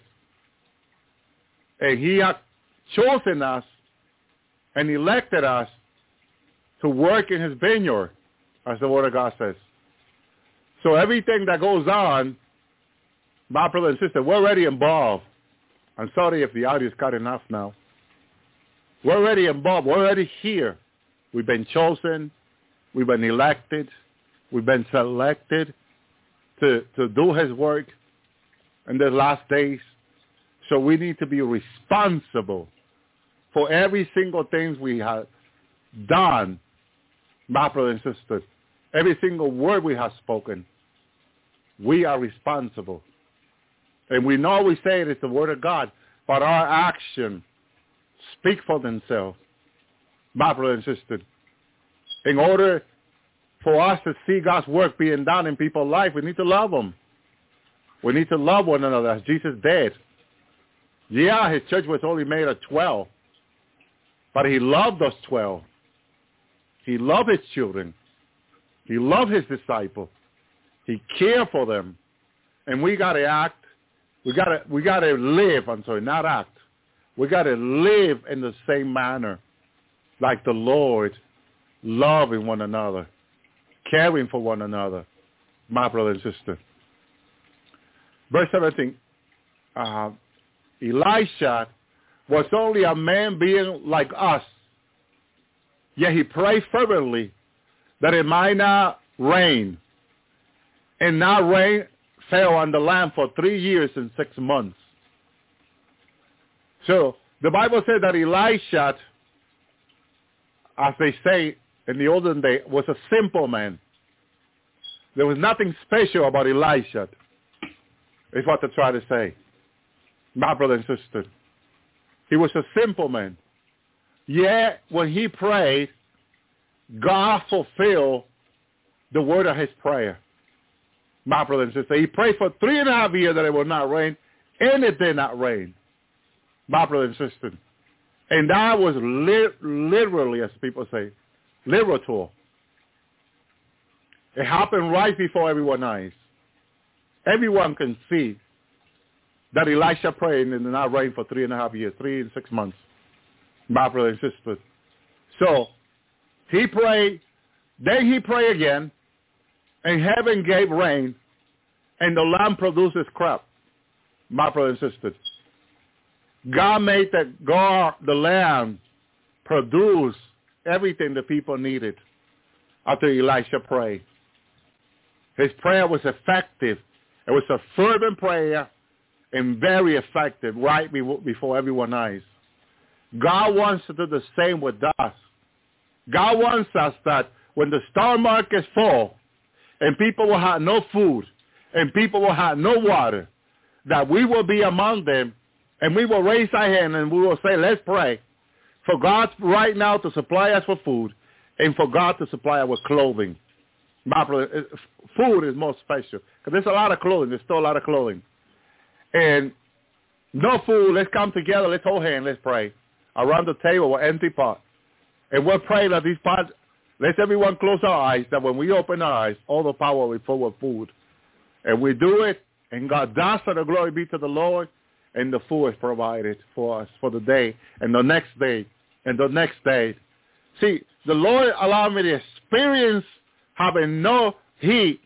And he has chosen us and elected us to work in his vineyard, as the word of God says. So everything that goes on, my brother and sister, we're already involved. I'm sorry if the audio is cut enough now. We're already involved. We're already here. We've been chosen. We've been elected. We've been selected to, to do his work in the last days. So we need to be responsible for every single thing we have done, my brother and sister. Every single word we have spoken. We are responsible. And we know we say it is the word of God, but our actions speak for themselves, my brother and sister. In order for us to see God's work being done in people's life, we need to love them. We need to love one another as Jesus did. Yeah, his church was only made of twelve, but he loved those twelve. He loved his children. He loved his disciples. He cared for them. And we got to act. We got to we got to live, I'm sorry, not act. We got to live in the same manner like the Lord, loving one another, caring for one another, my brother and sister. Verse seventeen, uh, Elisha was only a man being like us, yet he prayed fervently that it might not rain. And now rain fell on the land for three years and six months. So the Bible said that Elisha, as they say in the olden days, was a simple man. There was nothing special about Elisha, is what they try to say, my brother and sister. He was a simple man. Yet when he prayed, God fulfilled the word of his prayer, my brother and sister. He prayed for three and a half years that it would not rain, and it did not rain, my brother and sister. And that was li- literally, as people say, literal. It happened right before everyone's eyes. Everyone can see that Elisha prayed and it did not rain for three and a half years, three and six months, my brother and sister. So he prayed, then he prayed again, and heaven gave rain, and the land produces crop, my brother and sister. God made the, God, the land produce everything the people needed after Elisha prayed. His prayer was effective. It was a fervent prayer and very effective right before everyone's eyes. God wants to do the same with us. God wants us that when the stock markets fall and people will have no food and people will have no water, that we will be among them and we will raise our hand and we will say, let's pray for God right now to supply us with food and for God to supply us with clothing. Food is more special because there's a lot of clothing. There's still a lot of clothing. And no food, let's come together, let's hold hands, let's pray. Around the table with empty pot. And we'll pray that these pots, let's everyone close our eyes, that when we open our eyes, all the power will be full of food. And we do it, and God does, so the glory be to the Lord, and the food is provided for us for the day, and the next day, and the next day. See, the Lord allowed me to experience having no heat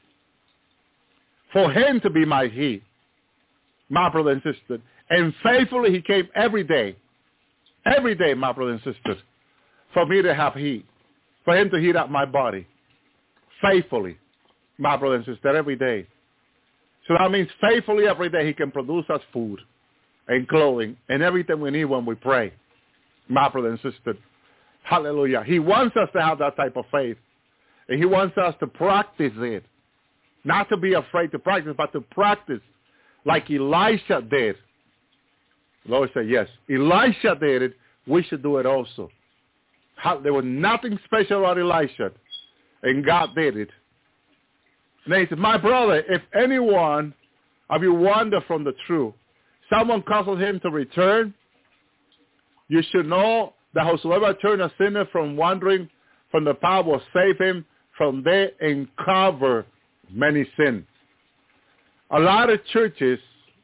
for him to be my heat, my brother and sister. And faithfully he came every day, every day, my brother and sister, for me to have heat, for him to heat up my body, faithfully, my brother and sister, every day. So that means faithfully every day he can produce us food and clothing and everything we need when we pray, my brother and sister. Hallelujah. He wants us to have that type of faith. And he wants us to practice it. Not to be afraid to practice, but to practice like Elisha did. The Lord said, yes, Elisha did it. We should do it also. There was nothing special about Elisha. And God did it. And he said, my brother, if anyone of you wander from the truth, someone causes him to return, you should know that whosoever turn a sinner from wandering from the path will save him from there and cover many sins. A lot of churches,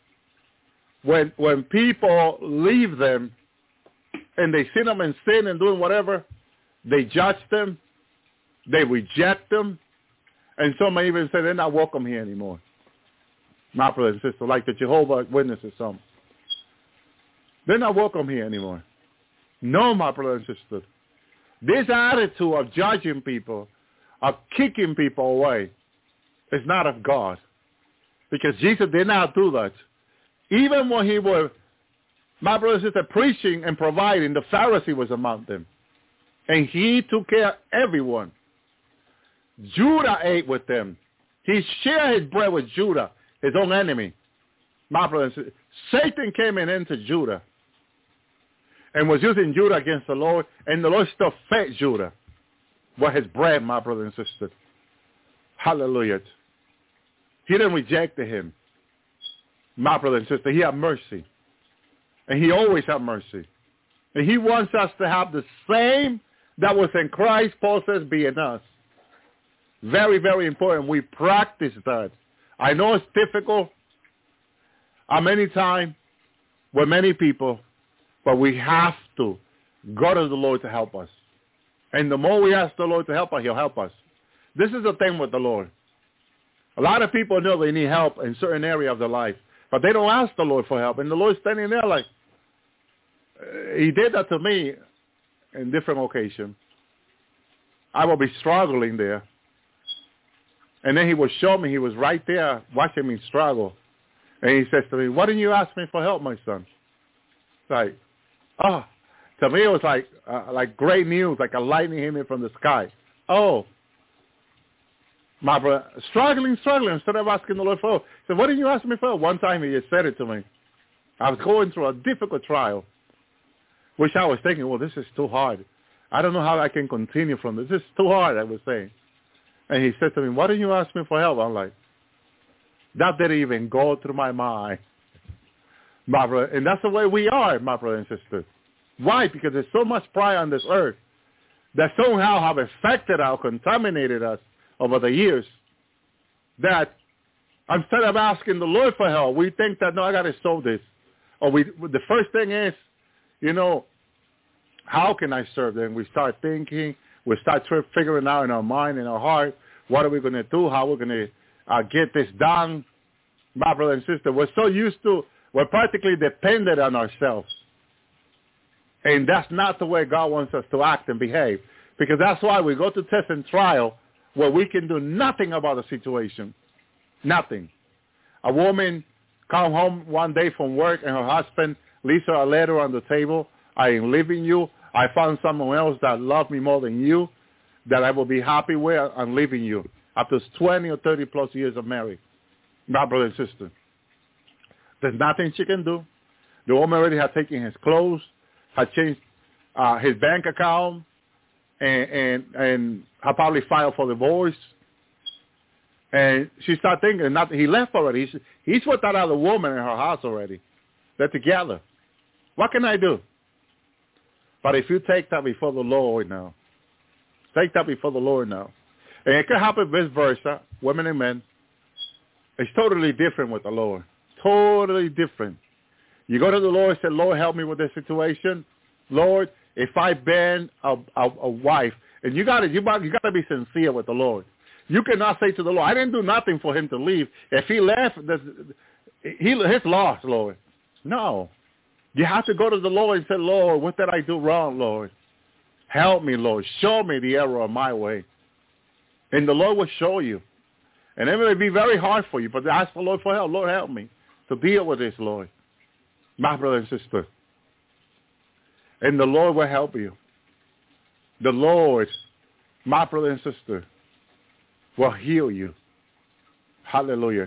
when when people leave them and they see them in sin and doing whatever, they judge them, they reject them, and some may even say they're not welcome here anymore. My brother and sister, like the Jehovah's Witnesses, some. They're not welcome here anymore. No, my brother and sister. This attitude of judging people, of kicking people away, is not of God. Because Jesus did not do that. Even when he was, my brother and sister, preaching and providing, the Pharisee was among them. And he took care of everyone. Judah ate with them. He shared his bread with Judah, his own enemy. My brother and sister, Satan came in into Judah and was using Judah against the Lord, and the Lord still fed Judah with his bread, my brother and sister. Hallelujah. He didn't reject him. My brother and sister, he had mercy. And he always had mercy. And he wants us to have the same that was in Christ, Paul says, be in us. Very, very important. We practice that. I know it's difficult at many times with many people, but we have to go to the Lord to help us. And the more we ask the Lord to help us, he'll help us. This is the thing with the Lord. A lot of people know they need help in certain area of their life, but they don't ask the Lord for help. And the Lord's standing there like, he did that to me in different occasions. I will be struggling there. And then he would show me, he was right there watching me struggle. And he says to me, why didn't you ask me for help, my son? It's like, oh, to me it was like uh, like great news, like a lightning hit me from the sky. Oh, my brother, struggling, struggling, instead of asking the Lord for help. He said, what didn't you ask me for help? One time he just said it to me. I was going through a difficult trial, which I was thinking, well, this is too hard. I don't know how I can continue from this. This is too hard, I was saying. And he said to me, why didn't you ask me for help? I'm like, that didn't even go through my mind. My brother, and that's the way we are, my brother and sister. Why? Because there's so much pride on this earth that somehow have affected us, contaminated us over the years, that instead of asking the Lord for help, we think that, no, I got to solve this. Or we, the first thing is, you know, how can I serve them? We start thinking, we start figuring out in our mind, in our heart, what are we going to do, how we're going to uh, get this done. My brother and sister, we're so used to, we're practically dependent on ourselves. And that's not the way God wants us to act and behave. Because that's why we go to test and trial where we can do nothing about the situation. Nothing. A woman come home one day from work and her husband leaves her a letter on the table. I am leaving you. I found someone else that loves me more than you, that I will be happy with. I'm leaving you. After twenty or thirty plus years of marriage. My brother and sister. There's nothing she can do. The woman already had taken his clothes, had changed uh, his bank account, and, and, and had probably filed for divorce. And she started thinking, not, he left already. He's, he's put that other woman in her house already. They're together. What can I do? But if you take that before the Lord now, take that before the Lord now. And it could happen vice versa, women and men. It's totally different with the Lord. Totally different. You go to the Lord and say, Lord, help me with this situation. Lord, if I've been a, a, a wife, and you got to you got you got to be sincere with the Lord. You cannot say to the Lord, I didn't do nothing for him to leave. If he left, he his loss, Lord. No. You have to go to the Lord and say, Lord, what did I do wrong, Lord? Help me, Lord. Show me the error of my way. And the Lord will show you. And it may be very hard for you, but ask the Lord for help. Lord, help me to deal with this, Lord. My brother and sister. And the Lord will help you. The Lord, my brother and sister, will heal you. Hallelujah.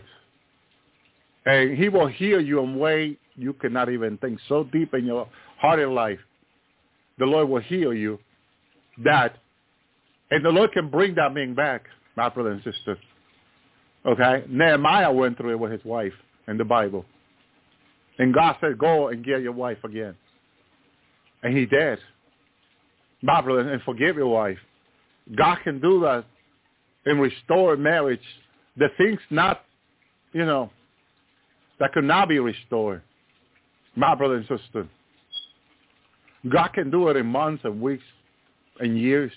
And he will heal you in a way you cannot even think. So deep in your heart and life, the Lord will heal you. That, and the Lord can bring that being back, my brother and sister. Okay? Nehemiah went through it with his wife in the Bible. And God said, go and get your wife again. And he did. My brother, and forgive your wife. God can do that and restore marriage. The things not, you know, that could not be restored. My brother and sister. God can do it in months and weeks and years.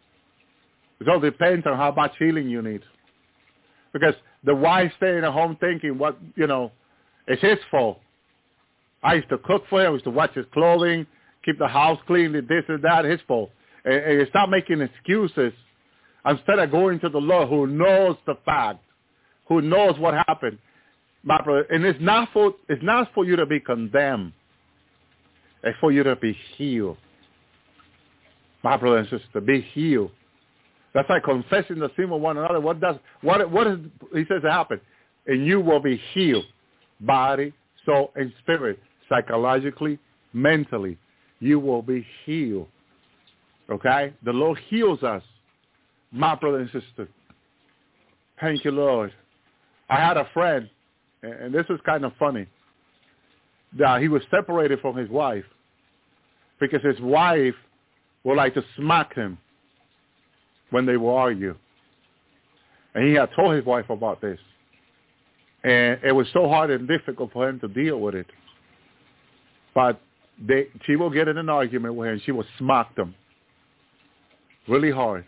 It all depends on how much healing you need. Because the wife staying at home thinking, what, you know, it's his fault. I used to cook for him. I used to watch his clothing, keep the house clean, this and that, his fault. And, and you start making excuses instead of going to the Lord who knows the fact, who knows what happened. My brother, and it's not for it's not for you to be condemned. It's for you to be healed. My brother and sister, be healed. That's like confessing the sin with one another. What does what what is he says to happen? And you will be healed, body, soul, and spirit, psychologically, mentally. You will be healed. Okay? The Lord heals us, my brother and sister. Thank you, Lord. I had a friend, and this is kind of funny, that he was separated from his wife because his wife would like to smack him when they would argue. And he had told his wife about this. And it was so hard and difficult for him to deal with it. But they, she will get in an argument with him, and she will smack them really hard.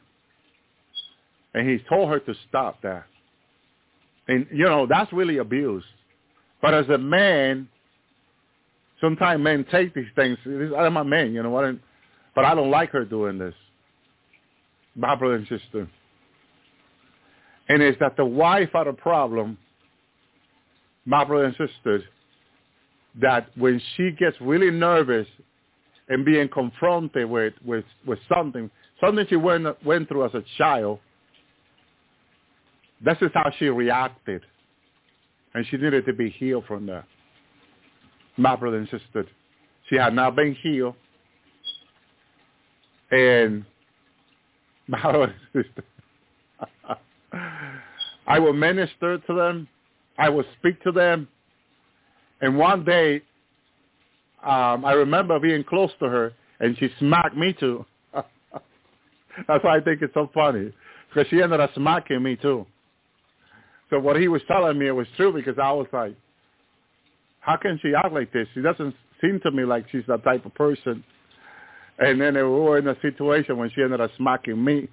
And he told her to stop that. And, you know, that's really abuse. But as a man, sometimes men take these things. I'm a man, you know what? But I don't like her doing this. My brother and sister. And it's that the wife had a problem, my brother and sisters, that when she gets really nervous and being confronted with, with, with something, something she went, went through as a child, this is how she reacted. And she needed to be healed from that. My brother and sister. She had not been healed. And my brother and sister. I will minister to them. I will speak to them. And one day, um, I remember being close to her, and she smacked me too. That's why I think it's so funny. Because she ended up smacking me too. So what he was telling me, it was true, because I was like, how can she act like this? She doesn't seem to me like she's that type of person. And then we were in a situation when she ended up smacking me.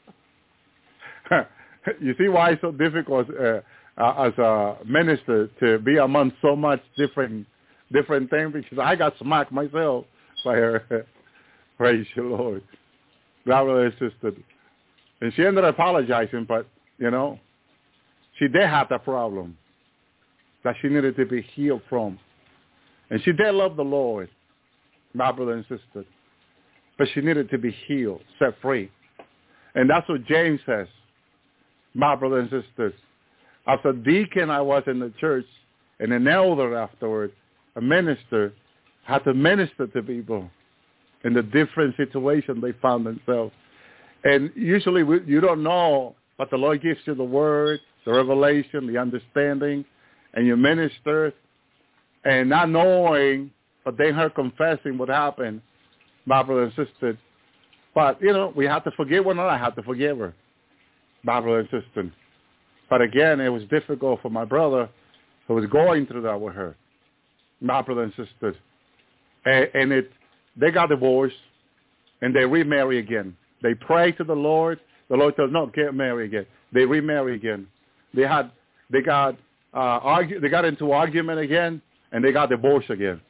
You see why it's so difficult uh, uh, as a minister to be among so much different different things, because I got smacked myself by her. Praise you, Lord. That brother and sister. And she ended up apologizing, but, you know, she did have that problem that she needed to be healed from. And she did love the Lord, my brother and sister. But she needed to be healed, set free. And that's what James says, my brothers and sisters. As a deacon I was in the church, and an elder afterward, a minister, had to minister to people in the different situations they found themselves. And usually we, you don't know, but the Lord gives you the word, the revelation, the understanding, and you minister, and not knowing, but then her confessing what happened, my brother and sister. But, you know, we have to forgive one another. I have to forgive her, my brother and sister. But again, it was difficult for my brother who was going through that with her, my brother and sister. And, and it, they got divorced, and they remarry again. They pray to the Lord. The Lord says, no, get married again. They remarry again. They had, they got, uh, argue, they got into argument again, and they got divorced again.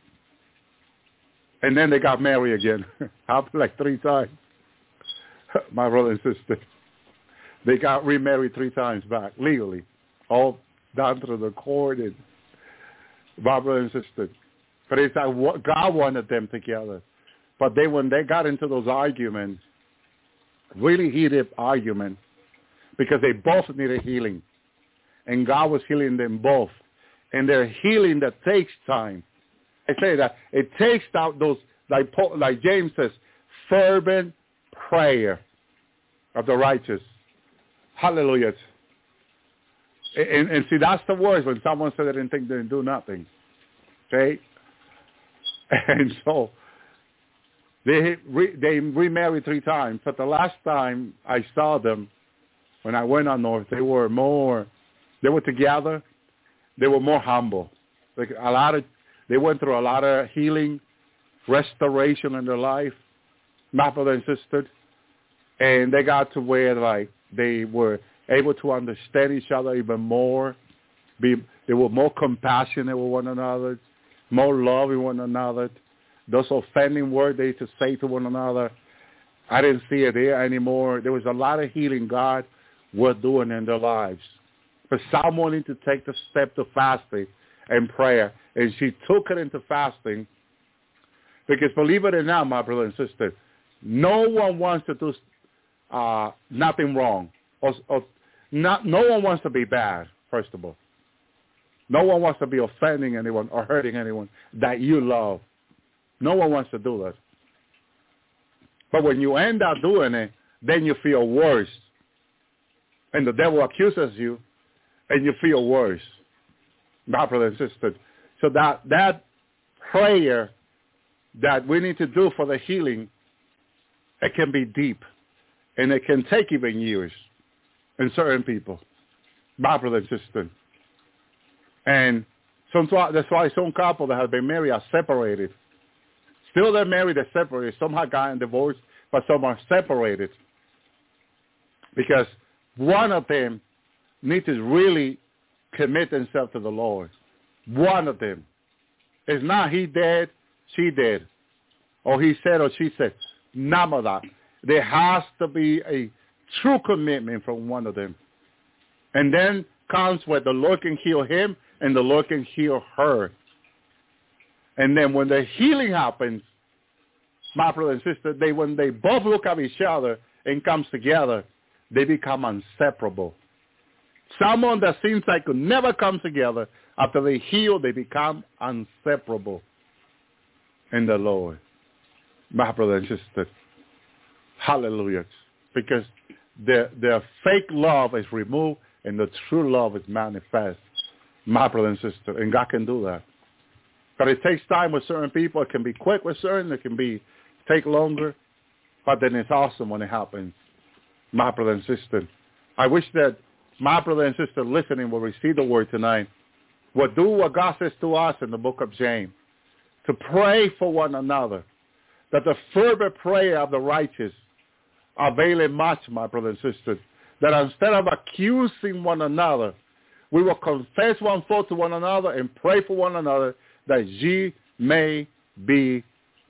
And then they got married again. Happened like three times. My brother and sister. They got remarried three times back, legally. All down through the court. And my brother and sister. But it's like God wanted them together. But they, when they got into those arguments, really heated arguments, because they both needed healing. And God was healing them both. And their healing that takes time. I say that it takes out those, like, like James says, fervent prayer of the righteous. Hallelujah. And, and see, that's the worst when someone said they didn't think they didn't do nothing. Okay? And so they re, they remarried three times. But the last time I saw them, when I went on north, they were more, they were together. They were more humble. Like a lot of, they went through a lot of healing, restoration in their life, my brother and sister. And they got to where, like, they were able to understand each other even more. Be, they were more compassionate with one another, more loving one another. Those offending words they used to say to one another, I didn't see it there anymore. There was a lot of healing God was doing in their lives. But someone needed to take the step to fasting and prayer. And she took it into fasting. Because believe it or not, my brother and sister, no one wants to do uh, nothing wrong. Or, or not, no one wants to be bad, first of all. No one wants to be offending anyone or hurting anyone that you love. No one wants to do that. But when you end up doing it, then you feel worse. And the devil accuses you, and you feel worse, my brother and sister. So that, that prayer that we need to do for the healing, it can be deep, and it can take even years in certain people, my brother and sister. And some, that's why some couple that have been married are separated. Still they're married, they're separated. Some have gotten divorced, but some are separated. Because one of them needs to really commit themselves to the Lord. One of them. It's not he dead, she dead. Or he said or she said. None of that. There has to be a true commitment from one of them. And then comes where the Lord can heal him and the Lord can heal her. And then when the healing happens, my brother and sister, they when they both look at each other and comes together, they become inseparable. Someone that seems like could never come together, after they heal, they become inseparable in the Lord. My brother and sister, hallelujah. Because their, their fake love is removed and the true love is manifest. My brother and sister, and God can do that. But it takes time with certain people. It can be quick with certain. It can be take longer. But then it's awesome when it happens. My brother and sister, I wish that my brother and sister listening will receive the word tonight, will do what God says to us in the book of James, to pray for one another, that the fervent prayer of the righteous availeth much, my brother and sister, that instead of accusing one another, we will confess one fault to one another and pray for one another that ye may be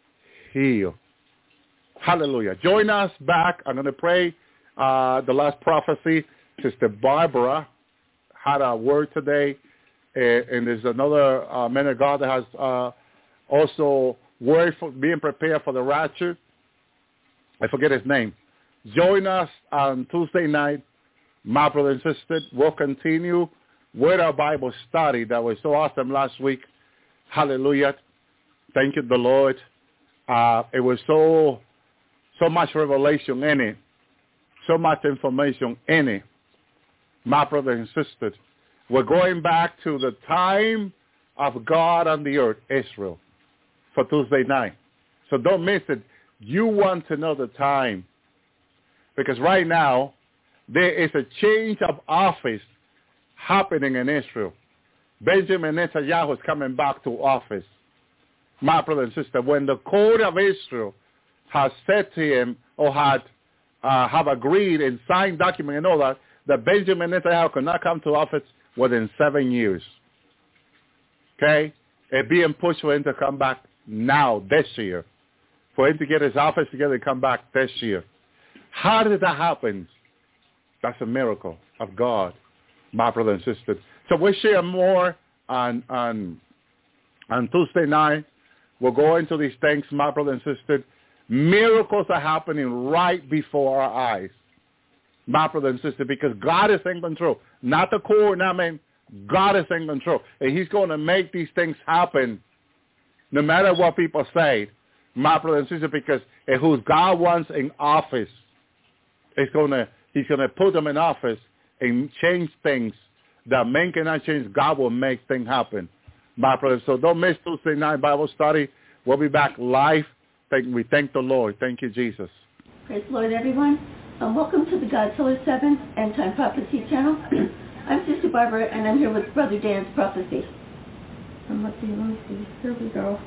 healed. Hallelujah. Join us back. I'm going to pray uh, the last prophecy. Sister Barbara had a word today, and, and there's another uh, man of God that has uh, also word for being prepared for the rapture. I forget his name. Join us on Tuesday night, my brother and sister. We'll continue with our Bible study that was so awesome last week. Hallelujah. Thank you, the Lord. Uh, it was so, so much revelation in it, so much information in it. My brother and sister, we're going back to the time of God on the earth, Israel, for Tuesday night. So don't miss it. You want to know the time. Because right now, there is a change of office happening in Israel. Benjamin Netanyahu is coming back to office. My brother and sister, when the court of Israel has said to him or had uh, have agreed and signed document and all that, that Benjamin Netanyahu could not come to office within seven years. Okay? It's being pushed for him to come back now, this year. For him to get his office together and come back this year. How did that happen? That's a miracle of God, my brother and sister. So we'll share more on, on, on Tuesday night. We'll go into these things, my brother and sister. Miracles are happening right before our eyes, my brother and sister, because God is in control. Not the court, not man. God is in control. And he's going to make these things happen no matter what people say, my brother and sister, because who God wants in office, it's gonna, he's going to put them in office and change things that men cannot change. God will make things happen, my brother. So don't miss Tuesday night Bible study. We'll be back live. Thank, we thank the Lord. Thank you, Jesus. Praise the Lord, everyone. Um, welcome to the Godzilla seven End Time Prophecy channel. I'm Sister Barbara, and I'm here with Brother Dan's prophecy. Um, let's see, let me see. Here we go.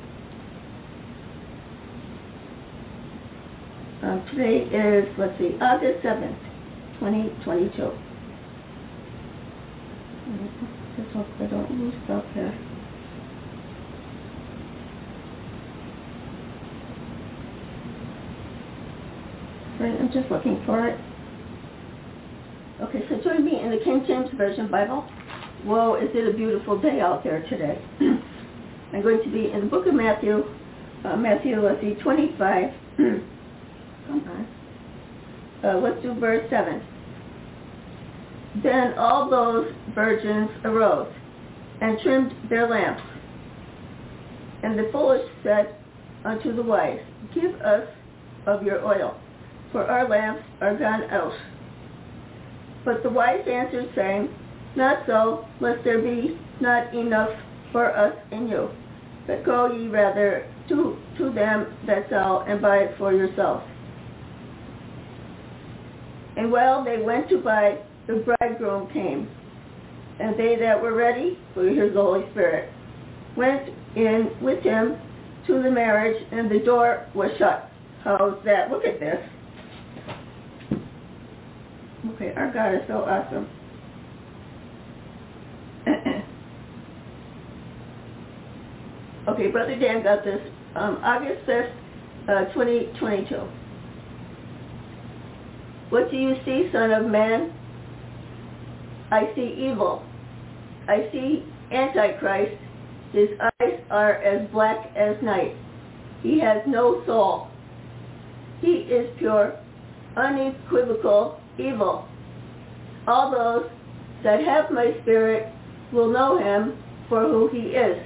Um, today is, let's see, August seventh, twenty twenty-two. Just hope I don't lose stuff here. Right, I'm just looking for it. Okay, so join me in the King James Version Bible. Whoa, is it a beautiful day out there today. I'm going to be in the book of Matthew, uh, Matthew, let's see, twenty-five. Come on. Uh, let's do verse seven. Then all those virgins arose and trimmed their lamps. And the foolish said unto the wise, Give us of your oil, for our lamps are gone out. But the wise answered, saying, Not so, lest there be not enough for us and you. But go ye rather to, to them that sell, and buy it for yourselves. And while they went to buy, the bridegroom came. And they that were ready, well, here's the Holy Spirit, went in with him to the marriage, and the door was shut. How's that? Look at this. Okay, our God is so awesome. Okay, Brother Dan got this um, August fifth, uh, twenty twenty-two. What do you see, Son of Man? I see evil. I see Antichrist. His eyes are as black as night. He has no soul. He is pure, unequivocal evil. All those that have my spirit will know him for who he is.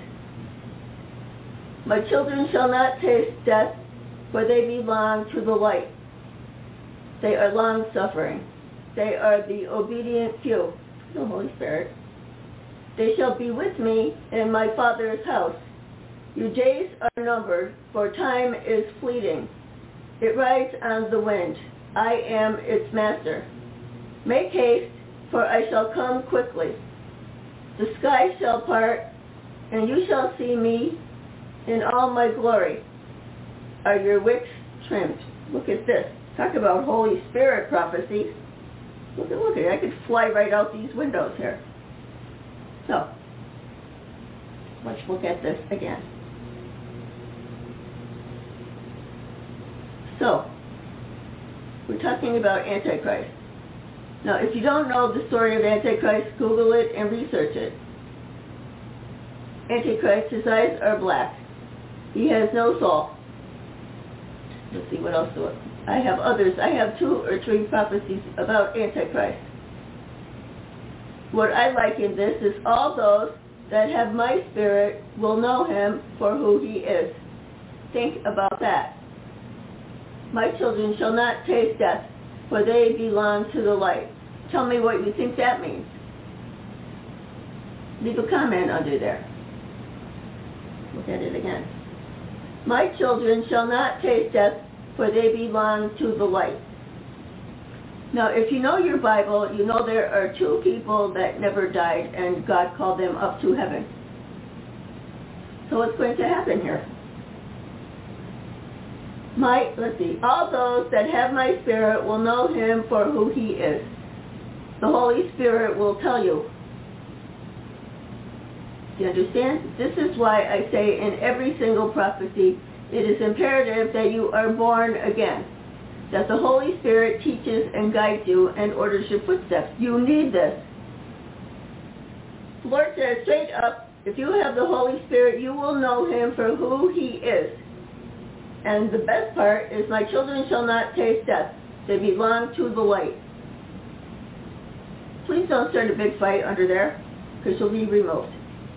My children shall not taste death, for they belong to the light. They are long-suffering. They are the obedient few, the Holy Spirit. They shall be with me in my Father's house. Your days are numbered, for time is fleeting. It rides on the wind. I am its master. Make haste, for I shall come quickly. The sky shall part, and you shall see me in all my glory. Are your wicks trimmed? Look at this. Talk about Holy Spirit prophecy. Look at, look at it. I could fly right out these windows here. So, let's look at this again. So, we're talking about Antichrist. Now, if you don't know the story of Antichrist, Google it and research it. Antichrist, his eyes are black. He has no soul. Let's see, what else do I... I have others. I have two or three prophecies about Antichrist. What I like in this is all those that have my spirit will know him for who he is. Think about that. My children shall not taste death, for they belong to the light. Tell me what you think that means. Leave a comment under there. Look at it again. My children shall not taste death, for they belong to the light. Now, if you know your Bible, you know there are two people that never died, and God called them up to heaven. So what's going to happen here? My, let's see, all those that have my spirit will know him for who he is. The Holy Spirit will tell you. Do you understand? This is why I say in every single prophecy, it is imperative that you are born again, that the Holy Spirit teaches and guides you and orders your footsteps. You need this. The Lord says straight up, if you have the Holy Spirit, you will know him for who he is. And the best part is, my children shall not taste death. They belong to the light. Please don't start a big fight under there, because you'll be removed.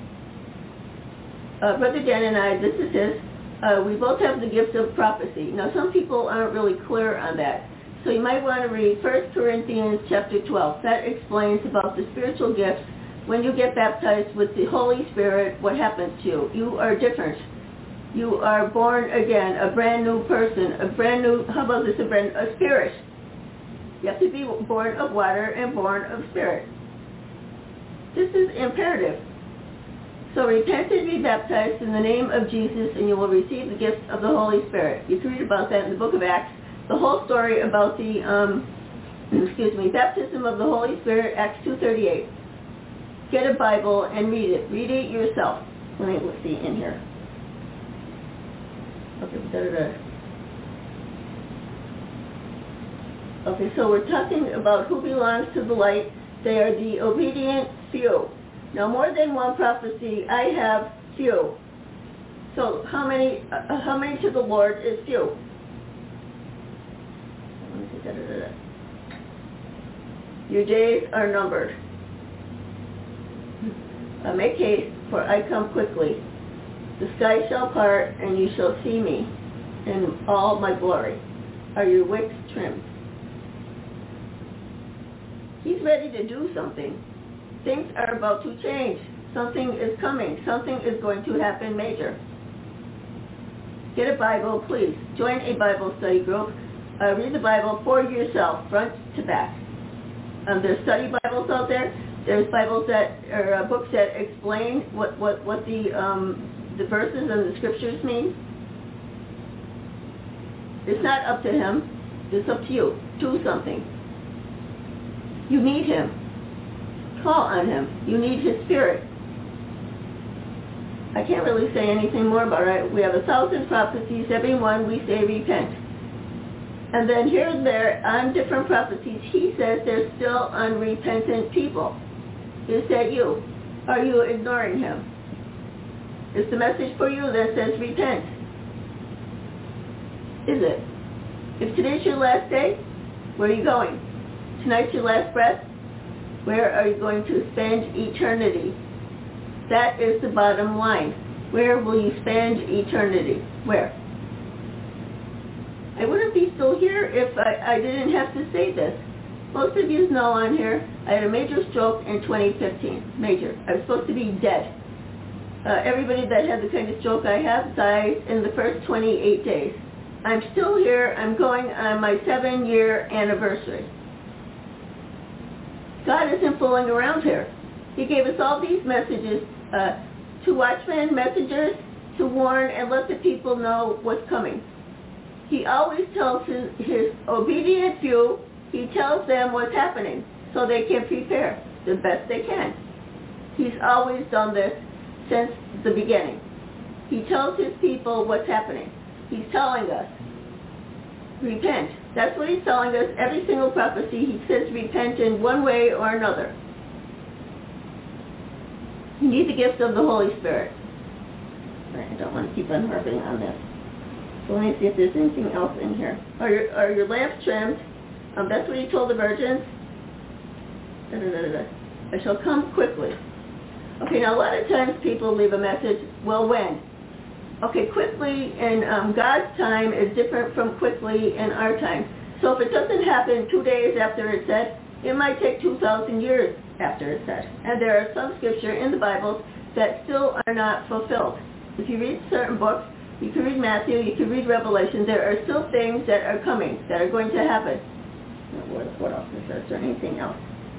Uh, Brother Dan and I, this is his. Uh, we both have the gift of prophecy. Now, some people aren't really clear on that. So you might want to read First Corinthians chapter twelve. That explains about the spiritual gifts. When you get baptized with the Holy Spirit, what happens to you? You are different. You are born again, a brand new person, a brand new, how about this, a brand, a spirit. You have to be born of water and born of spirit. This is imperative. So repent and be baptized in the name of Jesus, and you will receive the gift of the Holy Spirit. You can read about that in the book of Acts. The whole story about the, um, excuse me, baptism of the Holy Spirit, Acts two thirty-eight. Get a Bible and read it. Read it yourself. Let me let's see in here. Okay, da-da-da. Okay, so we're talking about who belongs to the light. They are the obedient few. Now, more than one prophecy, I have few. So, how many? Uh, how many to the Lord is few? Your days are numbered. Uh, make haste, for I come quickly. The sky shall part, and you shall see me in all my glory. Are your wicks trimmed? He's ready to do something. Things are about to change. Something is coming. Something is going to happen major. Get a Bible, please. Join a Bible study group. Uh, read the Bible for yourself, front to back. Um, there's study Bibles out there. There's Bibles that, or uh, books that explain what, what, what the, um, the verses and the scriptures mean. It's not up to him. It's up to you. Do something. You need him. Call on him. You need his spirit. I can't really say anything more about it. We have a thousand prophecies. Every one we say repent. And then here and there, on different prophecies, he says there's still unrepentant people. Is that you? Are you ignoring him? It's the message for you that says repent. Is it? If today's your last day, where are you going? Tonight's your last breath? Where are you going to spend eternity? That is the bottom line. Where will you spend eternity? Where? I wouldn't be still here if I, I didn't have to say this. Most of you know on here, I had a major stroke in twenty fifteen. Major. I was supposed to be dead. Uh, everybody that had the kind of stroke I have died in the first twenty-eight days. I'm still here. I'm going on my seven-year anniversary. God isn't fooling around here. He gave us all these messages uh, to watchmen, messengers, to warn and let the people know what's coming. He always tells his, his obedient few, he tells them what's happening so they can prepare the best they can. He's always done this since the beginning. He tells his people what's happening. He's telling us. repent. That's what he's telling us. Every single prophecy, he says repent in one way or another. You need the gift of the Holy Spirit. I don't want to keep on harping on this. So let me see if there's anything else in here. Are your, are your lamps trimmed? Um, that's what he told the virgins. Da, da, da, da. I shall come quickly. Okay, now a lot of times people leave a message, well, when? Okay, quickly in um, God's time is different from quickly in our time. So if it doesn't happen two days after it's said, it might take two thousand years after it's said. And there are some scripture in the Bible that still are not fulfilled. If you read certain books, you can read Matthew, you can read Revelation, there are still things that are coming, that are going to happen. What, what else is there? Is there anything else?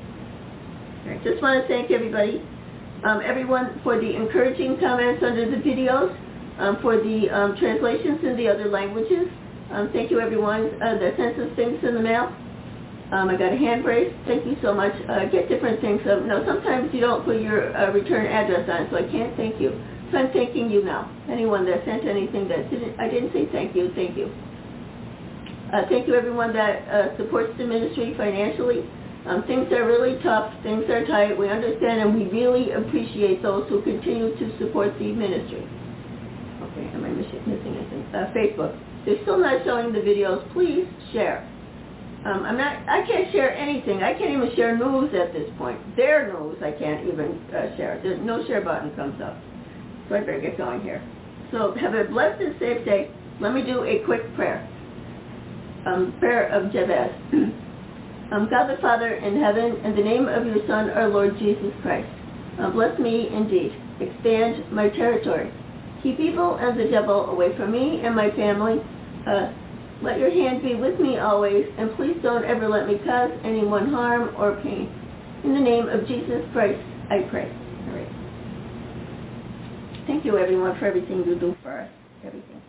All right, just want to thank everybody, um, everyone for the encouraging comments under the videos, um, for the um, translations in the other languages. Um, thank you everyone uh, that sent us things in the mail. Um, I got a hand brace. Thank you so much. Uh, get different things. Um, no, sometimes you don't put your uh, return address on, so I can't thank you. So I'm thanking you now. Anyone that sent anything that didn't, I didn't say thank you, thank you. Uh, thank you everyone that uh, supports the ministry financially. Um, things are really tough, things are tight, we understand, and we really appreciate those who continue to support the ministry. Okay, am I missing anything? Uh, Facebook. They're still not showing the videos. Please share. Um, I'm not, I can't share anything. I can't even share news at this point. Their news I can't even uh, share. There's no share button comes up. So I better get going here. So have a blessed and safe day. Let me do a quick prayer. Um, prayer of Jabez. um, God the Father in heaven, in the name of your Son, our Lord Jesus Christ, uh, bless me indeed. Expand my territory. Keep evil and the devil away from me and my family. Uh, let your hand be with me always, and please don't ever let me cause anyone harm or pain. In the name of Jesus Christ, I pray. All right. Thank you, everyone, for everything you do for us. Everything.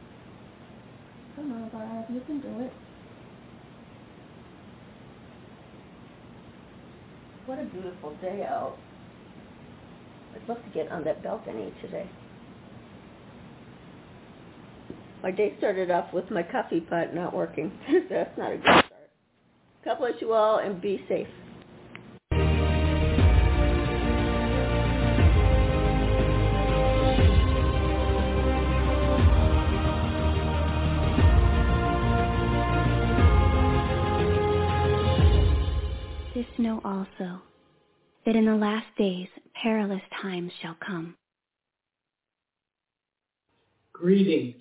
Come on, Bob. You can do it. What a beautiful day out. I'd love to get on that balcony today. My day started off with my coffee pot not working. That's not a good start. God bless you all and be safe. This know also, that in the last days perilous times shall come. Greetings.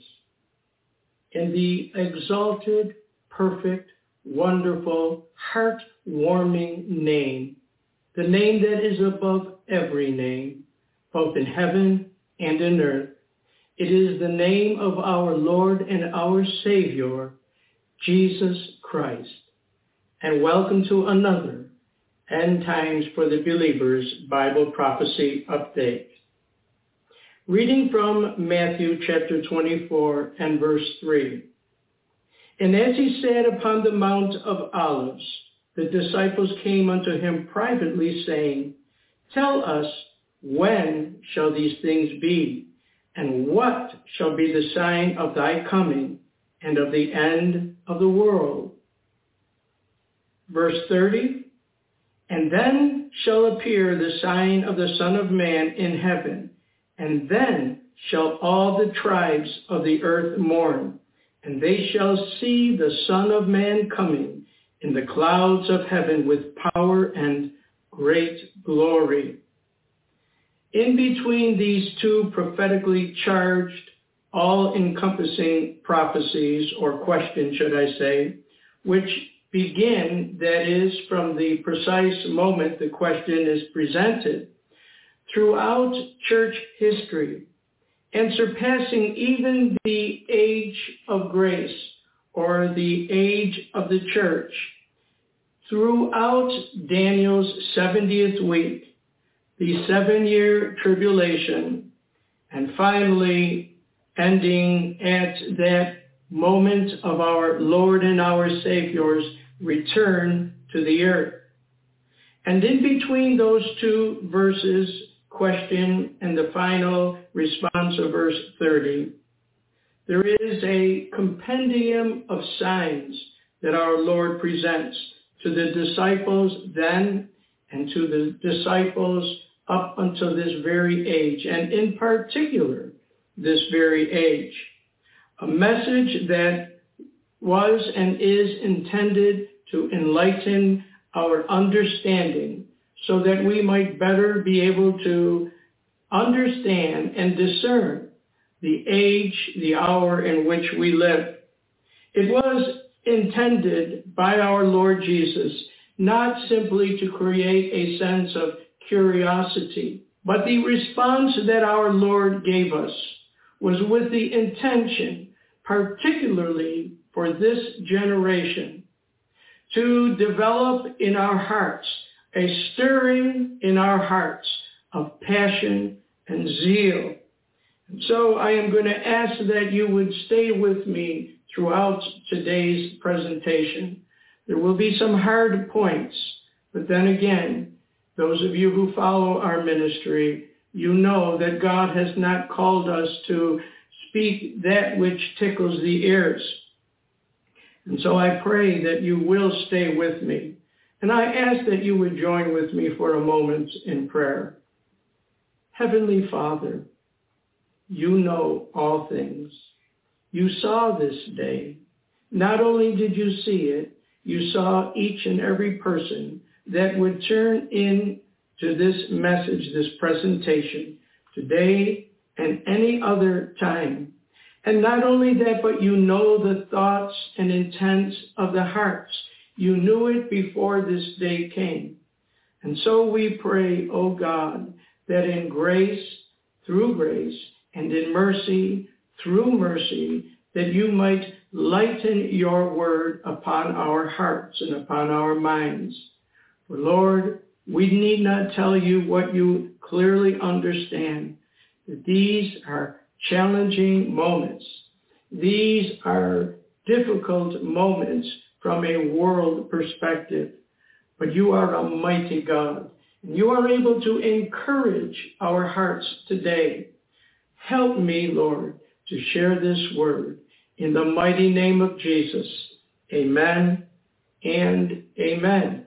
In the exalted, perfect, wonderful, heart-warming name, the name that is above every name, both in heaven and in earth, it is the name of our Lord and our Savior, Jesus Christ. And welcome to another End Times for the Believers Bible Prophecy Update. Reading from Matthew chapter twenty-four and verse three. And as he sat upon the Mount of Olives, the disciples came unto him privately, saying, Tell us, when shall these things be? And what shall be the sign of thy coming and of the end of the world? Verse thirty. And then shall appear the sign of the Son of Man in heaven, and then shall all the tribes of the earth mourn, and they shall see the Son of Man coming in the clouds of heaven with power and great glory. In between these two prophetically charged, all-encompassing prophecies, or questions, should I say, which begin, that is, from the precise moment the question is presented, throughout church history, and surpassing even the age of grace, or the age of the church, throughout Daniel's seventieth week, the seven-year tribulation, and finally ending at that moment of our Lord and our Savior's return to the earth. And in between those two verses, question and the final response of verse thirty, there is a compendium of signs that our Lord presents to the disciples then and to the disciples up until this very age, and in particular, this very age. A message that was and is intended to enlighten our understanding so that we might better be able to understand and discern the age, the hour in which we live. It was intended by our Lord Jesus not simply to create a sense of curiosity, but the response that our Lord gave us was with the intention, particularly for this generation, to develop in our hearts a stirring in our hearts of passion and zeal. And so I am going to ask that you would stay with me throughout today's presentation. There will be some hard points, but then again, those of you who follow our ministry, you know that God has not called us to speak that which tickles the ears. And so I pray that you will stay with me. And I ask that you would join with me for a moment in prayer. Heavenly Father, you know all things. You saw this day. Not only did you see it, you saw each and every person that would turn in to this message, this presentation, today and any other time. And not only that, but you know the thoughts and intents of the hearts. You knew it before this day came. And so we pray, O God, that in grace, through grace, and in mercy, through mercy, that you might lighten your word upon our hearts and upon our minds. For Lord, we need not tell you what you clearly understand, that these are challenging moments. These are difficult moments from a world perspective. But you are a mighty God, and you are able to encourage our hearts today. Help me, Lord, to share this word in the mighty name of Jesus. Amen and amen.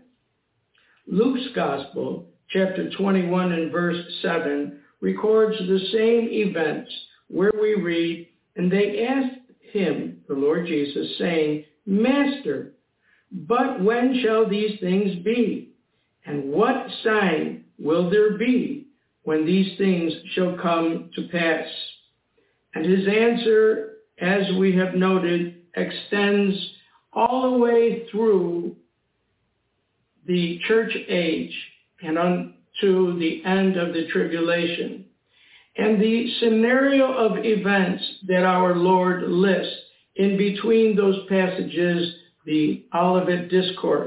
Luke's Gospel, chapter twenty-one and verse seven, records the same events where we read, and they asked him, the Lord Jesus, saying, Master, but when shall these things be? And what sign will there be when these things shall come to pass? And his answer, as we have noted, extends all the way through the church age and unto the end of the tribulation. And the scenario of events that our Lord lists in between those passages, the Olivet Discourse.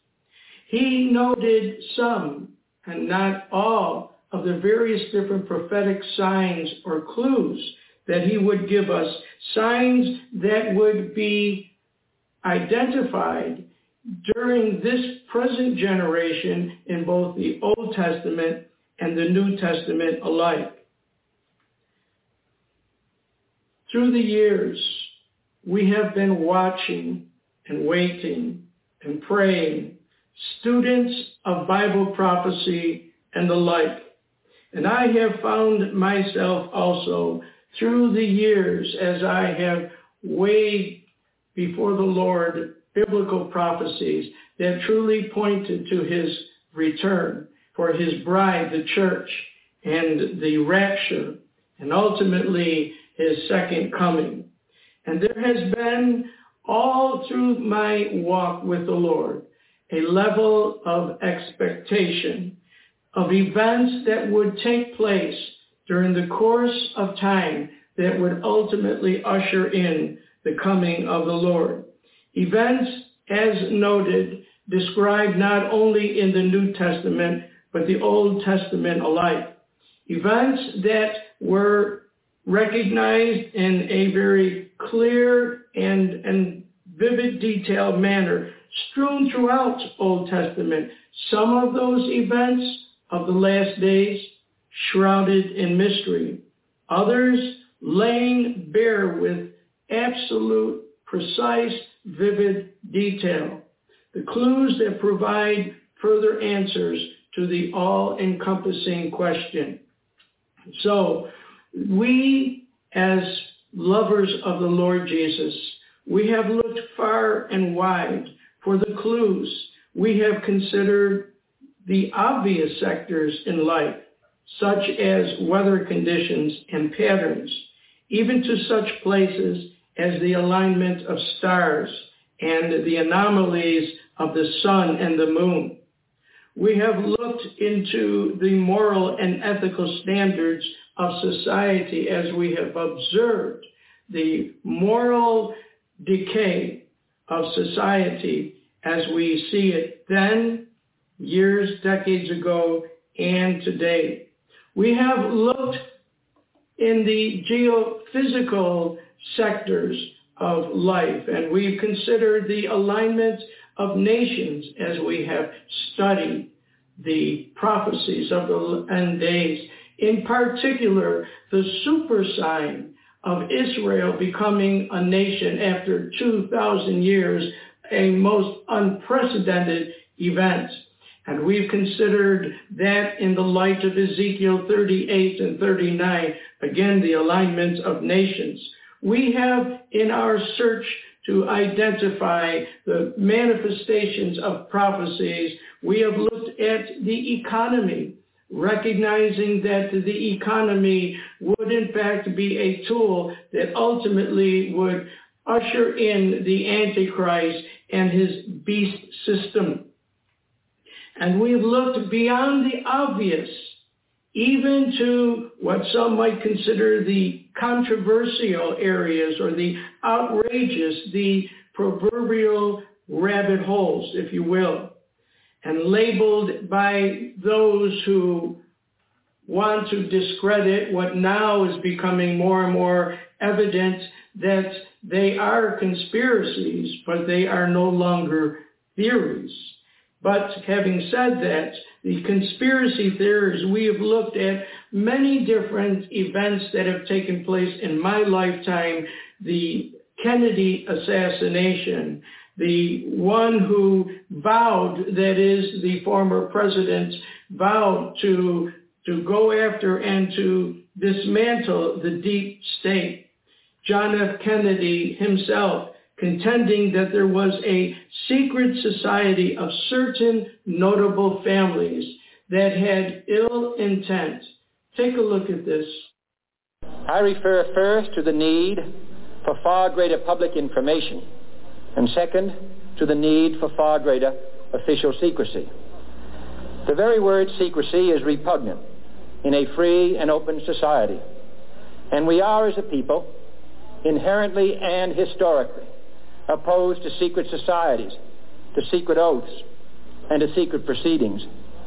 He noted some, and not all, of the various different prophetic signs or clues that he would give us, signs that would be identified during this present generation in both the Old Testament and the New Testament alike. Through the years, we have been watching and waiting and praying, students of Bible prophecy and the like. And I have found myself also through the years, as I have weighed before the Lord biblical prophecies that truly pointed to his return for his bride, the church, and the rapture, and ultimately his second coming. And there has been, all through my walk with the Lord, a level of expectation of events that would take place during the course of time that would ultimately usher in the coming of the Lord. Events, as noted, described not only in the New Testament, but the Old Testament alike. Events that were recognized in a very clear and, and vivid, detailed manner, strewn throughout Old Testament. Some of those events of the last days shrouded in mystery. Others laying bare with absolute, precise, vivid detail. The clues that provide further answers to the all-encompassing question. So we, as lovers of the Lord Jesus, we have looked far and wide for the clues. We have considered the obvious sectors in life, such as weather conditions and patterns, even to such places as the alignment of stars and the anomalies of the sun and the moon. We have looked into the moral and ethical standards of society as we have observed the moral decay of society as we see it then, years, decades ago, and today. We have looked in the geophysical sectors of life, and we've considered the alignment of nations as we have studied the prophecies of the end days. In particular, the super sign of Israel becoming a nation after two thousand years, a most unprecedented event. And we've considered that in the light of Ezekiel thirty-eight and thirty-nine, again, the alignment of nations. We have, in our search to identify the manifestations of prophecies, we have looked at the economy, recognizing that the economy would in fact be a tool that ultimately would usher in the Antichrist and his beast system. And we've looked beyond the obvious, even to what some might consider the controversial areas or the outrageous, the proverbial rabbit holes, if you will, and labeled by those who want to discredit what now is becoming more and more evident that they are conspiracies, but they are no longer theories. But having said that, the conspiracy theories, we have looked at many different events that have taken place in my lifetime. The Kennedy assassination, the one who vowed, that is the former president, vowed to, to go after and to dismantle the deep state. John F. Kennedy himself contending that there was a secret society of certain notable families that had ill intent. Take a look at this. I refer first to the need for far greater public information, and second, to the need for far greater official secrecy. The very word secrecy is repugnant in a free and open society, and we are, as a people, inherently and historically opposed to secret societies, to secret oaths, and to secret proceedings.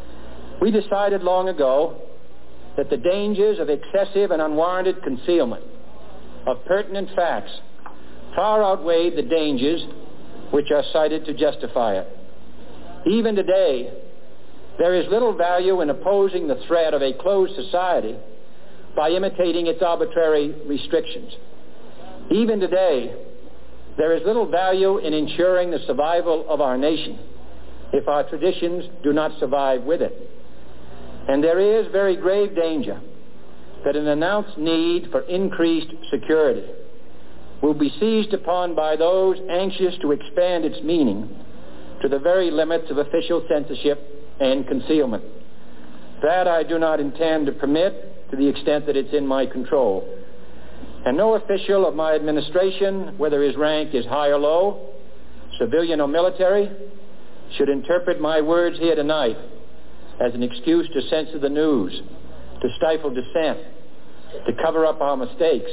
We decided long ago that the dangers of excessive and unwarranted concealment of pertinent facts far outweighed the dangers which are cited to justify it. Even today, there is little value in opposing the threat of a closed society by imitating its arbitrary restrictions. Even today, there is little value in ensuring the survival of our nation if our traditions do not survive with it. And there is very grave danger that an announced need for increased security will be seized upon by those anxious to expand its meaning to the very limits of official censorship and concealment. That I do not intend to permit to the extent that it's in my control. And no official of my administration, whether his rank is high or low, civilian or military, should interpret my words here tonight as an excuse to censor the news, to stifle dissent, to cover up our mistakes,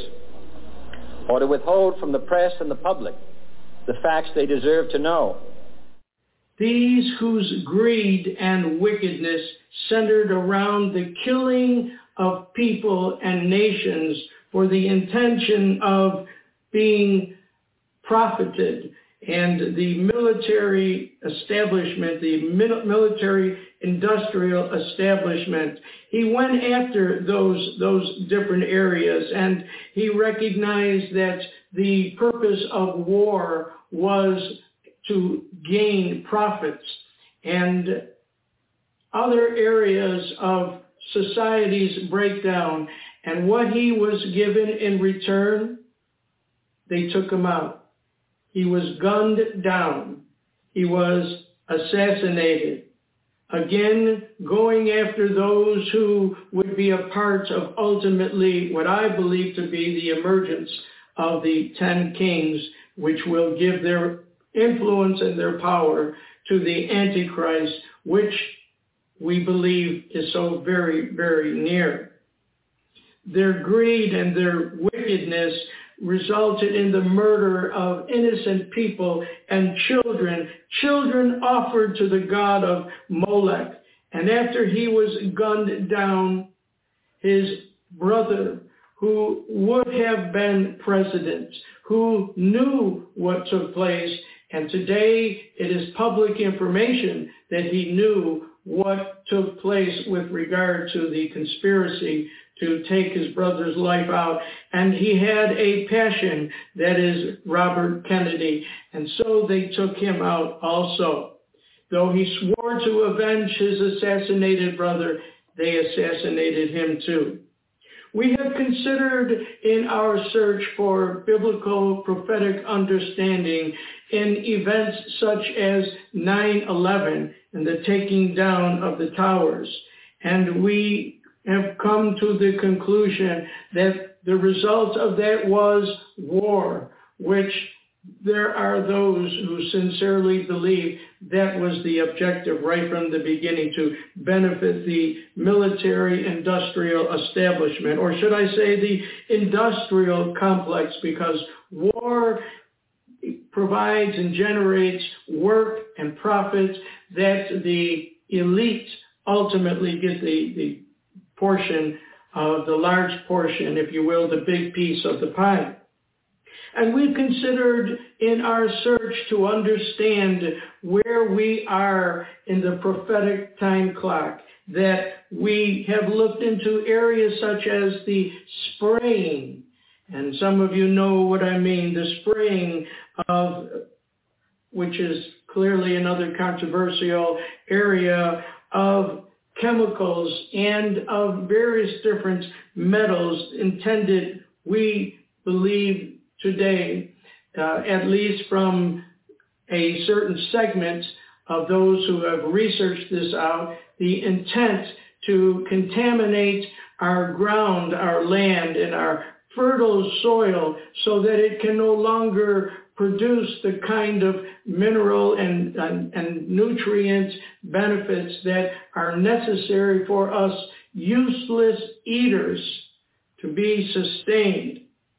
or to withhold from the press and the public the facts they deserve to know. These whose greed and wickedness centered around the killing of people and nations for the intention of being profited and the military establishment, the military industrial establishment. He went after those, those different areas, and he recognized that the purpose of war was to gain profits, and other areas of society's breakdown. And what he was given in return, they took him out. He was gunned down. He was assassinated. Again, going after those who would be a part of ultimately what I believe to be the emergence of the ten kings, which will give their influence and their power to the Antichrist, which we believe is so very, very near. Their greed and their wickedness resulted in the murder of innocent people and children, children offered to the god of Molech. And after he was gunned down, his brother, who would have been president, who knew what took place, and today it is public information that he knew what took place with regard to the conspiracy to take his brother's life out. And he had a passion, that is Robert Kennedy. And so they took him out also. Though he swore to avenge his assassinated brother, they assassinated him too. We have considered in our search for biblical prophetic understanding in events such as nine eleven and the taking down of the towers. And we have come to the conclusion that the result of that was war, which there are those who sincerely believe that was the objective right from the beginning, to benefit the military industrial establishment, or should I say the industrial complex, because war provides and generates work and profits that the elite ultimately get the, the portion of the large portion, if you will, the big piece of the pie. And we've considered in our search to understand where we are in the prophetic time clock, that we have looked into areas such as the spraying, and some of you know what I mean, the spraying of, which is clearly another controversial area, of chemicals and of various different metals intended, we believe today, uh, at least from a certain segment of those who have researched this out, the intent to contaminate our ground, our land, and our fertile soil so that it can no longer produce the kind of mineral and, and, and nutrient benefits that are necessary for us useless eaters to be sustained.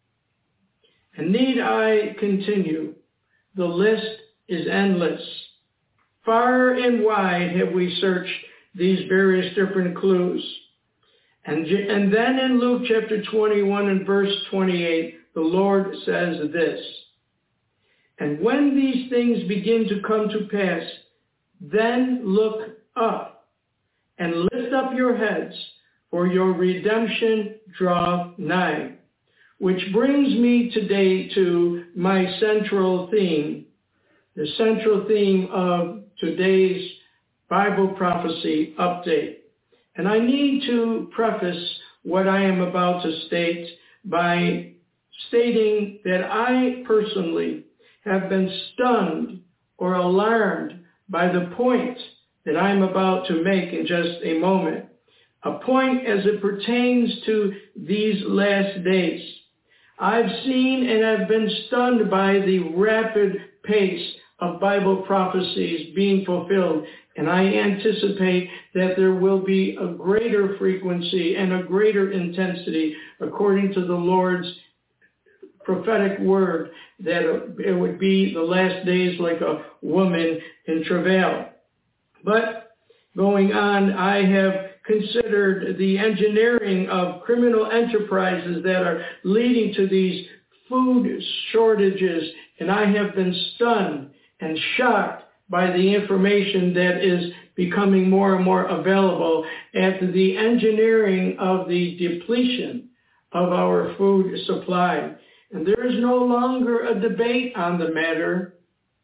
And need I continue? The list is endless. Far and wide have we searched these various different clues. And, and then in Luke chapter twenty-one and verse twenty-eight, the Lord says this: "And when these things begin to come to pass, then look up and lift up your heads, for your redemption draweth nigh." Which brings me today to my central theme, the central theme of today's Bible prophecy update. And I need to preface what I am about to state by stating that I personally have been stunned or alarmed by the point that I'm about to make in just a moment, a point as it pertains to these last days. I've seen and have been stunned by the rapid pace of Bible prophecies being fulfilled, and I anticipate that there will be a greater frequency and a greater intensity, according to the Lord's prophetic word, that it would be the last days like a woman in travail. But going on, I have considered the engineering of criminal enterprises that are leading to these food shortages, and I have been stunned and shocked by the information that is becoming more and more available at the engineering of the depletion of our food supply. And there is no longer a debate on the matter,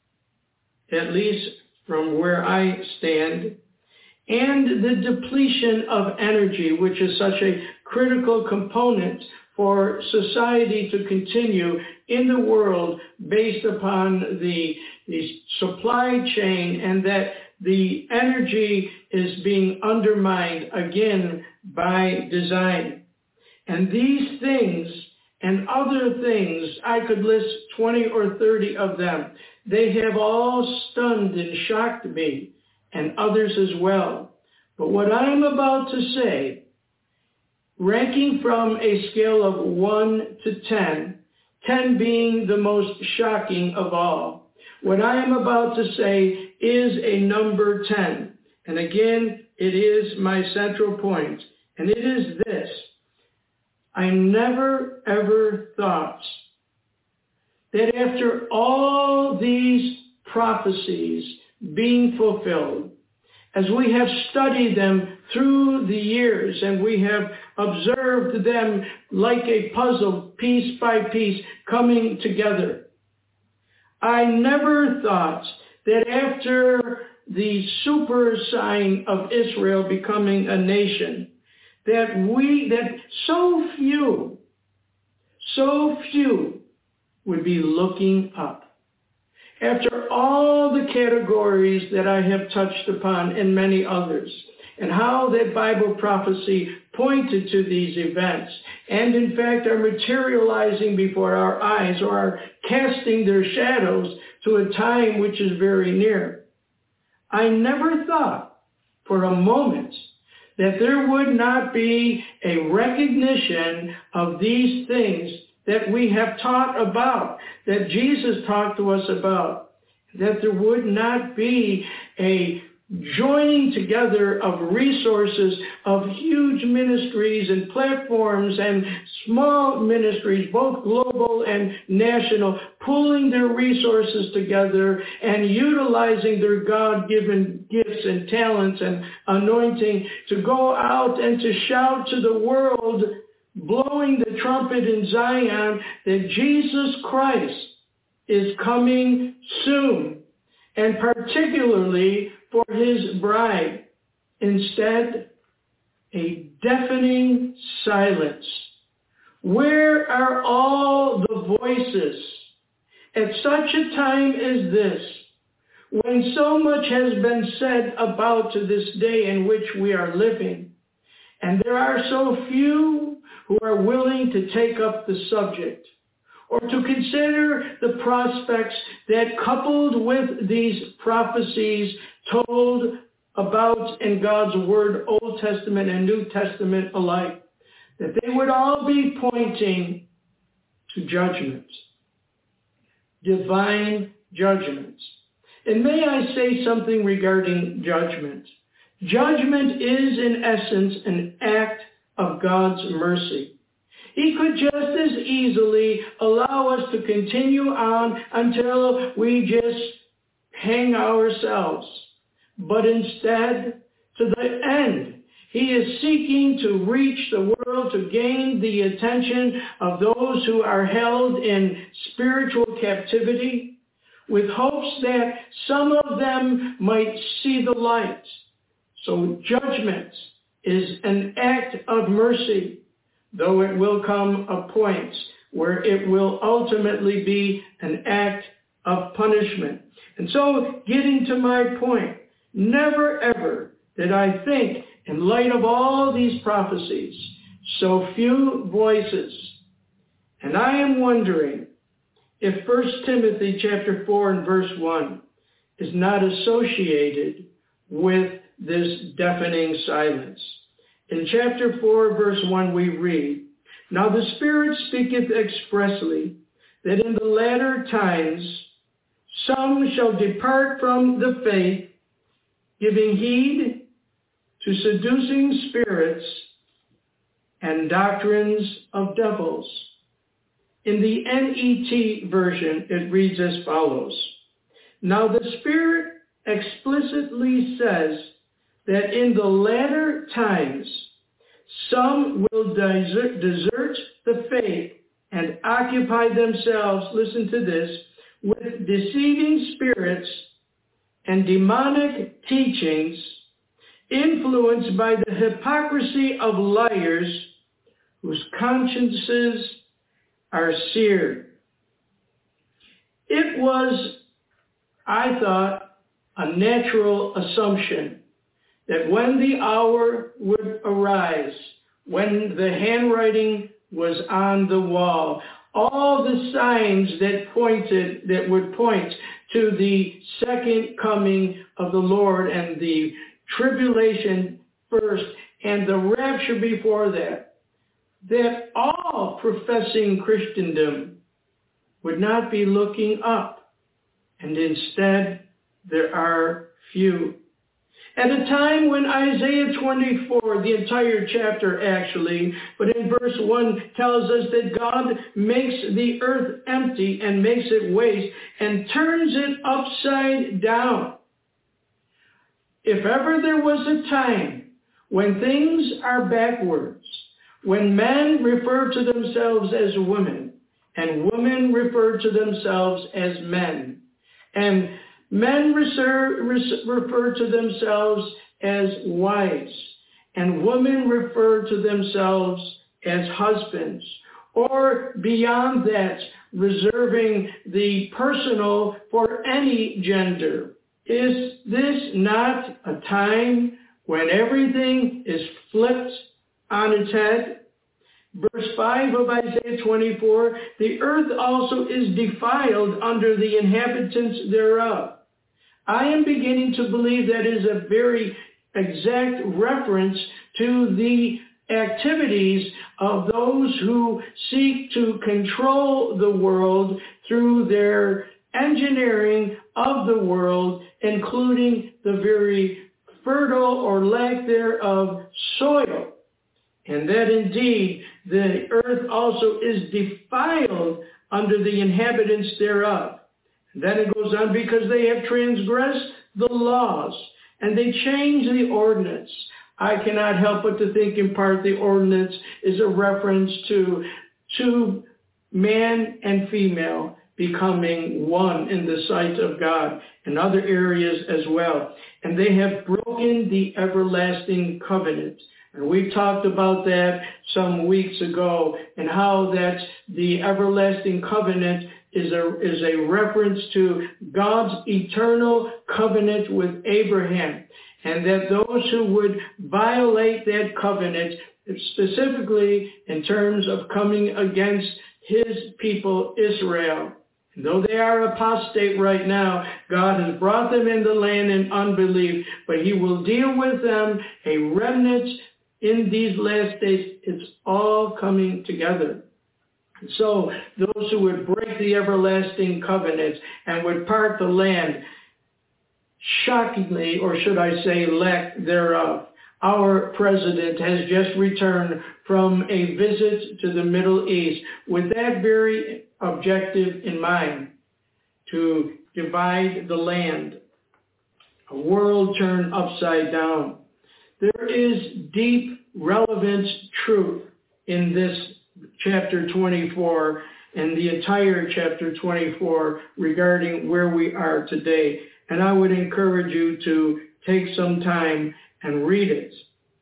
at least from where I stand. And the depletion of energy, which is such a critical component for society to continue in the world based upon the, the supply chain, and that the energy is being undermined again by design. And these things and other things, I could list twenty or thirty of them, they have all stunned and shocked me, and others as well. But what I'm about to say, ranking from a scale of one to ten, ten being the most shocking of all, what I am about to say is a number ten. And again, it is my central point, and it is this. I never, ever thought that after all these prophecies being fulfilled, as we have studied them through the years and we have observed them like a puzzle, piece by piece, coming together, I never thought that after the super sign of Israel becoming a nation, that we, that so few, so few would be looking up. After all the categories that I have touched upon and many others, and how that Bible prophecy pointed to these events, and in fact are materializing before our eyes, or are casting their shadows to a time which is very near, I never thought for a moment that there would not be a recognition of these things that we have taught about, that Jesus talked to us about, that there would not be a joining together of resources of huge ministries and platforms and small ministries, both global and national, pulling their resources together and utilizing their God-given gifts and talents and anointing to go out and to shout to the world, blowing the trumpet in Zion, that Jesus Christ is coming soon, and particularly for his bride. Instead, a deafening silence. Where are all the voices at such a time as this, when so much has been said about to this day in which we are living, and there are so few who are willing to take up the subject or to consider the prospects that, coupled with these prophecies told about in God's Word, Old Testament and New Testament alike, that they would all be pointing to judgment, divine judgments. And may I say something regarding judgment? Judgment is, in essence, an act of God's mercy. He could just as easily allow us to continue on until we just hang ourselves. But instead, to the end, he is seeking to reach the world, to gain the attention of those who are held in spiritual captivity, with hopes that some of them might see the light. So judgment is an act of mercy, though it will come a point where it will ultimately be an act of punishment. And so, getting to my point, never ever did I think, in light of all these prophecies, so few voices. And I am wondering if First Timothy chapter four and verse one is not associated with this deafening silence. In chapter four, verse one, we read, "Now the Spirit speaketh expressly, that in the latter times some shall depart from the faith, giving heed to seducing spirits and doctrines of devils." In the N E T version, it reads as follows. Now the Spirit explicitly says that in the latter times, some will desert, desert the faith and occupy themselves, listen to this, with deceiving spirits and demonic teachings, influenced by the hypocrisy of liars whose consciences are seared. It was, I thought, a natural assumption that when the hour would arise, when the handwriting was on the wall, all the signs that pointed, that would point to the second coming of the Lord and the tribulation first and the rapture before that, that all professing Christendom would not be looking up, and instead there are few. At a time when Isaiah twenty-four, the entire chapter actually, but in verse one tells us that God makes the earth empty and makes it waste and turns it upside down. If ever there was a time when things are backwards, when men refer to themselves as women and women refer to themselves as men, and men refer to themselves as wives, and women refer to themselves as husbands, or beyond that, reserving the personal for any gender. Is this not a time when everything is flipped on its head? Verse five of Isaiah twenty-four, the earth also is defiled under the inhabitants thereof. I am beginning to believe that is a very exact reference to the activities of those who seek to control the world through their engineering of the world, including the very fertile or lack thereof soil. And that indeed the earth also is defiled under the inhabitants thereof. Then it goes on, because they have transgressed the laws, and they change the ordinance. I cannot help but to think in part the ordinance is a reference to two, man and female, becoming one in the sight of God, and other areas as well. And they have broken the everlasting covenant. And we talked about that some weeks ago, and how that the everlasting covenant is a, is a reference to God's eternal covenant with Abraham, and that those who would violate that covenant, specifically in terms of coming against his people Israel, though they are apostate right now, God has brought them in the land in unbelief, but he will deal with them, a remnant in these last days. It's all coming together. So those who would break the everlasting covenant and would part the land, shockingly, or should I say lack thereof, our president has just returned from a visit to the Middle East with that very objective in mind, to divide the land, a world turned upside down. There is deep, relevant truth in this chapter twenty-four and the entire chapter twenty-four regarding where we are today. And I would encourage you to take some time and read it.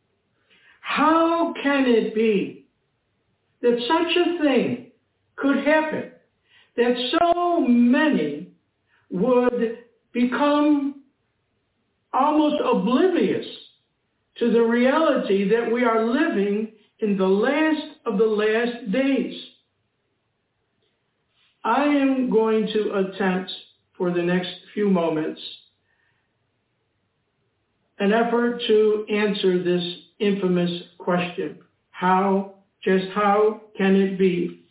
How can it be that such a thing could happen, that so many would become almost oblivious to the reality that we are living in the last of the last days? I am going to attempt for the next few moments an effort to answer this infamous question. How, just how can it be?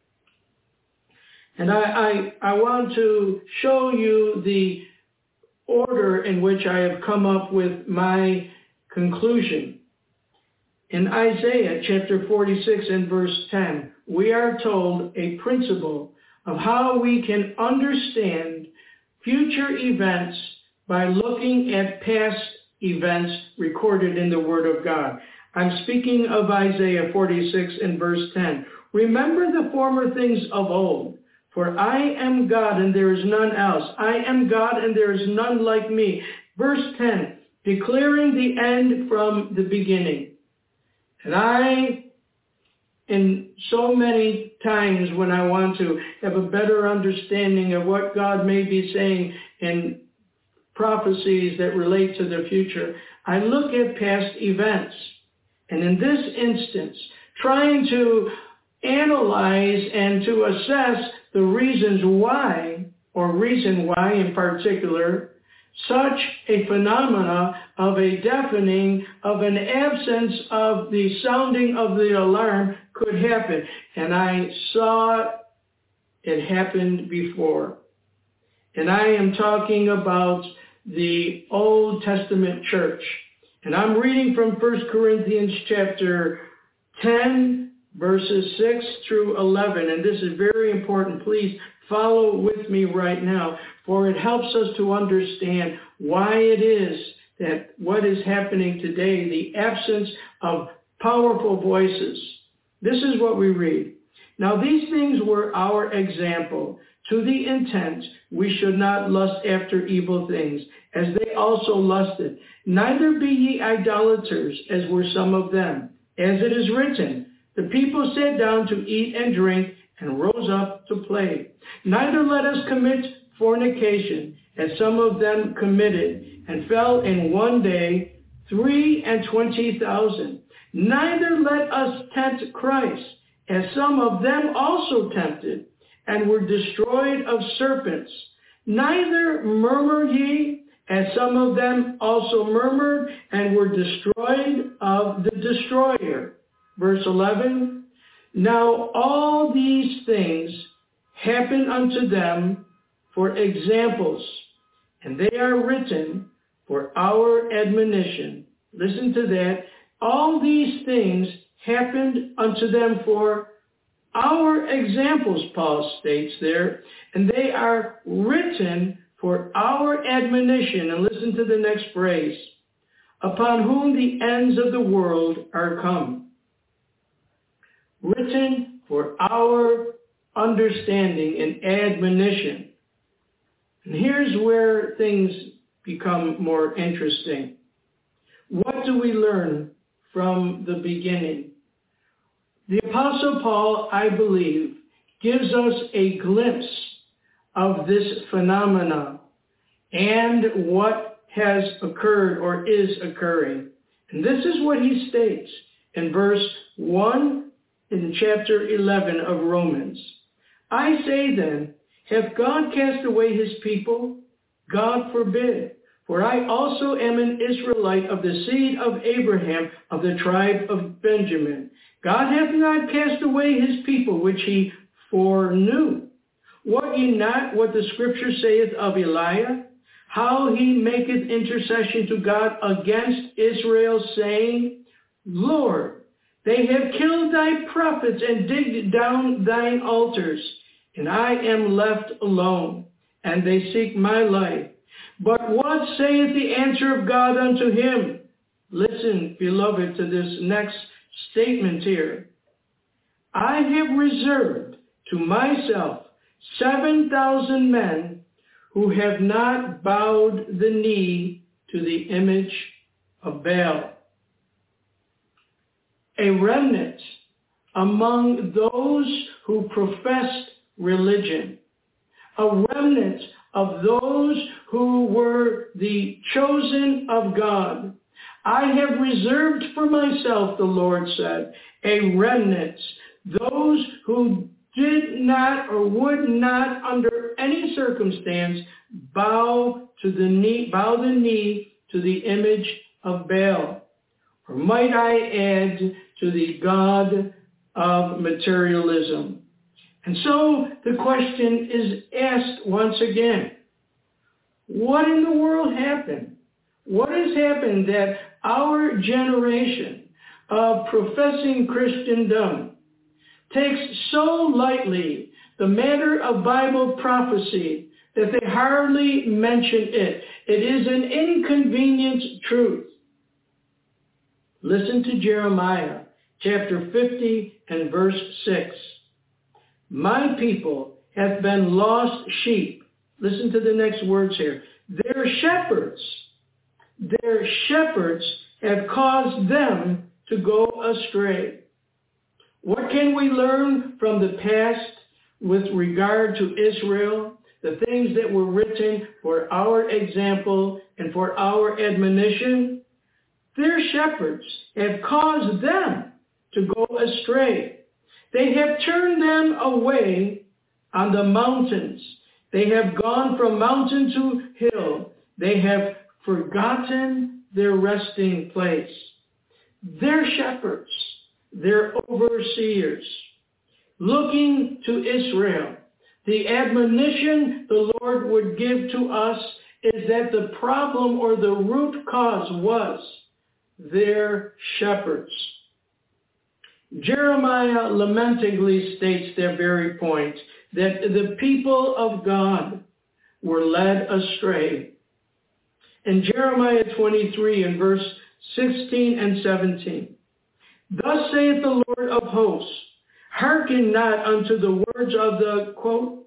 And I, I, I want to show you the order in which I have come up with my conclusion. In Isaiah chapter forty-six and verse ten, we are told a principle of how we can understand future events by looking at past events recorded in the Word of God. I'm speaking of Isaiah forty-six and verse ten. Remember the former things of old, for I am God and there is none else. I am God and there is none like me. Verse ten, declaring the end from the beginning. And I, in so many times when I want to have a better understanding of what God may be saying in prophecies that relate to the future, I look at past events. And in this instance, trying to analyze and to assess the reasons why, or reason why in particular, such a phenomena of a deafening, of an absence of the sounding of the alarm could happen. And I saw it happened before. And I am talking about the Old Testament church. And I'm reading from First Corinthians chapter ten, verses six through eleven. And this is very important. Please follow with me right now, for it helps us to understand why it is that what is happening today, the absence of powerful voices. This is what we read. Now these things were our example, to the intent we should not lust after evil things, as they also lusted. Neither be ye idolaters, as were some of them. As it is written, the people sat down to eat and drink, and rose up to play. Neither let us commit fornication, as some of them committed, and fell in one day three and twenty thousand. Neither let us tempt Christ, as some of them also tempted, and were destroyed of serpents. Neither murmur ye, as some of them also murmured, and were destroyed of the destroyer. Verse eleven, now all these things happen unto them for examples, and they are written for our admonition. Listen to that. All these things happened unto them for our examples, Paul states there, and they are written for our admonition. And listen to the next phrase, upon whom the ends of the world are come. Written for our understanding and admonition. And here's where things become more interesting. What do we learn from the beginning? The Apostle Paul, I believe, gives us a glimpse of this phenomena and what has occurred or is occurring. And this is what he states in verse one in chapter eleven of Romans. I say then, hath God cast away his people? God forbid. For I also am an Israelite of the seed of Abraham, of the tribe of Benjamin. God hath not cast away his people, which he foreknew. Wot ye not what the scripture saith of Eliah? How he maketh intercession to God against Israel, saying, Lord, they have killed thy prophets and digged down thine altars, and I am left alone, and they seek my life. But what saith the answer of God unto him? Listen, beloved, to this next statement here. I have reserved to myself seven thousand men who have not bowed the knee to the image of Baal. A remnant among those who professed religion, a remnant of those who were the chosen of God. I have reserved for myself, the Lord said, a remnant, those who did not or would not under any circumstance bow to the knee, bow the knee to the image of Baal. Or might I add, to the god of materialism. And so the question is asked once again, what in the world happened? What has happened that our generation, of professing Christendom takes so lightly the matter of Bible prophecy that they hardly mention it. It is an inconvenient truth. Listen to Jeremiah chapter fifty and verse six. My people have been lost sheep. Listen to the next words here. Their shepherds, their shepherds have caused them to go astray. What can we learn from the past with regard to Israel? The things that were written for our example and for our admonition? Their shepherds have caused them to go astray. They have turned them away on the mountains. They have gone from mountain to hill. They have forgotten their resting place. Their shepherds, their overseers, looking to Israel, the admonition the Lord would give to us is that the problem or the root cause was their shepherds. Jeremiah lamentingly states that very point, that the people of God were led astray. In Jeremiah twenty-three and verse sixteen and seventeen, thus saith the Lord of hosts, hearken not unto the words of the, quote,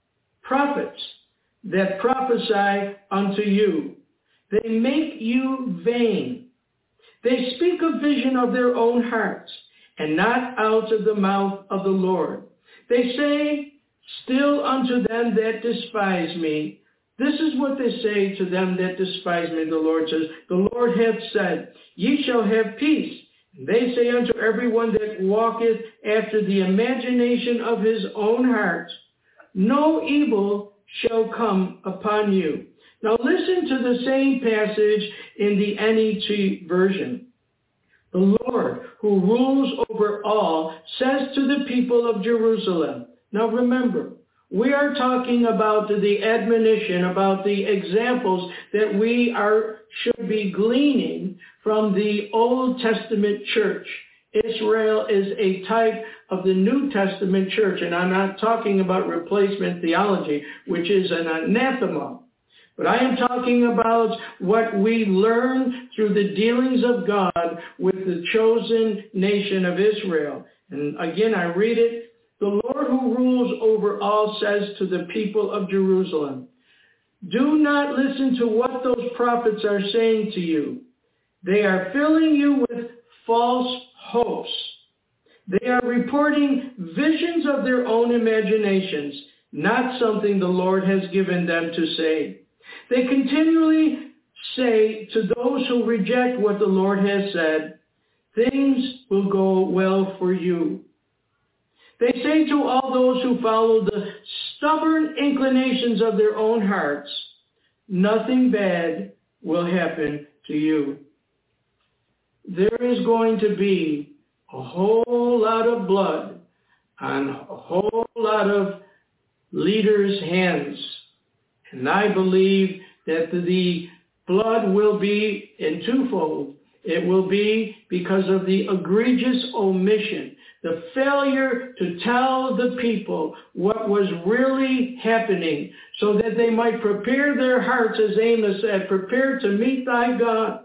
prophets that prophesy unto you. They make you vain. They speak a vision of their own hearts, and not out of the mouth of the Lord. They say still unto them that despise me. This is what they say to them that despise me, the Lord says. The Lord hath said, ye shall have peace. And they say unto everyone that walketh after the imagination of his own heart, no evil shall come upon you. Now listen to the same passage in the N E T version. The Lord, who rules over all, says to the people of Jerusalem. Now remember, we are talking about the admonition, about the examples that we are should be gleaning from the Old Testament church. Israel is a type of the New Testament church, and I'm not talking about replacement theology, which is an anathema. But I am talking about what we learn through the dealings of God with the chosen nation of Israel. And again, I read it. The Lord who rules over all says to the people of Jerusalem, do not listen to what those prophets are saying to you. They are filling you with false hopes. They are reporting visions of their own imaginations, not something the Lord has given them to say. They continually say to those who reject what the Lord has said, things will go well for you. They say to all those who follow the stubborn inclinations of their own hearts, nothing bad will happen to you. There is going to be a whole lot of blood on a whole lot of leaders' hands. And I believe that the blood will be in twofold. It will be because of the egregious omission, the failure to tell the people what was really happening so that they might prepare their hearts, as Amos said, prepare to meet thy God.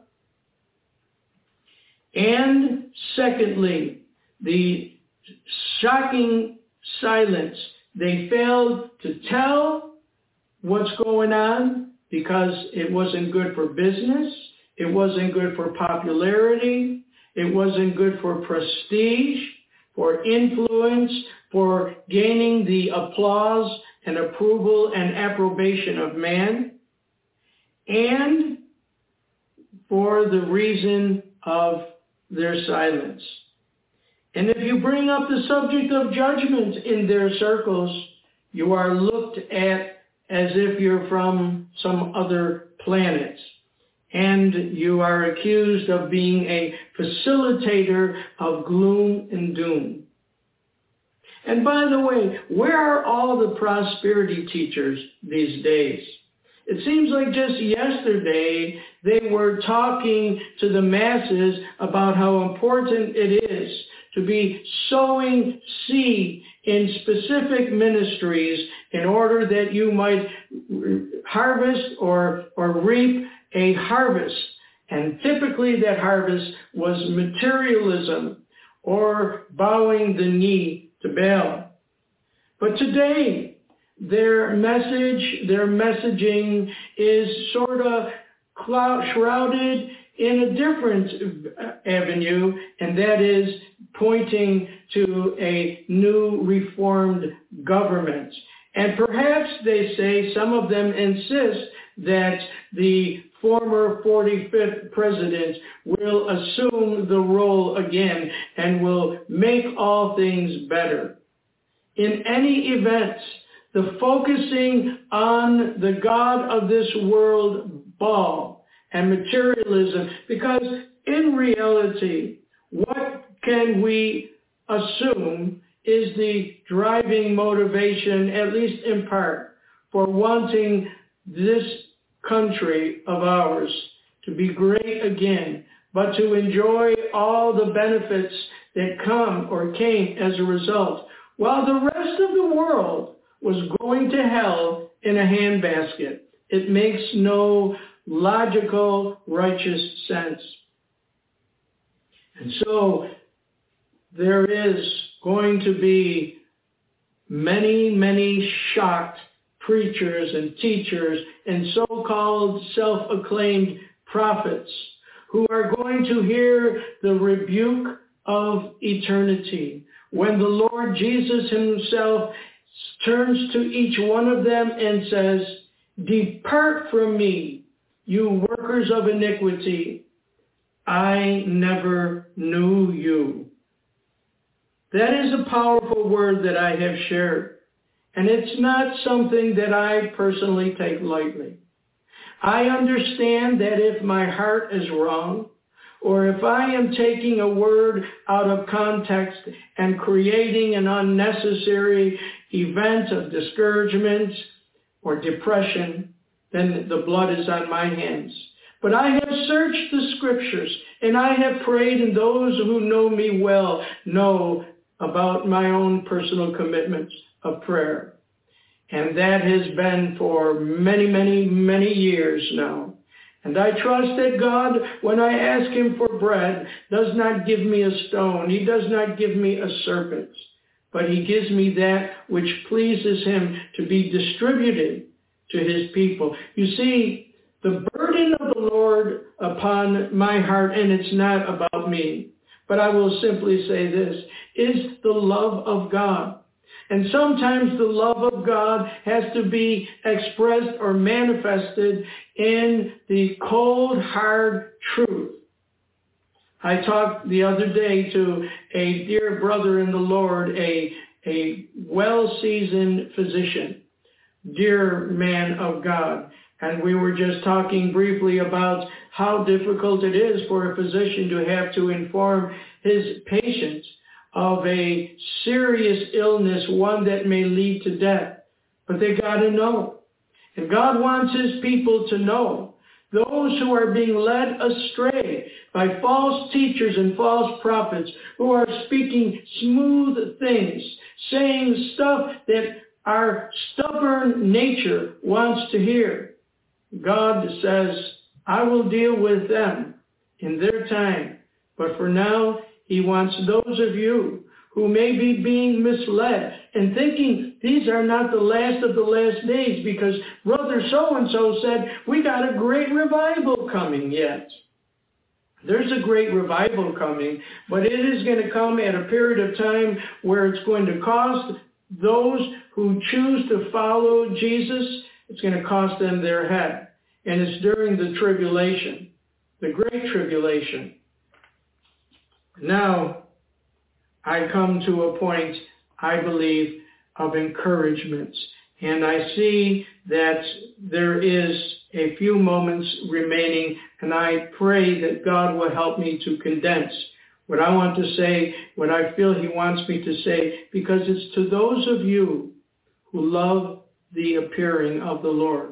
And secondly, the shocking silence. They failed to tell what's going on because it wasn't good for business. It wasn't good for popularity. It wasn't good for prestige, for influence, for gaining the applause and approval and approbation of man, and for the reason of their silence. And if you bring up the subject of judgment in their circles, you are looked at as if you're from some other planet. And you are accused of being a facilitator of gloom and doom. And by the way, where are all the prosperity teachers these days? It seems like just yesterday they were talking to the masses about how important it is to be sowing seed in specific ministries in order that you might harvest or, or reap a harvest. And typically that harvest was materialism or bowing the knee to Baal. But today, their message, their messaging is sort of cloud, shrouded in a different avenue, and that is pointing to a new reformed government. And perhaps they say, some of them insist that the former forty-fifth president will assume the role again and will make all things better. In any event, the focusing on the God of this world, Baal, and materialism, because in reality, what can we assume is the driving motivation, at least in part, for wanting this country of ours to be great again, but to enjoy all the benefits that come or came as a result, while the rest of the world was going to hell in a handbasket. It makes no logical, righteous sense. And so there is going to be many, many shocked preachers and teachers and so-called self-acclaimed prophets who are going to hear the rebuke of eternity when the Lord Jesus himself turns to each one of them and says, "Depart from me, you workers of iniquity. I never knew you." That is a powerful word that I have shared. And it's not something that I personally take lightly. I understand that if my heart is wrong, or if I am taking a word out of context and creating an unnecessary event of discouragement or depression, then the blood is on my hands. But I have searched the scriptures, and I have prayed, and those who know me well know about my own personal commitments of prayer. And that has been for many, many, many years now. And I trust that God, when I ask him for bread, does not give me a stone. He does not give me a serpent. But he gives me that which pleases him to be distributed to his people. You see, the burden of the Lord upon my heart, and it's not about me, but I will simply say this, is the love of God. And sometimes the love of God has to be expressed or manifested in the cold, hard truth. I talked the other day to a dear brother in the Lord, a, a well-seasoned physician, dear man of God. And we were just talking briefly about how difficult it is for a physician to have to inform his patients of a serious illness, one that may lead to death. But they got to know. And God wants his people to know. Those who are being led astray by false teachers and false prophets who are speaking smooth things, saying stuff that our stubborn nature wants to hear. God says, I will deal with them in their time. But for now, he wants those of you who may be being misled and thinking these are not the last of the last days because Brother so-and-so said we got a great revival coming yet. There's a great revival coming, but it is going to come at a period of time where it's going to cost those who choose to follow Jesus, it's going to cost them their head. And it's during the tribulation, the great tribulation. Now, I come to a point, I believe, of encouragement. And I see that there is a few moments remaining, and I pray that God will help me to condense what I want to say, what I feel he wants me to say, because it's to those of you who love the appearing of the Lord.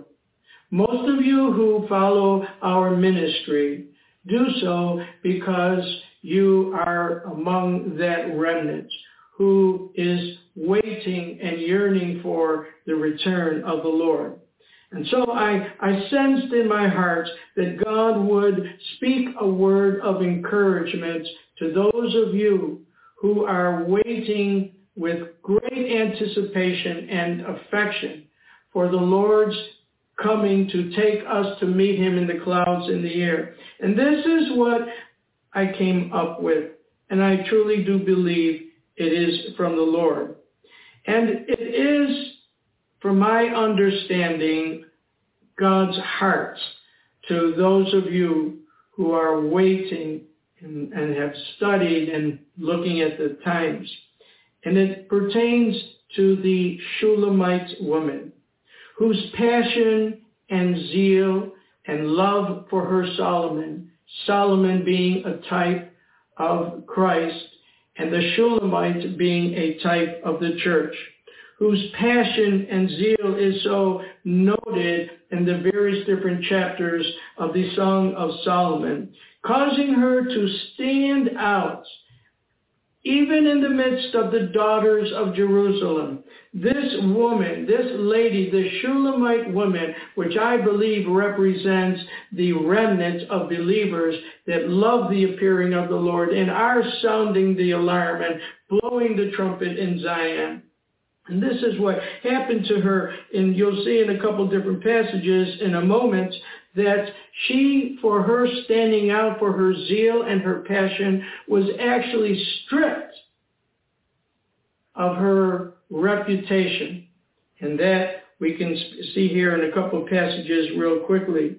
Most of you who follow our ministry do so because you are among that remnant who is waiting and yearning for the return of the Lord. And so I, I sensed in my heart that God would speak a word of encouragement to those of you who are waiting with great anticipation and affection for the Lord's coming to take us to meet him in the clouds in the air. And this is what I came up with, and I truly do believe it is from the Lord. And it is, from my understanding, God's heart to those of you who are waiting and, and have studied and looking at the times. And it pertains to the Shulamite woman, whose passion and zeal and love for her Solomon, Solomon being a type of Christ, and the Shulamite being a type of the church, whose passion and zeal is so noted in the various different chapters of the Song of Solomon, causing her to stand out even in the midst of the daughters of Jerusalem. This woman, this lady, the Shulamite woman, which I believe represents the remnant of believers that love the appearing of the Lord and are sounding the alarm and blowing the trumpet in Zion. And this is what happened to her, and you'll see in a couple different passages in a moment, that she, for her standing out, for her zeal and her passion, was actually stripped of her reputation. And that we can see here in a couple of passages real quickly.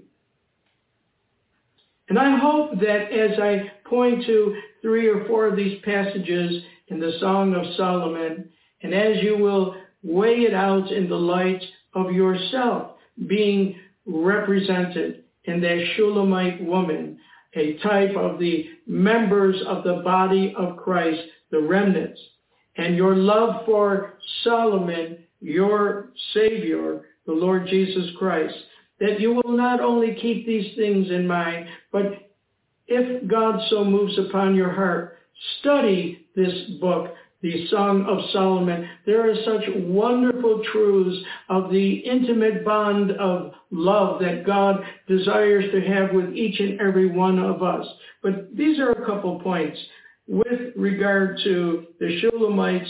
And I hope that as I point to three or four of these passages in the Song of Solomon, and as you will weigh it out in the light of yourself being represented in that Shulamite woman, a type of the members of the body of Christ, the remnants, and your love for Solomon, your Savior, the Lord Jesus Christ, that you will not only keep these things in mind, but if God so moves upon your heart, study this book, the Song of Solomon. There are such wonderful truths of the intimate bond of love that God desires to have with each and every one of us. But these are a couple points with regard to the Shulamite's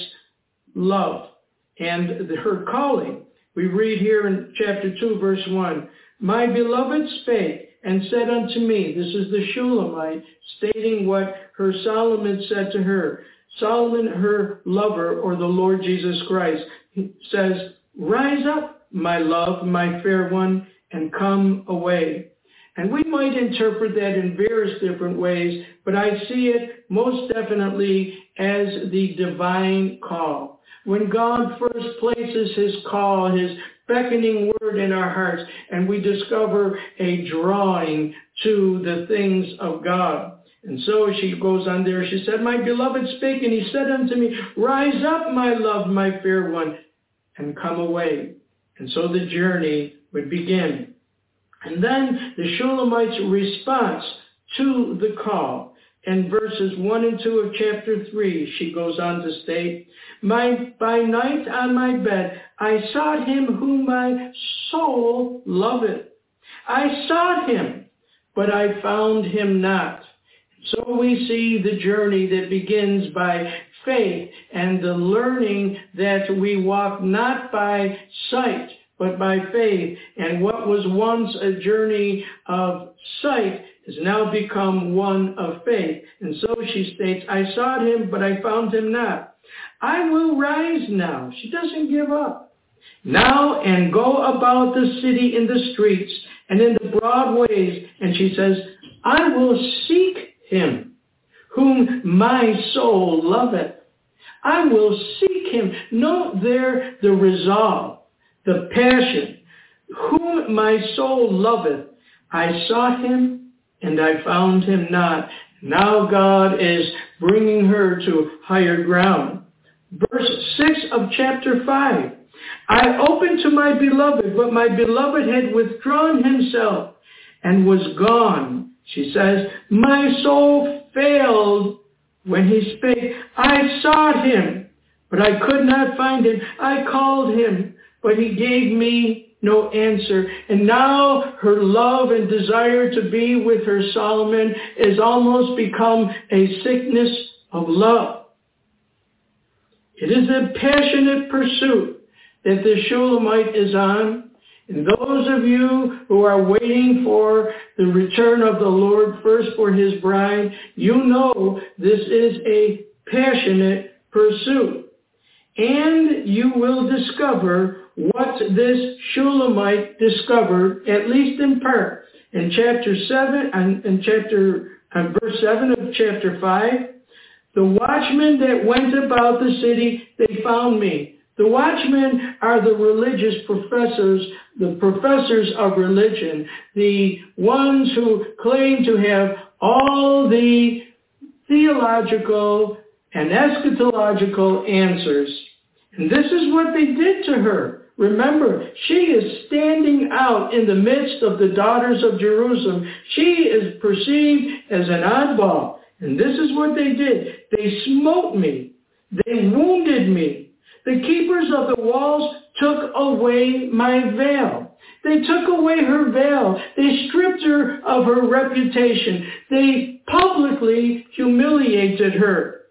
love and her calling. We read here in chapter two, verse one, "My beloved spake and said unto me," this is the Shulamite stating what her Solomon said to her. Solomon, her lover, or the Lord Jesus Christ, says, "Rise up, my love, my fair one, and come away." And we might interpret that in various different ways, but I see it most definitely as the divine call. When God first places his call, his beckoning word in our hearts, and we discover a drawing to the things of God. And so she goes on there, she said, "My beloved spake, and he said unto me, Rise up, my love, my fair one, and come away." And so the journey would begin. And then the Shulamite's response to the call. In verses one and two of chapter three, she goes on to state, my, by night on my bed, I sought him whom my soul loveth. I sought him, but I found him not. So we see the journey that begins by faith and the learning that we walk not by sight, but by faith. And what was once a journey of sight has now become one of faith. And so she states, I sought him, but I found him not. I will rise now. She doesn't give up. Now and go about the city in the streets and in the broad ways. And she says, I will seek him whom my soul loveth. I will seek him. Note there the resolve, the passion. Whom my soul loveth. I sought him and I found him not. Now God is bringing her to higher ground. Verse six of chapter five. I opened to my beloved, but my beloved had withdrawn himself and was gone. She says, my soul failed when he spake. I sought him, but I could not find him. I called him, but he gave me no answer. And now her love and desire to be with her Solomon is almost become a sickness of love. It is a passionate pursuit that the Shulamite is on. And those of you who are waiting for the return of the Lord first for his bride, you know this is a passionate pursuit. And you will discover what this Shulamite discovered, at least in part, in chapter seven and in chapter uh, verse seven of chapter five. The watchmen that went about the city, they found me. The watchmen are the religious professors, the professors of religion, the ones who claim to have all the theological and eschatological answers. And this is what they did to her. Remember, she is standing out in the midst of the daughters of Jerusalem. She is perceived as an oddball. And this is what they did. They smote me. They wounded me. The keepers of the walls took away my veil. They took away her veil. They stripped her of her reputation. They publicly humiliated her.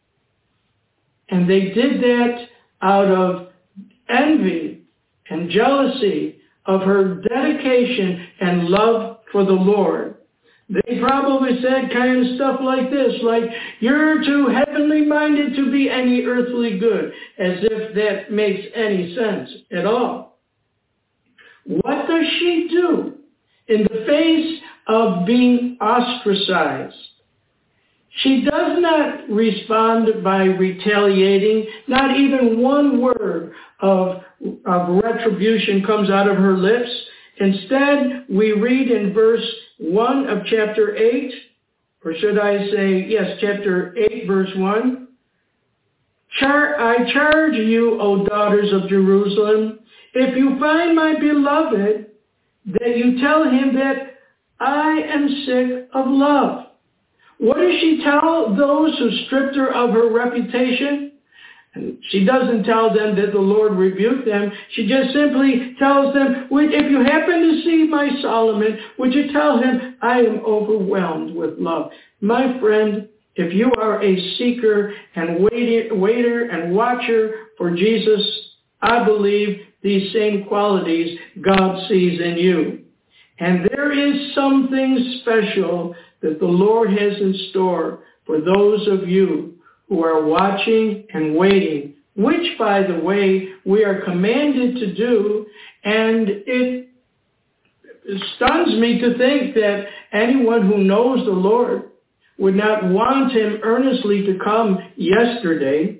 And they did that out of envy and jealousy of her dedication and love for the Lord. They probably said kind of stuff like this, like, you're too heavenly minded to be any earthly good, as if that makes any sense at all. What does she do in the face of being ostracized? She does not respond by retaliating. Not even one word of, of retribution comes out of her lips. Instead, we read in verse one of chapter eight, or should I say, yes, chapter eight, verse one. Char- I charge you, O daughters of Jerusalem, if you find my beloved, that you tell him that I am sick of love. What does she tell those who stripped her of her reputation? And she doesn't tell them that the Lord rebuked them. She just simply tells them, if you happen to see my Solomon, would you tell him I am overwhelmed with love? My friend, if you are a seeker and waiter, waiter and watcher for Jesus, I believe these same qualities God sees in you. And there is something special that the Lord has in store for those of you who are watching and waiting, which, by the way, we are commanded to do, and it stuns me to think that anyone who knows the Lord would not want him earnestly to come yesterday.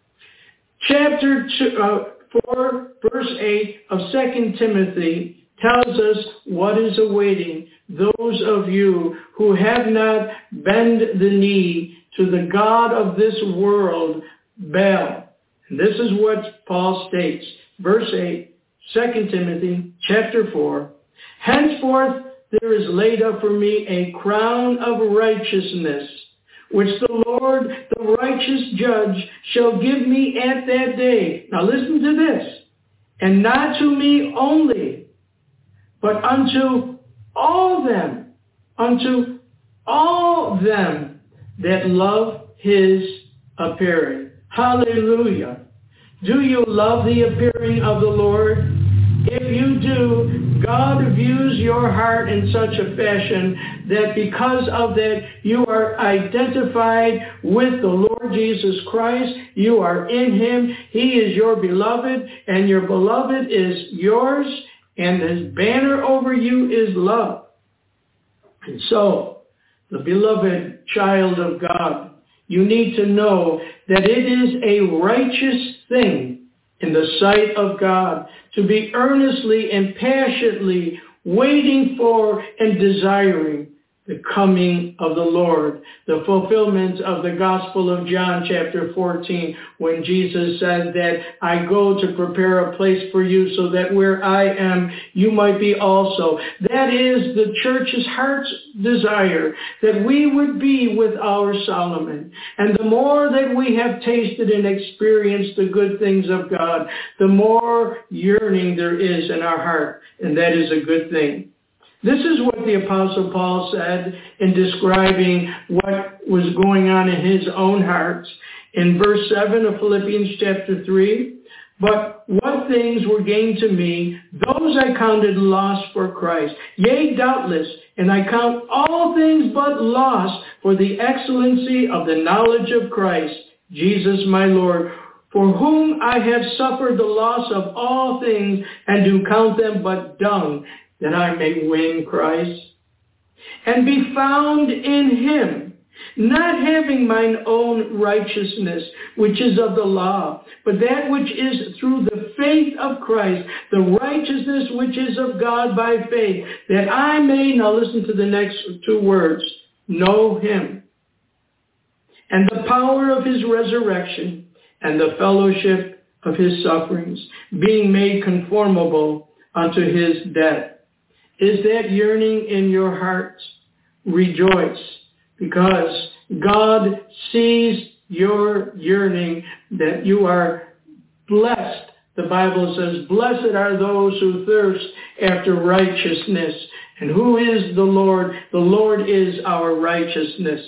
Chapter two, uh, four, verse eight of Second Timothy tells us what is awaiting those of you who have not bent the knee to the God of this world, Baal. And this is what Paul states. Verse eight, Second Timothy chapter four. Henceforth there is laid up for me a crown of righteousness, which the Lord, the righteous judge, shall give me at that day. Now listen to this. And not to me only, but unto all them, unto all them that love his appearing. Hallelujah. Do you love the appearing of the Lord? If you do, God views your heart in such a fashion that because of that you are identified with the Lord Jesus Christ. You are in him. He is your beloved, and your beloved is yours, and his banner over you is love. And so, the beloved child of God, you need to know that it is a righteous thing in the sight of God to be earnestly and passionately waiting for and desiring the coming of the Lord, the fulfillment of the Gospel of John chapter fourteen, when Jesus said that I go to prepare a place for you so that where I am, you might be also. That is the church's heart's desire, that we would be with our Solomon. And the more that we have tasted and experienced the good things of God, the more yearning there is in our heart, and that is a good thing. This is what the Apostle Paul said in describing what was going on in his own heart. In verse seven of Philippians chapter three, but what things were gained to me, those I counted loss for Christ. Yea, doubtless, and I count all things but loss for the excellency of the knowledge of Christ, Jesus my Lord, for whom I have suffered the loss of all things, and do count them but dung, that I may win Christ, and be found in him, not having mine own righteousness, which is of the law, but that which is through the faith of Christ, the righteousness which is of God by faith, that I may, now listen to the next two words, know him, and the power of his resurrection, and the fellowship of his sufferings, being made conformable unto his death. Is that yearning in your heart? Rejoice, because God sees your yearning, that you are blessed. The Bible says, blessed are those who thirst after righteousness. And who is the Lord? The Lord is our righteousness.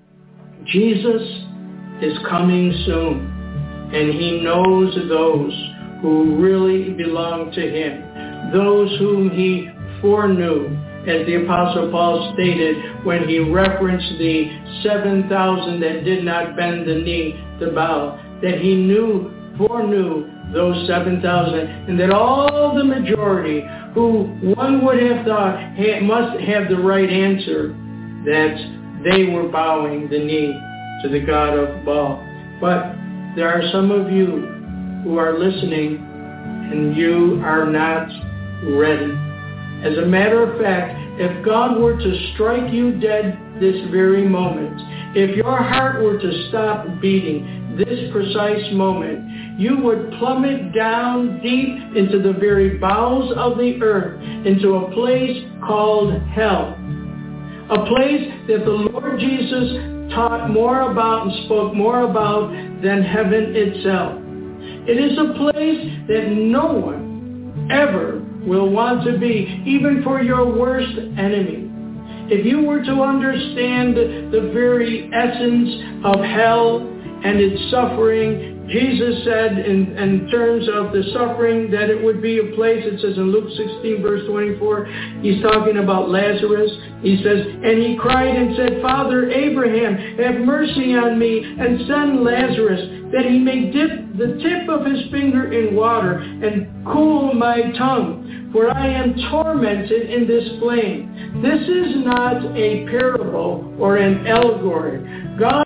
Jesus is coming soon, and he knows those who really belong to him, those whom he foreknew, as the Apostle Paul stated when he referenced the seven thousand that did not bend the knee to bow, that he knew, foreknew those seven thousand, and that all the majority who one would have thought ha- must have the right answer, that they were bowing the knee to the God of Baal. But there are some of you who are listening, and you are not ready. As a matter of fact, if God were to strike you dead this very moment, if your heart were to stop beating this precise moment, you would plummet down deep into the very bowels of the earth, into a place called hell. A place that the Lord Jesus taught more about and spoke more about than heaven itself. It is a place that no one ever will want to be, even for your worst enemy. If you were to understand the very essence of hell and its suffering, Jesus said in, in terms of the suffering that it would be a place, it says in Luke sixteen verse twenty-four, he's talking about Lazarus. He says, and he cried and said, Father Abraham, have mercy on me and send Lazarus, that he may dip the tip of his finger in water and cool my tongue, for I am tormented in this flame. This is not a parable or an allegory. God